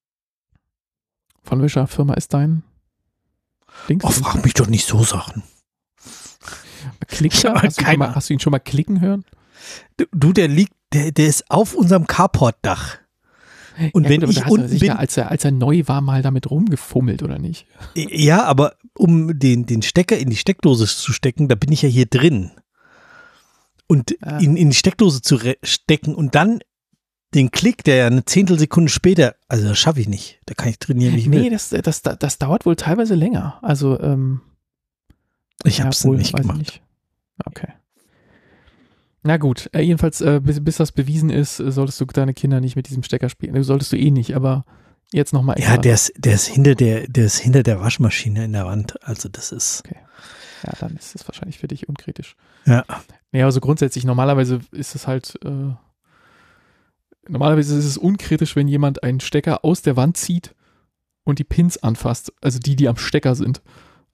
Von welcher Firma ist dein Dings? Oh, frag mich doch nicht so Sachen. Klicker? Ja, Hast, du keine schon mal, Ahnung. hast du ihn schon mal klicken hören? Du, du, der liegt, der, der ist auf unserem Carportdach. Und Ja, wenn gut, aber ich da hast du unten sicher, bin, als er, als er neu war, mal damit rumgefummelt, oder nicht? ja, aber um den, den Stecker in die Steckdose zu stecken, da bin ich ja hier drin. Und Ah. ihn in die Steckdose zu re- stecken und dann den Klick, der ja eine Zehntelsekunde später, also das schaffe ich nicht. Da kann ich trainieren, wie ich Nee, will. das, das, das, das dauert wohl teilweise länger. Also, ähm, Ich ja, habe es wohl, nicht weiß ich gemacht. nicht. Okay. Na gut, äh, jedenfalls, äh, bis, bis das bewiesen ist, äh, solltest du deine Kinder nicht mit diesem Stecker spielen. Du solltest du eh nicht, aber jetzt nochmal Ja, der ist, der ist hinter der, der ist hinter der Waschmaschine in der Wand. Also das ist. Ja, dann ist es wahrscheinlich für dich unkritisch. Ja. Ja, also grundsätzlich, normalerweise ist es halt, äh, normalerweise ist es unkritisch, wenn jemand einen Stecker aus der Wand zieht und die Pins anfasst, also die, die am Stecker sind.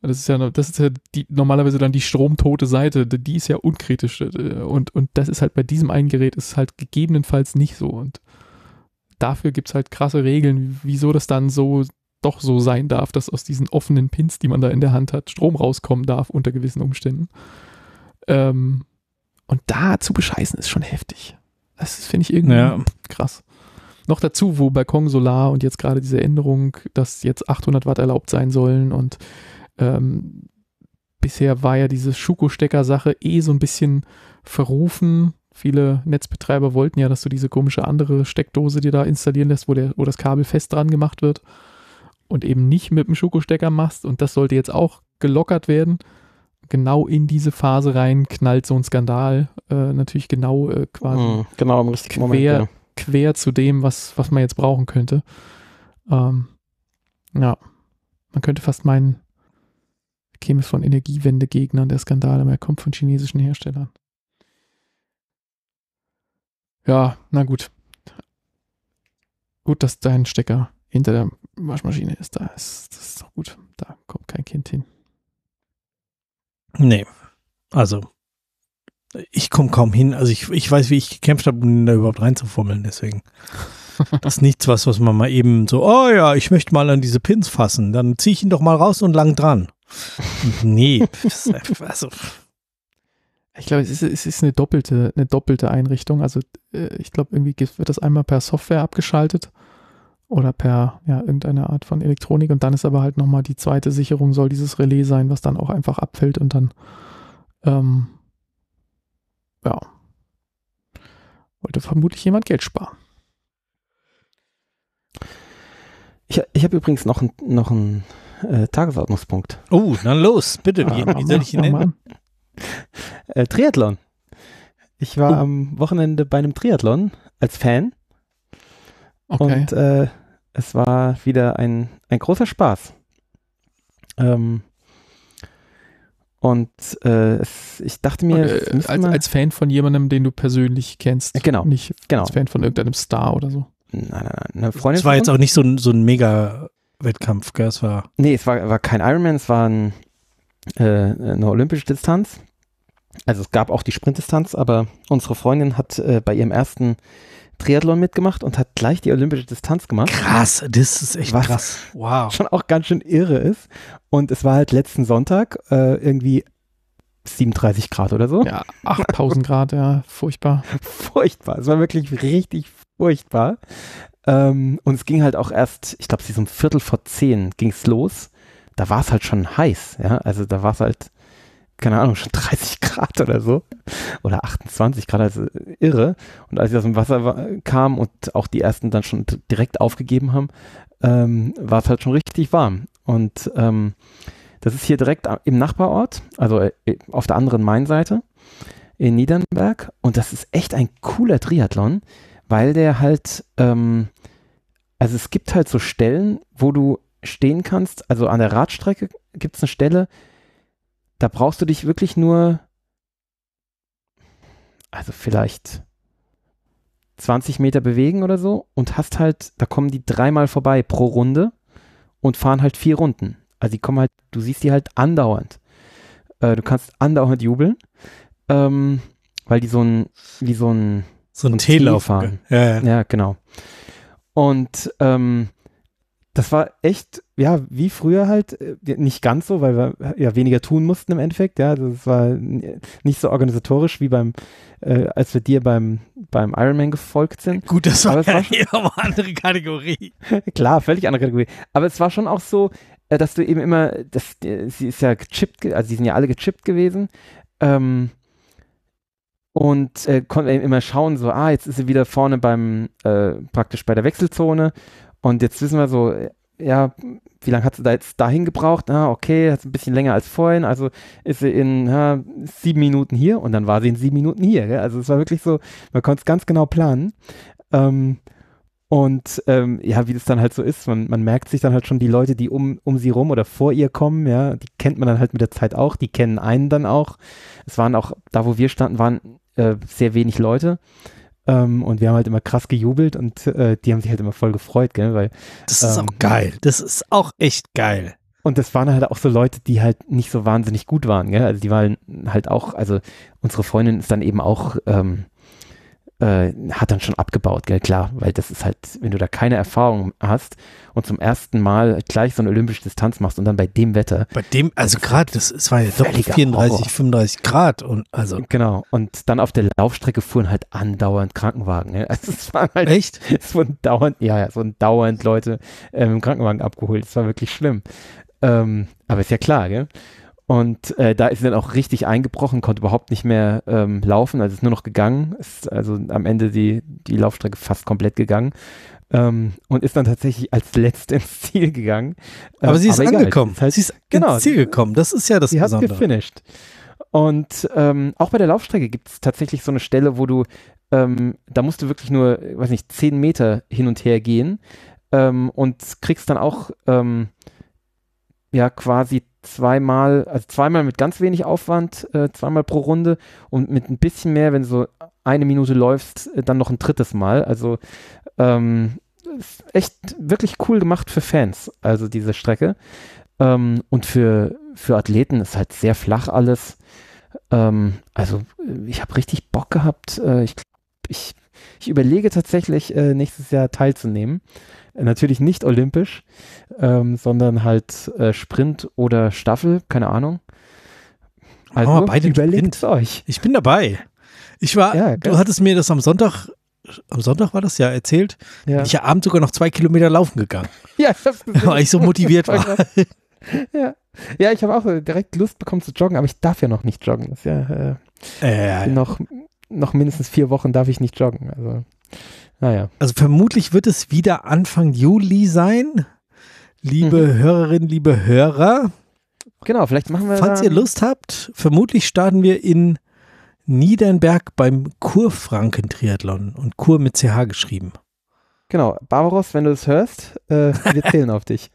Das ist ja, das ist ja die, normalerweise dann die stromtote Seite, die ist ja unkritisch und, und das ist halt bei diesem einen Gerät ist halt gegebenenfalls nicht so und dafür gibt es halt krasse Regeln, wieso das dann so doch so sein darf, dass aus diesen offenen Pins, die man da in der Hand hat, Strom rauskommen darf unter gewissen Umständen. Ähm, und da zu bescheißen ist schon heftig. Das finde ich irgendwie ja. krass. Noch dazu, wo Balkon Solar und jetzt gerade diese Änderung, dass jetzt achthundert Watt erlaubt sein sollen und ähm, bisher war ja diese Schuko-Stecker-Sache eh so ein bisschen verrufen. Viele Netzbetreiber wollten ja, dass du diese komische andere Steckdose dir da installieren lässt, wo, der, wo das Kabel fest dran gemacht wird und eben nicht mit dem Schuko-Stecker machst und das sollte jetzt auch gelockert werden. Genau in diese Phase rein knallt so ein Skandal, äh, natürlich genau äh, quasi mm, genau im richtigen Moment, quer, ja. quer zu dem, was, was man jetzt brauchen könnte. Ähm, ja, man könnte fast meinen, käme von Energiewendegegnern der Skandal, aber er kommt von chinesischen Herstellern. Ja, na gut. Gut, dass dein Stecker hinter der Waschmaschine ist. Da ist das ist doch gut. Da kommt kein Kind hin. Nee, also ich komme kaum hin. Also ich, ich weiß, wie ich gekämpft habe, um ihn da überhaupt reinzufummeln, deswegen. Das ist nichts, was, was man mal eben so, oh ja, ich möchte mal an diese Pins fassen, dann ziehe ich ihn doch mal raus und lang dran. Nee, also. Ich glaube, es ist, es ist eine doppelte, eine doppelte Einrichtung. Also ich glaube, irgendwie wird das einmal per Software abgeschaltet oder per ja, irgendeine Art von Elektronik und dann ist aber halt nochmal die zweite Sicherung, soll dieses Relais sein, was dann auch einfach abfällt und dann ähm, ja, wollte vermutlich jemand Geld sparen. Ich, ich habe übrigens noch, ein, noch einen äh, Tagesordnungspunkt. Oh, dann los, bitte, wie, wie soll ich ihn nennen? Äh, Triathlon. Ich war oh. am Wochenende bei einem Triathlon als Fan. Okay. Und äh, es war wieder ein, ein großer Spaß. Ähm, und äh, es, ich dachte mir, und, äh, als, als Fan von jemandem, den du persönlich kennst. Äh, genau. Nicht genau. als Fan von irgendeinem Star oder so. Nein, nein, nein. Eine Freundin. Es war jetzt auch nicht so ein, so ein Mega-Wettkampf, gell? Es war. Nee, es war, war kein Ironman, es war ein, äh, eine olympische Distanz. Also es gab auch die Sprintdistanz, aber unsere Freundin hat äh, bei ihrem ersten Triathlon mitgemacht und hat gleich die olympische Distanz gemacht. Krass, das ist echt was krass. Wow. Schon auch ganz schön irre ist. Und es war halt letzten Sonntag äh, irgendwie siebenunddreißig Grad oder so. Ja, achttausend Grad, ja, furchtbar. Furchtbar, es war wirklich richtig furchtbar. Ähm, und es ging halt auch erst, ich glaube, es ist um Viertel vor zehn ging es los. Da war es halt schon heiß, ja, also da war es halt, keine Ahnung, schon dreißig Grad oder so. Oder achtundzwanzig Grad, also irre. Und als ich aus dem Wasser war, kam und auch die ersten dann schon d- direkt aufgegeben haben, ähm, war es halt schon richtig warm. Und ähm, das ist hier direkt im Nachbarort, also äh, auf der anderen Mainseite in Niedernberg. Und das ist echt ein cooler Triathlon, weil der halt, ähm, also es gibt halt so Stellen, wo du stehen kannst, also an der Radstrecke gibt es eine Stelle, da brauchst du dich wirklich nur, also vielleicht zwanzig Meter bewegen oder so und hast halt, da kommen die dreimal vorbei pro Runde und fahren halt vier Runden. Also die kommen halt, du siehst die halt andauernd. Äh, du kannst andauernd jubeln, ähm, weil die so ein, wie so ein So ein T-Lauf fahren. Ja, ja. Ja, genau. Und ähm, das war echt, ja, wie früher halt, nicht ganz so, weil wir ja weniger tun mussten im Endeffekt, ja, das war nicht so organisatorisch wie beim, äh, als wir dir beim, beim Ironman gefolgt sind. Gut, das war, Aber es ja war eine andere Kategorie. Klar, völlig andere Kategorie. Aber es war schon auch so, äh, dass du eben immer, das, die, sie ist ja gechippt, also die sind ja alle gechippt gewesen, ähm, und äh, konnten eben immer schauen, so, ah, jetzt ist sie wieder vorne beim, äh, praktisch bei der Wechselzone. Und jetzt wissen wir so, ja, wie lange hat sie da jetzt dahin gebraucht? Ah, okay, hat sie ein bisschen länger als vorhin, also ist sie in ja, sieben Minuten hier und dann war sie in sieben Minuten hier. Gell? Also es war wirklich so, man konnte es ganz genau planen. Ähm, und ähm, ja, wie das dann halt so ist, man, man merkt sich dann halt schon die Leute, die um, um sie rum oder vor ihr kommen, ja, die kennt man dann halt mit der Zeit auch, die kennen einen dann auch. Es waren auch, da wo wir standen, waren äh, sehr wenig Leute. Um, und wir haben halt immer krass gejubelt und äh, die haben sich halt immer voll gefreut, gell, weil das ist ähm, auch geil. Das ist auch echt geil. Und das waren halt auch so Leute, die halt nicht so wahnsinnig gut waren, gell? Also die waren halt auch, also unsere Freundin ist dann eben auch, ähm, äh, hat dann schon abgebaut, gell? Klar, weil das ist halt, wenn du da keine Erfahrung hast und zum ersten Mal gleich so eine olympische Distanz machst und dann bei dem Wetter. Bei dem, also gerade, das es war ja doch vierunddreißig, Horror. fünfunddreißig Grad und also. Genau, und dann auf der Laufstrecke fuhren halt andauernd Krankenwagen, gell? Also es waren halt, Echt? es wurden dauernd, ja, ja, es wurden dauernd Leute ähm, im Krankenwagen abgeholt, das war wirklich schlimm. Ähm, aber ist ja klar, gell? Und äh, da ist sie dann auch richtig eingebrochen, konnte überhaupt nicht mehr ähm, laufen, also ist nur noch gegangen, ist also am Ende die, die Laufstrecke fast komplett gegangen ähm, und ist dann tatsächlich als Letzte ins Ziel gegangen. Ähm, aber sie ist egal, angekommen, ist halt, sie ist genau, ins Ziel gekommen, das ist ja das sie Besondere. hat gefinisht. Und ähm, auch bei der Laufstrecke gibt es tatsächlich so eine Stelle, wo du, ähm, da musst du wirklich nur, weiß nicht, zehn Meter hin und her gehen ähm, und kriegst dann auch ähm, ja quasi zweimal, also zweimal mit ganz wenig Aufwand, äh, zweimal pro Runde und mit ein bisschen mehr, wenn du so eine Minute läufst, äh, dann noch ein drittes Mal. Also ähm, ist echt wirklich cool gemacht für Fans, also diese Strecke. Ähm, und für, für Athleten ist halt sehr flach alles. Ähm, also ich habe richtig Bock gehabt. Äh, ich, ich, ich überlege tatsächlich, äh, nächstes Jahr teilzunehmen. Natürlich nicht olympisch, ähm, sondern halt äh, Sprint oder Staffel, keine Ahnung. Also oh, beide überlegt euch. Ich bin dabei. Ich war, ja, du hattest mir das am Sonntag, am Sonntag war das ja erzählt, ja. bin ich ja abends sogar noch zwei Kilometer laufen gegangen. Ja, ich hab's gesehen. Weil ich so motiviert war. ja. ja, ich habe auch direkt Lust bekommen zu joggen, aber ich darf ja noch nicht joggen. Das ist ja, äh, äh, noch, noch mindestens vier Wochen darf ich nicht joggen. Also Naja. Also vermutlich wird es wieder Anfang Juli sein. Liebe mhm. Hörerinnen, liebe Hörer. Genau, vielleicht machen wir Falls ihr Lust habt, vermutlich starten wir in Niedernberg beim Kurfranken-Triathlon und Kur mit C H geschrieben. Genau, Barbaros, wenn du das hörst, äh, wir zählen auf dich.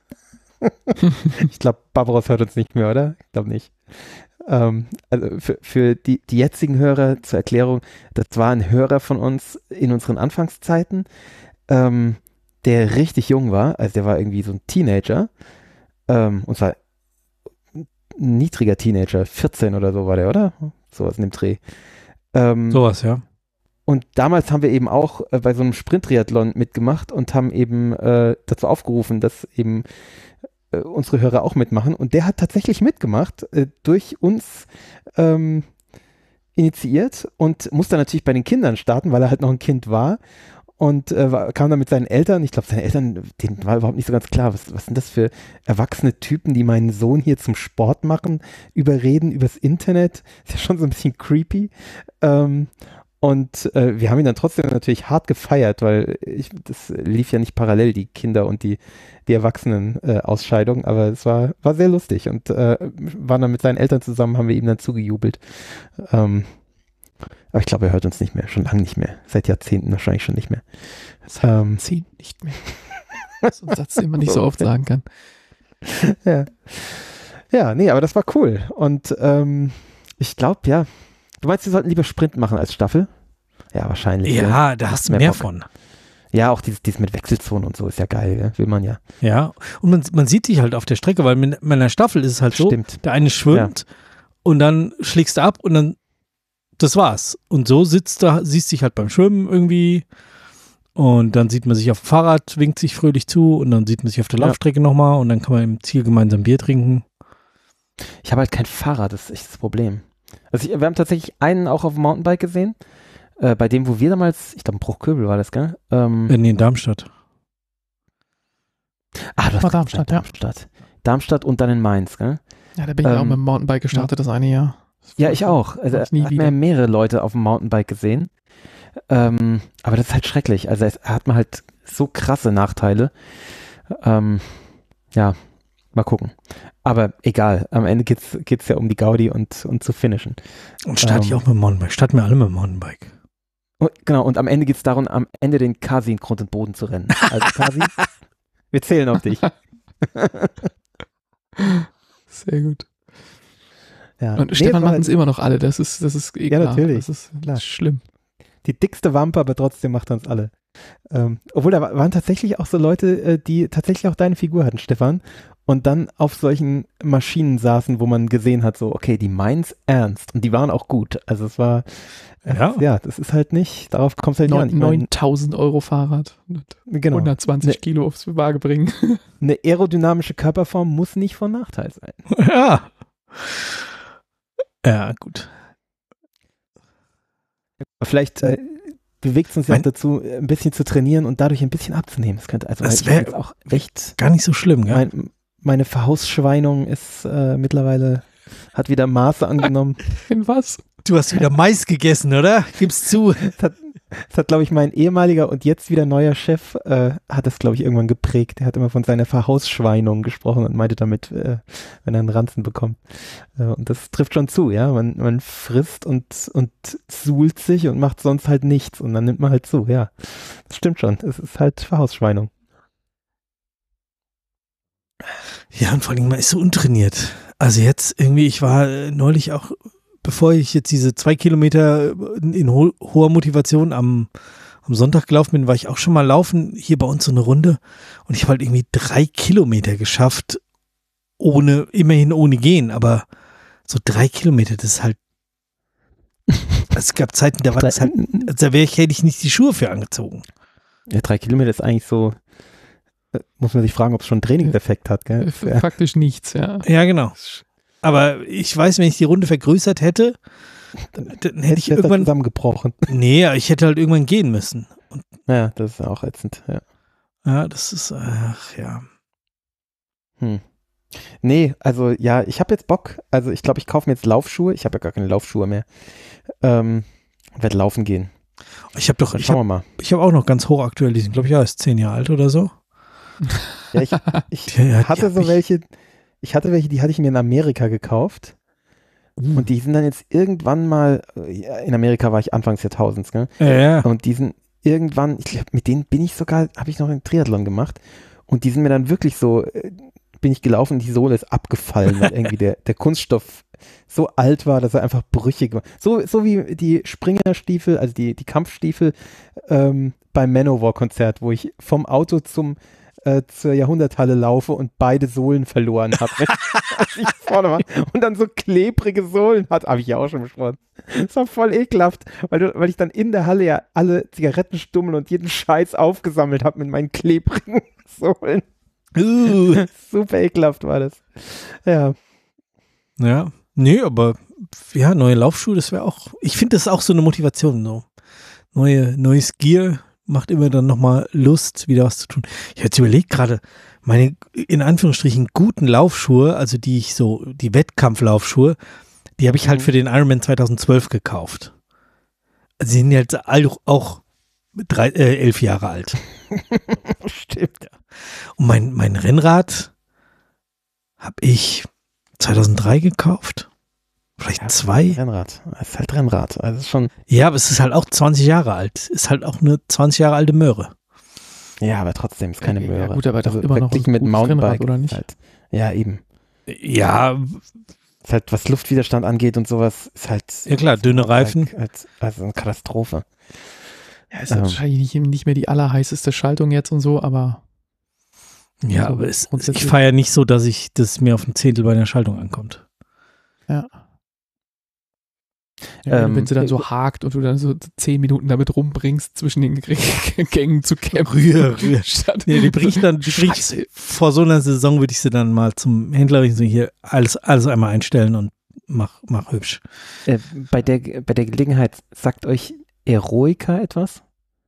Ich glaube, Barbaros hört uns nicht mehr, oder? Ich glaube nicht. Ähm, also für, für die, die jetzigen Hörer zur Erklärung, das war ein Hörer von uns in unseren Anfangszeiten, ähm, der richtig jung war, also der war irgendwie so ein Teenager, ähm, und zwar ein niedriger Teenager, vierzehn oder so war der, oder? Sowas in dem Dreh. Ähm, Sowas, ja. Und damals haben wir eben auch äh, bei so einem Sprint-Triathlon mitgemacht und haben eben äh, dazu aufgerufen, dass eben äh, unsere Hörer auch mitmachen. Und der hat tatsächlich mitgemacht, äh, durch uns ähm, initiiert und musste natürlich bei den Kindern starten, weil er halt noch ein Kind war. Und äh, war, kam dann mit seinen Eltern, ich glaube, seine Eltern, denen war überhaupt nicht so ganz klar, was, was sind das für erwachsene Typen, die meinen Sohn hier zum Sport machen, überreden übers Internet. Ist ja schon so ein bisschen creepy. Ähm, und äh, wir haben ihn dann trotzdem natürlich hart gefeiert, weil ich, das lief ja nicht parallel, die Kinder und die, die Erwachsenen-Ausscheidung, äh, aber es war, war sehr lustig und äh, waren dann mit seinen Eltern zusammen, haben wir ihm dann zugejubelt. Ähm, Aber ich glaube, er hört uns nicht mehr, schon lange nicht mehr. Seit Jahrzehnten wahrscheinlich schon nicht mehr. Seit Jahrzehnten ähm, nicht mehr. Das ist ein Satz, den man nicht so oft sagen kann. Ja. Ja, nee, aber das war cool. Und ähm, ich glaube, ja. Du meinst, wir sollten lieber Sprint machen als Staffel? Ja, wahrscheinlich. Ja, ja. da hast du mehr, mehr von. Ja, auch dieses, dieses mit Wechselzonen und so ist ja geil, ja? Will man ja. Ja, und man, man sieht dich halt auf der Strecke, weil mit meiner Staffel ist es halt so, Stimmt. der eine schwimmt ja. und dann schlägst du ab und dann das war's. Und so sitzt da, siehst dich halt beim Schwimmen irgendwie und dann sieht man sich auf dem Fahrrad, winkt sich fröhlich zu und dann sieht man sich auf der Laufstrecke ja. nochmal und dann kann man im Ziel gemeinsam Bier trinken. Ich habe halt kein Fahrrad, das ist echt das Problem. Also ich, wir haben tatsächlich einen auch auf dem Mountainbike gesehen, äh, bei dem, wo wir damals, ich glaube in Bruchköbel war das, gell? Ähm, nee, in Darmstadt. Ah, das war Darmstadt, ja. Darmstadt. Darmstadt und dann in Mainz, gell? Ja, da bin ich ähm, auch mit dem Mountainbike gestartet, ja. das eine Jahr. Ja, ich auch. Also hat man ja mehrere Leute auf dem Mountainbike gesehen. Ähm, aber das ist halt schrecklich. Also es hat man halt so krasse Nachteile. Ähm, ja, mal gucken. Aber egal, am Ende geht's, geht's ja um die Gaudi und, und zu finishen. Und starte ähm, ich auch mit dem Mountainbike. Starten wir alle mit dem Mountainbike. Und, genau, und am Ende geht's darum, am Ende den Kasi in Grund und Boden zu rennen. Also Kasi, wir zählen auf dich. Sehr gut. Ja. Und Stefan macht uns immer noch alle, das ist, das ist eh ja, klar. natürlich. Das ist klar. Schlimm. Die dickste Wampe, aber trotzdem macht er uns alle. Ähm, obwohl, da waren tatsächlich auch so Leute, die tatsächlich auch deine Figur hatten, Stefan. und dann auf solchen Maschinen saßen, wo man gesehen hat, so, okay, die meinen's ernst und die waren auch gut. Also es war, Ja. ja, das ist halt nicht, darauf kommt es halt nicht an. Ich mein, neuntausend Euro Fahrrad. genau. hundertzwanzig Ne- Kilo aufs Waage bringen. Eine aerodynamische Körperform muss nicht von Nachteil sein. Ja. Ja, gut. Vielleicht äh, bewegt es uns ja auch Mein- dazu, ein bisschen zu trainieren und dadurch ein bisschen abzunehmen. Das könnte also Das ich hab wär- jetzt auch echt, Gar nicht so schlimm, gell? mein, meine Verhausschweinung ist äh, mittlerweile, hat wieder Maße angenommen. In was? Du hast wieder Mais gegessen, oder? Gib's zu. Das hat, das hat glaube ich, mein ehemaliger und jetzt wieder neuer Chef, äh, hat das, glaube ich, irgendwann geprägt. Der hat immer von seiner Verhausschweinung gesprochen und meinte damit, äh, wenn er einen Ranzen bekommt. Äh, und das trifft schon zu, ja. Man, man frisst und, und suhlt sich und macht sonst halt nichts und dann nimmt man halt zu, ja. Das stimmt schon. Es ist halt Verhausschweinung. Ja, und vor allem, man ist so untrainiert. Also jetzt irgendwie, ich war äh, neulich auch, bevor ich jetzt diese zwei Kilometer in, in ho hoher Motivation am, am Sonntag gelaufen bin, war ich auch schon mal laufen, hier bei uns so eine Runde und ich habe halt irgendwie drei Kilometer geschafft, ohne, immerhin ohne gehen, aber so drei Kilometer, das ist halt, es gab Zeiten, da war das halt, da wäre ich, hätte ich nicht die Schuhe für angezogen. Ja, drei Kilometer ist eigentlich so, äh, muss man sich fragen, ob es schon einen Trainingseffekt hat, gell? F- Ja. Faktisch nichts, ja. Ja, genau. Aber ich weiß, wenn ich die Runde vergrößert hätte, dann, dann hätte ich Jetzt ist er irgendwann, zusammengebrochen. nee, ich hätte halt irgendwann gehen müssen. Und Ja, das ist auch ätzend, ja. ja, das ist, ach ja. Hm. Nee, also ja, ich habe jetzt Bock. Also ich glaube, ich kaufe mir jetzt Laufschuhe. Ich habe ja gar keine Laufschuhe mehr. Ähm, werde laufen gehen. Ich habe doch, Dann ich schauen habe wir mal. ich hab auch noch ganz hochaktuell, die sind, glaube ich, ja, ist zehn Jahre alt oder so. Ja, ich ich Ja, ja, hatte die so hab ich- welche, ich hatte welche, die hatte ich mir in Amerika gekauft. Und die sind dann jetzt irgendwann mal, ja, in Amerika war ich Anfang des Jahrtausends, gell? Ja, ja. Und die sind irgendwann, ich glaube, mit denen bin ich sogar, habe ich noch einen Triathlon gemacht. Und die sind mir dann wirklich so, äh, bin ich gelaufen und die Sohle ist abgefallen, weil irgendwie der, der Kunststoff so alt war, dass er einfach brüchig war. So, so wie die Springerstiefel, also die, die Kampfstiefel ähm, beim Manowar-Konzert, wo ich vom Auto zum äh, zur Jahrhunderthalle laufe und beide Sohlen verloren habe. Als ich vorne war. Und dann so klebrige Sohlen hat, habe ich ja auch schon besprochen. Das war voll ekelhaft, weil, du, weil ich dann in der Halle ja alle Zigarettenstummel und jeden Scheiß aufgesammelt habe mit meinen klebrigen Sohlen. Uh. Super ekelhaft war das. Ja. Ja, nee, aber ja, neue Laufschuhe, das wäre auch, ich finde, das ist auch so eine Motivation, so. Neue, neues Gear macht immer dann nochmal Lust, wieder was zu tun. Ich habe jetzt überlegt gerade, meine, in Anführungsstrichen, guten Laufschuhe, also die ich so, die Wettkampflaufschuhe, die habe ich halt Mhm. für den Ironman zweitausendzwölf gekauft. Also die sind jetzt all- auch drei, äh, elf Jahre alt. Stimmt. Und mein, mein Rennrad habe ich zweitausenddrei gekauft. Vielleicht Ja, zwei. Rennrad. Es ist halt Rennrad. Also es ist schon, Ja, aber es ist halt auch zwanzig Jahre alt. Ist halt auch eine zwanzig Jahre alte Möhre. ja, aber trotzdem ist keine Ja, Möhre. gut, aber doch immer noch verglichen ein mit gutes Mountainbike. Rennrad, oder nicht? Ist halt, ja, eben. Ja, Ist halt, was Luftwiderstand angeht und sowas, ist halt. ja klar, dünne Reifen. Halt, also eine Katastrophe. Ja, ist Ähm. wahrscheinlich nicht, nicht mehr die allerheißeste Schaltung jetzt und so, aber Ja, Also aber es, grundsätzlich- ich feiere nicht so, dass ich das mir auf ein Zehntel bei einer Schaltung ankommt. ja. Ja, Ähm, wenn sie dann so hakt und du dann so zehn Minuten damit rumbringst, zwischen den G- Gängen zu kämpfen. Rühr, rühr. Statt- Nee, die bringe ich dann, die bring ich, Scheiße. vor so einer Saison würde ich sie dann mal zum Händler ich so hier alles, alles einmal einstellen und mach, mach hübsch. Äh, bei, der, bei der Gelegenheit, sagt euch Eroica etwas?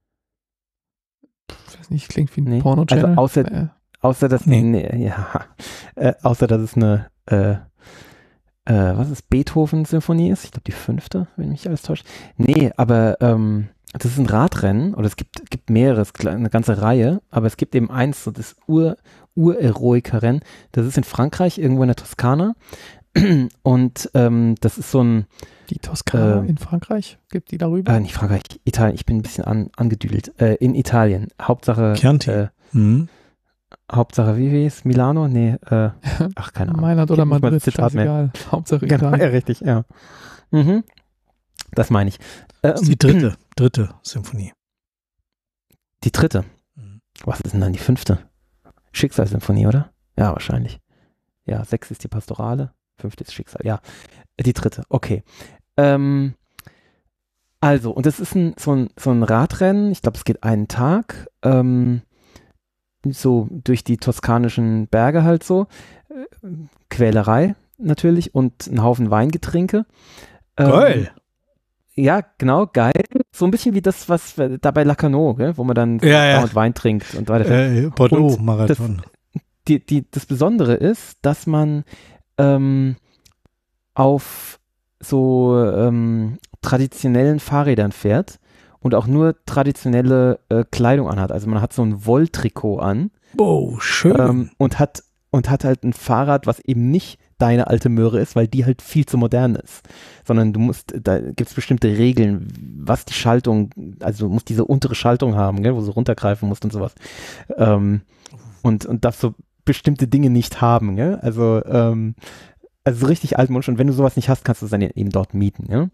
Ich weiß nicht, klingt wie ein Nee. Porno-Channel. Also außer- äh, Außer dass, Nee. nee, ja, äh, außer dass es eine, äh, äh, was ist, Beethoven-Symphonie ist? Ich glaube die fünfte, wenn mich alles täuscht. Nee, aber ähm, das ist ein Radrennen, oder es gibt, gibt mehrere, es ist eine ganze Reihe, aber es gibt eben eins, so das Ur, Ur-Eroica-Rennen, das ist in Frankreich, irgendwo in der Toskana. Und ähm, das ist so ein, die Toskana Ähm, in Frankreich, gibt die darüber? äh, nicht Frankreich, Italien, ich bin ein bisschen an, angedüdelt, äh, in Italien, Hauptsache, Chianti. äh, Mhm. Hauptsache, wie wie ist Milano? Nee, äh, ach, keine Ahnung. Mailand oder Gib nicht mal Madrid, das Zitat mehr. scheißegal. Hauptsache Genau, ja, Italien. richtig, ja. Mhm. Das meine ich. Ähm, Das ist die dritte, dritte Symphonie. Die dritte. Mhm. Was ist denn dann die fünfte? Schicksalssymphonie, oder? Ja, wahrscheinlich. Ja, sechs ist die Pastorale, fünfte ist Schicksal. Ja, die dritte. Okay. Ähm, also, und das ist ein, so, ein, so ein Radrennen. Ich glaube, es geht einen Tag. Ähm, so durch die toskanischen Berge halt so. Äh, Quälerei natürlich und ein Haufen Weingetränke. Ähm, Geil. Ja, genau, geil. So ein bisschen wie das, was wir- da bei Lacanau, gell, wo man dann Ja, ja. dauernd Wein trinkt und weiter. Äh, Bordeaux-Marathon. Die, die, das Besondere ist, dass man ähm, auf so ähm, traditionellen Fahrrädern fährt und auch nur traditionelle äh, Kleidung anhat. Also man hat so ein Wolltrikot an Oh, schön. ähm, und hat und hat halt ein Fahrrad, was eben nicht deine alte Möhre ist, weil die halt viel zu modern ist. Sondern du musst, da gibt es bestimmte Regeln, was die Schaltung, also du musst diese untere Schaltung haben, gell, wo du runtergreifen musst und sowas. Ähm, und, und darfst so bestimmte Dinge nicht haben, gell? Also, ähm, also so richtig altmodisch. Und wenn du sowas nicht hast, kannst du es dann eben dort mieten, ja?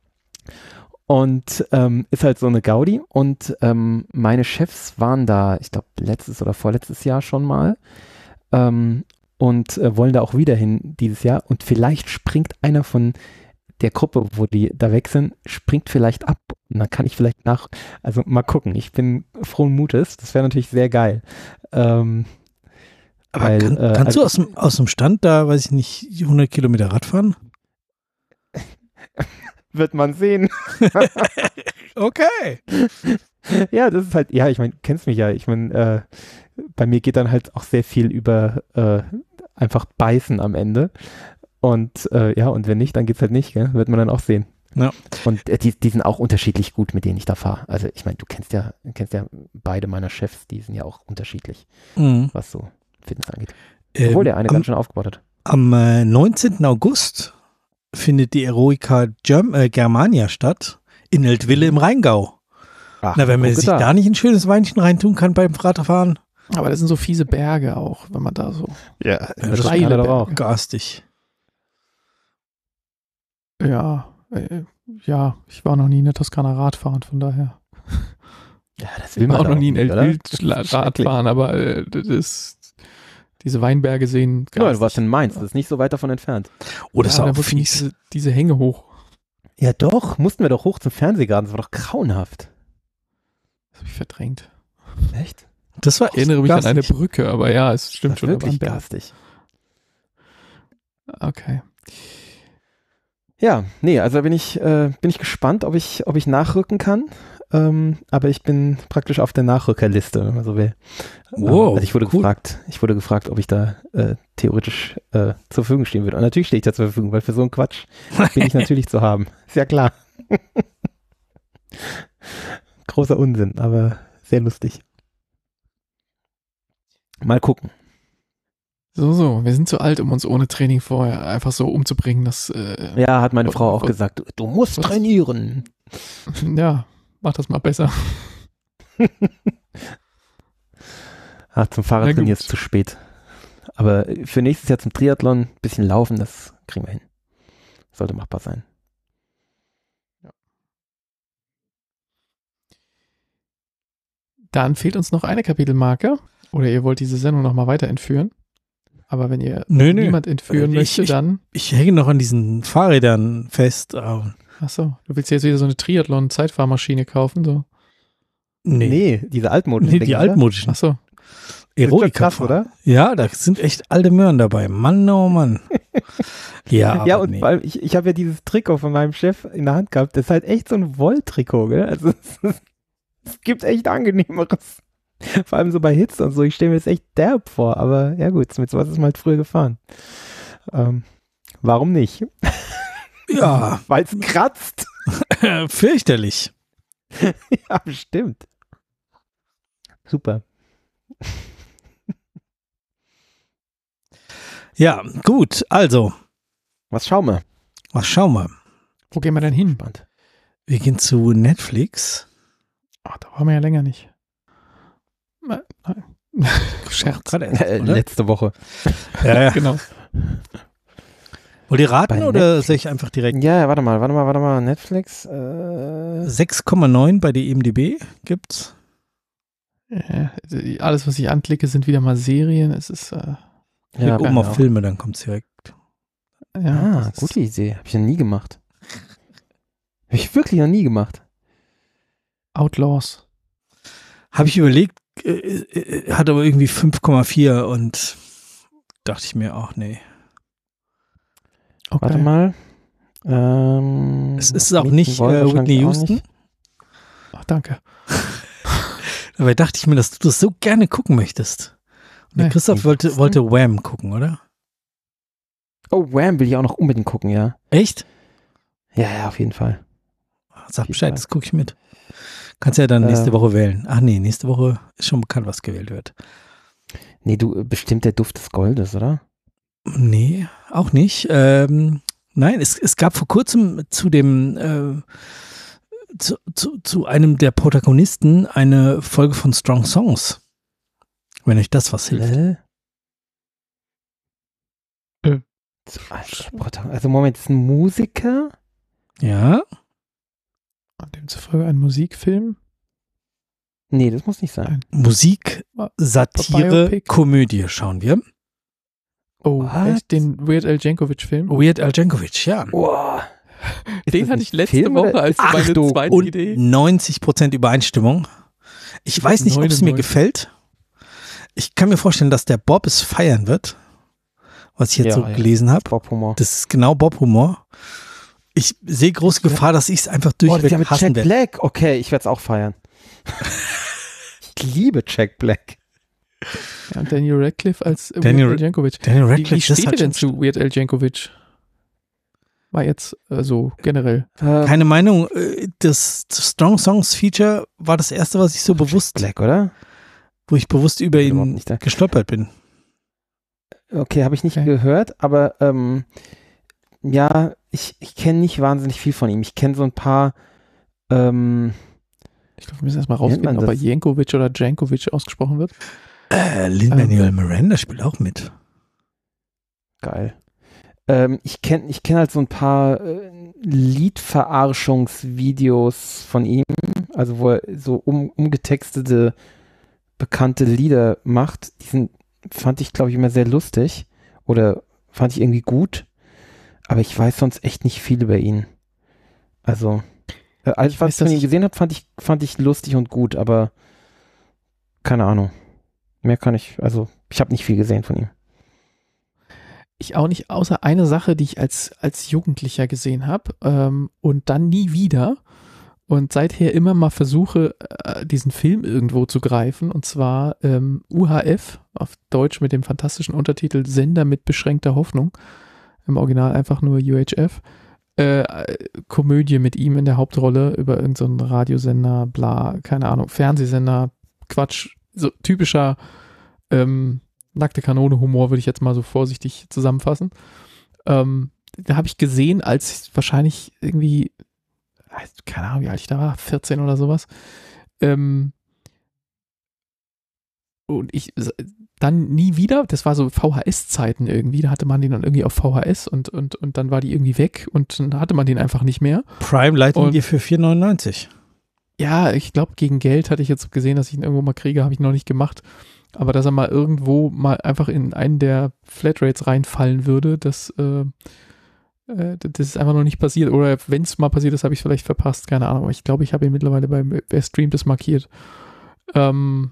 Und ähm, ist halt so eine Gaudi. Und ähm, meine Chefs waren da, ich glaube, letztes oder vorletztes Jahr schon mal. Ähm, und äh, wollen da auch wieder hin dieses Jahr. Und vielleicht springt einer von der Gruppe, wo die da weg sind, springt vielleicht ab. Und dann kann ich vielleicht nach, also mal gucken. Ich bin frohen Mutes. Das wäre natürlich sehr geil. Ähm, Aber weil, kann, äh, kannst also- du aus dem, aus dem Stand da, weiß ich nicht, hundert Kilometer Rad fahren? wird man sehen. Okay. Ja, das ist halt, ja, ich meine, kennst mich ja. Ich meine, äh, bei mir geht dann halt auch sehr viel über äh, einfach beißen am Ende. Und äh, ja, und wenn nicht, dann geht's halt nicht, gell? Wird man dann auch sehen. Ja. Und äh, die, die sind auch unterschiedlich gut, mit denen ich da fahre. Also ich meine, du kennst ja, kennst ja beide meiner Chefs, die sind ja auch unterschiedlich, Mhm. was so Fitness angeht. Ähm, Obwohl der eine am, ganz schön aufgebaut hat. am äh, neunzehnten August findet die Eroica Germ äh, Germania statt in Eltville im Rheingau. Ach, Na, wenn man gucke sich da. da nicht ein schönes Weinchen reintun kann beim Radfahren, Aber das sind so fiese Berge auch, wenn man da so. Ja, Ja, das das kann er doch auch. garstig. Ja, äh, ja, ich war noch nie in der Toskana Radfahren, von daher. Ja, das Ich will man war auch doch noch nie in nicht, oder? Eltwild Das ist schrecklich. Radfahren, aber äh, das ist, diese Weinberge sehen Ja, du garstig. warst in Mainz, das ist nicht so weit davon entfernt. Oh, das ja, ist da auch muss nicht fies. diese, diese Hänge hoch. Ja doch, mussten wir doch hoch zum Fernsehgarten, das war doch grauenhaft. Das habe ich verdrängt. Echt? Das war Ich erinnere mich garstig. an eine Brücke, aber ja, es stimmt Das schon. war da war ein wirklich Berg. garstig. Okay. Ja, nee, also bin ich, äh, bin ich gespannt, ob ich, ob ich nachrücken kann. Ähm, aber ich bin praktisch auf der Nachrückerliste, wenn man so will. Wow, also ich wurde cool. gefragt, ich wurde gefragt, ob ich da äh, theoretisch äh, zur Verfügung stehen würde. Und natürlich stehe ich da zur Verfügung, weil für so einen Quatsch bin ich natürlich zu haben. Ist ja klar. Großer Unsinn, aber sehr lustig. Mal gucken. So, so, wir sind zu alt, um uns ohne Training vorher einfach so umzubringen, dass, äh, Ja, hat meine Frau auch Was- gesagt, du, du musst was- trainieren. ja, mach das mal besser. Ach, zum Na Fahrradtrainieren gut. ist zu spät. Aber für nächstes Jahr zum Triathlon ein bisschen laufen, das kriegen wir hin. Sollte machbar sein. Dann fehlt uns noch eine Kapitelmarke. Oder ihr wollt diese Sendung noch mal weiter entführen. Aber wenn ihr Nö, nö. niemand entführen Äh, ich- möchte, ich- dann. Ich hänge noch an diesen Fahrrädern fest. aber Achso, du willst jetzt wieder so eine Triathlon-Zeitfahrmaschine kaufen? So. Nee, diese altmodischen nee die Dinger, oder? altmodischen. Achso. Eroica. krass, oder? Ja, da sind echt alte Möhren dabei. Mann, oh Mann. Ja, Ja, aber und nee. vor allem, ich, ich habe ja dieses Trikot von meinem Chef in der Hand gehabt. Das ist halt echt so ein Wolltrikot, gell? Also es, ist- es gibt echt angenehmeres. Vor allem so bei Hitze und so. Ich stelle mir das echt derb vor. Aber ja gut, mit sowas ist man halt früher gefahren. Ähm, warum nicht? Ja, Weil es kratzt. fürchterlich. Ja, bestimmt. Super. Ja, gut. Also, Was schauen wir? was schauen wir. Wo gehen wir denn hin? Spannend. Wir gehen zu Netflix. Ach, da waren wir ja länger nicht. Nein. Scherz. Gerade erst, Äh, oder? letzte Woche. Ja, ja. Genau. Wollt ihr raten Bei oder Netflix. soll ich einfach direkt? Ja, warte mal, warte mal, warte mal. Netflix. Äh, sechs Komma neun bei der I M D B gibt's. Ja, alles, was ich anklicke, sind wieder mal Serien. Es ist, äh, Klick oben genau. auf Filme, dann kommt es direkt. Ja, das ist- gute Idee. Habe ich noch nie gemacht. Habe ich wirklich noch nie gemacht. Outlaws. Habe ich überlegt, äh, äh, hat aber irgendwie fünf Komma vier und dachte ich mir auch, nee. Okay. Warte mal. Ähm, Es ist auch Meet nicht the Wolf äh, wahrscheinlich Whitney auch Houston. nicht. Ach, danke. Dabei dachte ich mir, dass du das so gerne gucken möchtest. Und der Nee. Christoph wollte, wollte Wham gucken, oder? Oh, Wham will ich auch noch unbedingt gucken, ja. Echt? Ja, ja, auf jeden Fall. Sag Auf jeden Bescheid, Fall. das gucke ich mit. Kannst ja dann nächste Ähm. Woche wählen. Ach nee, nächste Woche ist schon bekannt, was gewählt wird. Nee, du, bestimmt der Duft des Goldes, oder? Nee, auch nicht. Ähm, nein, es, es gab vor kurzem zu dem äh, zu, zu, zu einem der Protagonisten eine Folge von Strong Songs. Wenn euch das was hilft. Äh? Äh. Also Moment, ist ein Musiker? Ja, Demzufolge ein Musikfilm. Nee, das muss nicht sein. Musik, Satire, Biopic. Komödie schauen wir. Oh, What? echt? Den Weird Al Jankovic-Film? Weird Al Jankovic, ja. Wow. Den hatte ich letzte Woche als Ach meine du, zweite und Idee. neunzig Prozent Übereinstimmung. Ich weiß nicht, ob es mir neunundneunzig. gefällt. Ich kann mir vorstellen, dass der Bob es feiern wird, was ich jetzt Ja, so ja. gelesen habe. Bob-Humor. Das ist genau Bob-Humor. Ich sehe große Gefahr, dass ich es einfach Oh, das ist durchweg ja mit hassen Jack werde. Black. Okay, ich werde es auch feiern. Ich liebe Jack Black. Ja, und Daniel Radcliffe als äh, Daniel- Weird Al Jankovic. Daniel Wie, Radcliffe, wie das steht ihr hat denn schon- zu Weird Al Jankovic? War jetzt äh, so generell. Ähm, Keine Meinung. äh, Das Strong Songs Feature war das erste, was ich so bewusst, Black, oder? wo ich bewusst über Überhaupt ihn nicht da. gestolpert bin. Okay, habe ich nicht Okay. gehört, aber ähm, ja, ich, ich kenne nicht wahnsinnig viel von ihm. Ich kenne so ein paar ähm, Ich glaube, wir müssen erstmal Nennt man rausfinden, ob er das? Jankovic oder Jankovic ausgesprochen wird. Äh, Lin-Manuel Miranda spielt auch mit. geil. Ähm, ich kenne ich kenn halt so ein paar äh, Liedverarschungsvideos von ihm, also wo er so um, umgetextete bekannte Lieder macht. Die sind, fand ich, glaube ich, immer sehr lustig oder fand ich irgendwie gut, aber ich weiß sonst echt nicht viel über ihn. Also, äh, alles, Ich was weiß, ich von dass ihm ich- gesehen habe, fand ich, fand ich lustig und gut, aber keine Ahnung. Mehr kann ich, also ich habe nicht viel gesehen von ihm. Ich auch nicht, außer eine Sache, die ich als, als Jugendlicher gesehen habe ähm, und dann nie wieder und seither immer mal versuche, äh, diesen Film irgendwo zu greifen, und zwar ähm, U H F, auf Deutsch mit dem fantastischen Untertitel Sender mit beschränkter Hoffnung, im Original einfach nur U H F, äh, Komödie mit ihm in der Hauptrolle über irgendeinen so Radiosender, bla, keine Ahnung, Fernsehsender, Quatsch, so typischer ähm, nackte Kanone-Humor, würde ich jetzt mal so vorsichtig zusammenfassen. Ähm, da habe ich gesehen, als wahrscheinlich irgendwie, keine Ahnung, wie alt ich da war, vierzehn oder sowas. Ähm, und ich dann nie wieder, das war so V H S-Zeiten irgendwie, da hatte man den dann irgendwie auf V H S und, und, und dann war die irgendwie weg und dann hatte man den einfach nicht mehr. Prime leiten Und- dir für vier neunundneunzig. Ja, ich glaube, gegen Geld hatte ich jetzt gesehen, dass ich ihn irgendwo mal kriege, habe ich noch nicht gemacht. Aber dass er mal irgendwo mal einfach in einen der Flatrates reinfallen würde, das, äh, äh, das ist einfach noch nicht passiert. Oder wenn es mal passiert ist, habe ich es vielleicht verpasst, keine Ahnung. Aber ich glaube, ich habe ihn mittlerweile beim Wer streamt es markiert. Ähm,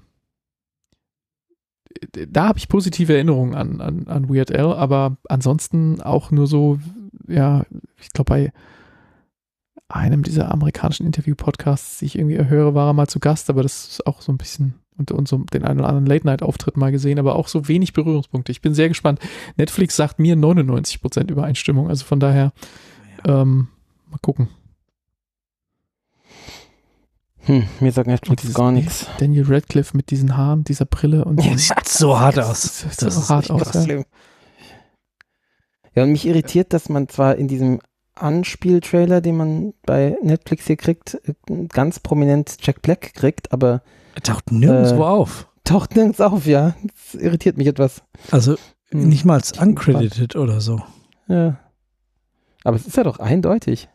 da habe ich positive Erinnerungen an, an, an Weird Al, aber ansonsten auch nur so, ja, ich glaube bei einem dieser amerikanischen Interview-Podcasts, die ich irgendwie höre, war er mal zu Gast, aber das ist auch so ein bisschen und, und so den einen oder anderen Late-Night-Auftritt mal gesehen, aber auch so wenig Berührungspunkte. Ich bin sehr gespannt. Netflix sagt mir neunundneunzig Prozent Übereinstimmung, also von daher ähm, mal gucken. Hm, mir sagt Und Netflix dieses gar nichts. Daniel Radcliffe mit diesen Haaren, dieser Brille und Oh, sieht so hart aus. Das sieht Das so ist hart echt aus, krass. ja. Ja, und mich irritiert, dass man zwar in diesem Anspieltrailer, den man bei Netflix hier kriegt, ganz prominent Jack Black kriegt, aber Er taucht nirgendwo Äh, auf. taucht nirgends auf, ja. Das irritiert mich etwas. Also Hm. nicht mal als uncredited oder so. Ja. Aber es ist ja doch eindeutig.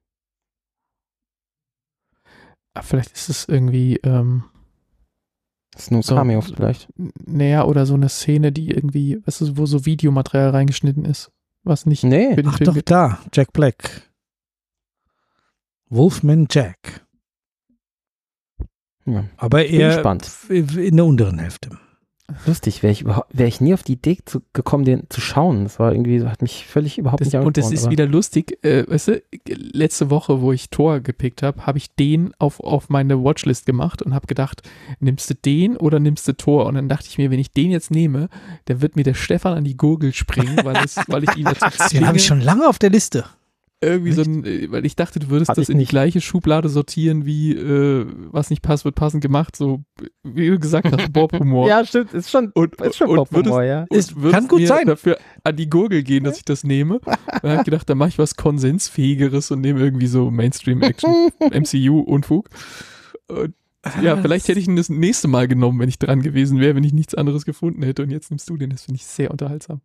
Ah, vielleicht ist es irgendwie, ähm, Das ist nur So. Cameos vielleicht. Naja, oder so eine Szene, die irgendwie, weißt du, wo so Videomaterial reingeschnitten ist, was nicht Nee. für den Ach Film doch, geht. da, Jack Black. Wolfman Jack. Ja. Aber Bin eher gespannt. in der unteren Hälfte. Lustig, wäre ich, überhaupt- wär ich nie auf die Idee zu, gekommen, den zu schauen. Das war irgendwie, hat mich völlig überhaupt Das, nicht und das angesprochen, ist aber- wieder lustig, äh, weißt du, letzte Woche, wo ich Thor gepickt habe, habe ich den auf, auf meine Watchlist gemacht und habe gedacht, nimmst du den oder nimmst du Thor? Und dann dachte ich mir, wenn ich den jetzt nehme, dann wird mir der Stefan an die Gurgel springen, weil, es, weil ich ihn dazu Den zwinge, habe ich schon lange auf der Liste. irgendwie so ein, äh, weil ich dachte, du würdest Hat das ich in die nicht. gleiche Schublade sortieren wie, äh, was nicht passt, wird passend gemacht, so, wie du gesagt hast, Bob-Humor. Ja, stimmt, ist schon, Und, ist schon und Pop-Humor, würdest, ja. und Ist- würdest kann gut mir sein. dafür an die Gurgel gehen, dass ich das nehme. Und dann habe ich gedacht, da mache ich was Konsensfähigeres und nehme irgendwie so Mainstream-Action, M C U-Unfug. Und ja, vielleicht hätte ich ihn das nächste Mal genommen, wenn ich dran gewesen wäre, wenn ich nichts anderes gefunden hätte. Und jetzt nimmst du den, das finde ich sehr unterhaltsam.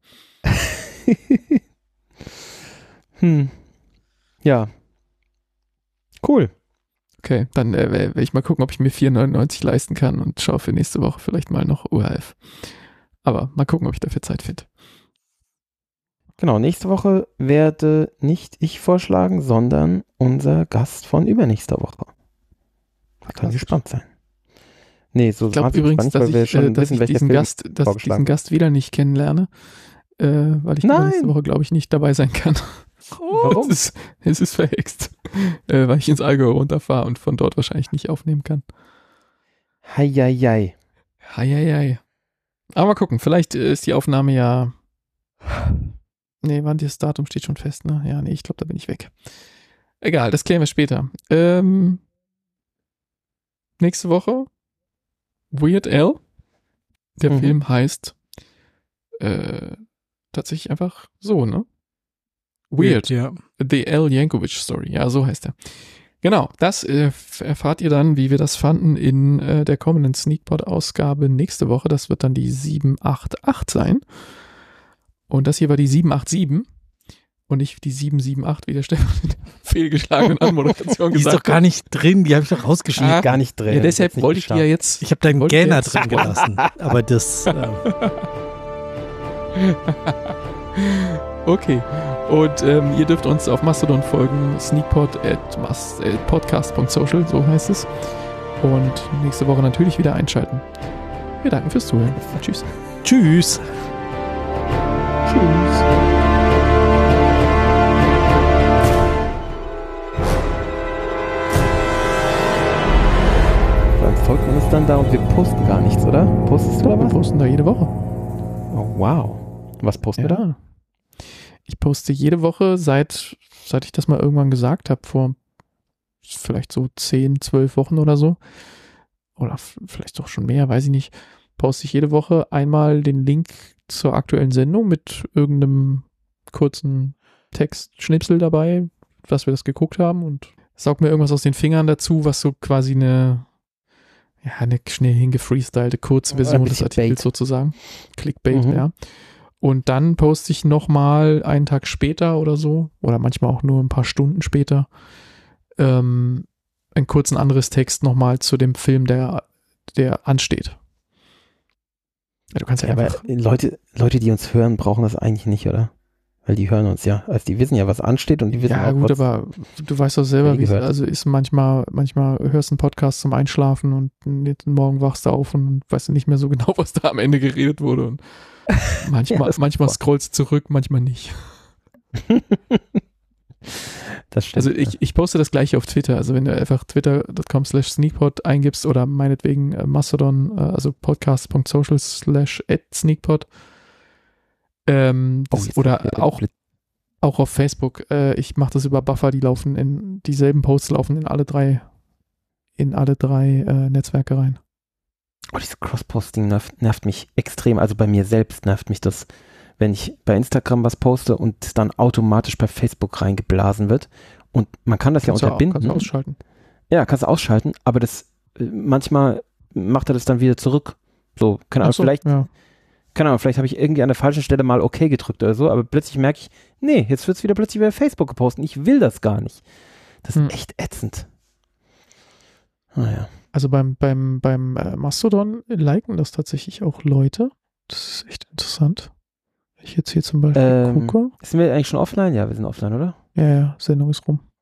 Hm. Ja. Cool. Okay, dann äh, werde ich mal gucken, ob ich mir vier neunundneunzig leisten kann und schaue für nächste Woche vielleicht mal noch O R F. Aber mal gucken, ob ich dafür Zeit finde. Genau, nächste Woche werde nicht ich vorschlagen, sondern unser Gast von übernächster Woche. Da kann ich gespannt sein. Nee, so Ich glaube wahnsinnig übrigens, spannend, dass weil wir ich, schon äh, dass wissen, ich welcher diesen Film Gast, dass ich vorgeschlagen diesen Gast wieder nicht kennenlerne, äh, weil ich Nein. nächste Woche, glaube ich, nicht dabei sein kann. Warum? Es ist, es ist verhext, äh, weil ich ins Allgäu runterfahre und von dort wahrscheinlich nicht aufnehmen kann. Heieiei. Heieiei. Aber mal gucken, vielleicht äh, ist die Aufnahme ja. Nee, wann das Datum steht schon fest, ne? Ja, nee, ich glaube, da bin ich weg. Egal, das klären wir später. Ähm, nächste Woche Weird Al. Der Mhm. Film heißt äh, tatsächlich einfach so, ne? Weird. Ja. The Al Yankovic Story. Ja, so heißt er. Genau, das äh, erfahrt ihr dann, wie wir das fanden, in äh, der kommenden Sneakpot-Ausgabe nächste Woche. Das wird dann die sieben acht acht sein. Und das hier war die sieben acht sieben und nicht die sieben sieben acht, wie der Stefan in der fehlgeschlagenen Anmoderation Die ist gesagt doch gar nicht drin, die habe ich doch rausgeschnitten. Ah, Gar nicht drin. Ja, deshalb Jetzt nicht wollte ich die ja geschafft. jetzt. Ich habe da einen Wollte ich Gähner jetzt- drin gelassen. Aber das. Ähm, Okay. Und ähm, ihr dürft uns auf Mastodon folgen, sneakpot at mas- äh, podcast punkt social, so heißt es. Und nächste Woche natürlich wieder einschalten. Wir danken fürs Zuhören. Tschüss. tschüss. Tschüss. Dann folgt man uns dann da und wir posten gar nichts, oder? Postest du da Wir was? posten da jede Woche. Oh, wow. Was posten wir da? Ja. Ich poste jede Woche, seit, seit ich das mal irgendwann gesagt habe, vor vielleicht so zehn, zwölf Wochen oder so, oder f- vielleicht doch schon mehr, weiß ich nicht, poste ich jede Woche einmal den Link zur aktuellen Sendung mit irgendeinem kurzen Textschnipsel dabei, was wir das geguckt haben, und saug mir irgendwas aus den Fingern dazu, was so quasi eine, ja, eine schnell hingefreestylte Kurzversion Ein des bisschen Artikels Bait. sozusagen. Clickbait, Mhm. ja. Und dann poste ich nochmal einen Tag später oder so, oder manchmal auch nur ein paar Stunden später, ähm, einen kurzen anderes Text nochmal zu dem Film, der, der ansteht. Ja, du kannst ja, Ja, aber einfach. Leute, Leute, die uns hören, brauchen das eigentlich nicht, oder? Weil die hören uns ja. Also die wissen ja, was ansteht und die wissen Ja, auch, gut, was... aber du weißt doch selber, Ja, wie es gehört. also ist. Manchmal, manchmal hörst du einen Podcast zum Einschlafen und jetzt morgen wachst du auf und weißt du nicht mehr so genau, was da am Ende geredet wurde. Und manchmal, Ja, das manchmal kommt scrollst du zurück, manchmal nicht. Das stimmt. Also ich, ich poste das gleiche auf Twitter. Also wenn du einfach twitter punkt com slash sneakpot eingibst oder meinetwegen äh, Mastodon, äh, also podcast punkt social slash at sneakpot ähm, Oh, das, jetzt oder hat der auch, Blitz- auch auf Facebook. Äh, ich mache das über Buffer, die laufen in, dieselben Posts laufen in alle drei in alle drei äh, Netzwerke rein. Oh, dieses Cross-Posting nervt, nervt mich extrem. Also bei mir selbst nervt mich das, wenn ich bei Instagram was poste und es dann automatisch bei Facebook reingeblasen wird. Und man kann das Kannst ja du auch- unterbinden. Kannst du ausschalten. Ja, kannst du ausschalten, aber das äh, manchmal macht er das dann wieder zurück. So, keine Ahnung, Ach so, vielleicht, ja. keine Ahnung, vielleicht habe ich irgendwie an der falschen Stelle mal OK gedrückt oder so, aber plötzlich merke ich, nee, jetzt wird es wieder plötzlich bei Facebook gepostet. Ich will das gar nicht. Das ist Hm. echt ätzend. Naja. Also beim, beim, beim äh, Mastodon liken das tatsächlich auch Leute. Das ist echt interessant. Wenn ich jetzt hier zum Beispiel Ähm, gucke. Sind wir eigentlich schon offline? Ja, wir sind offline, oder? Ja, ja, Sendung ist rum.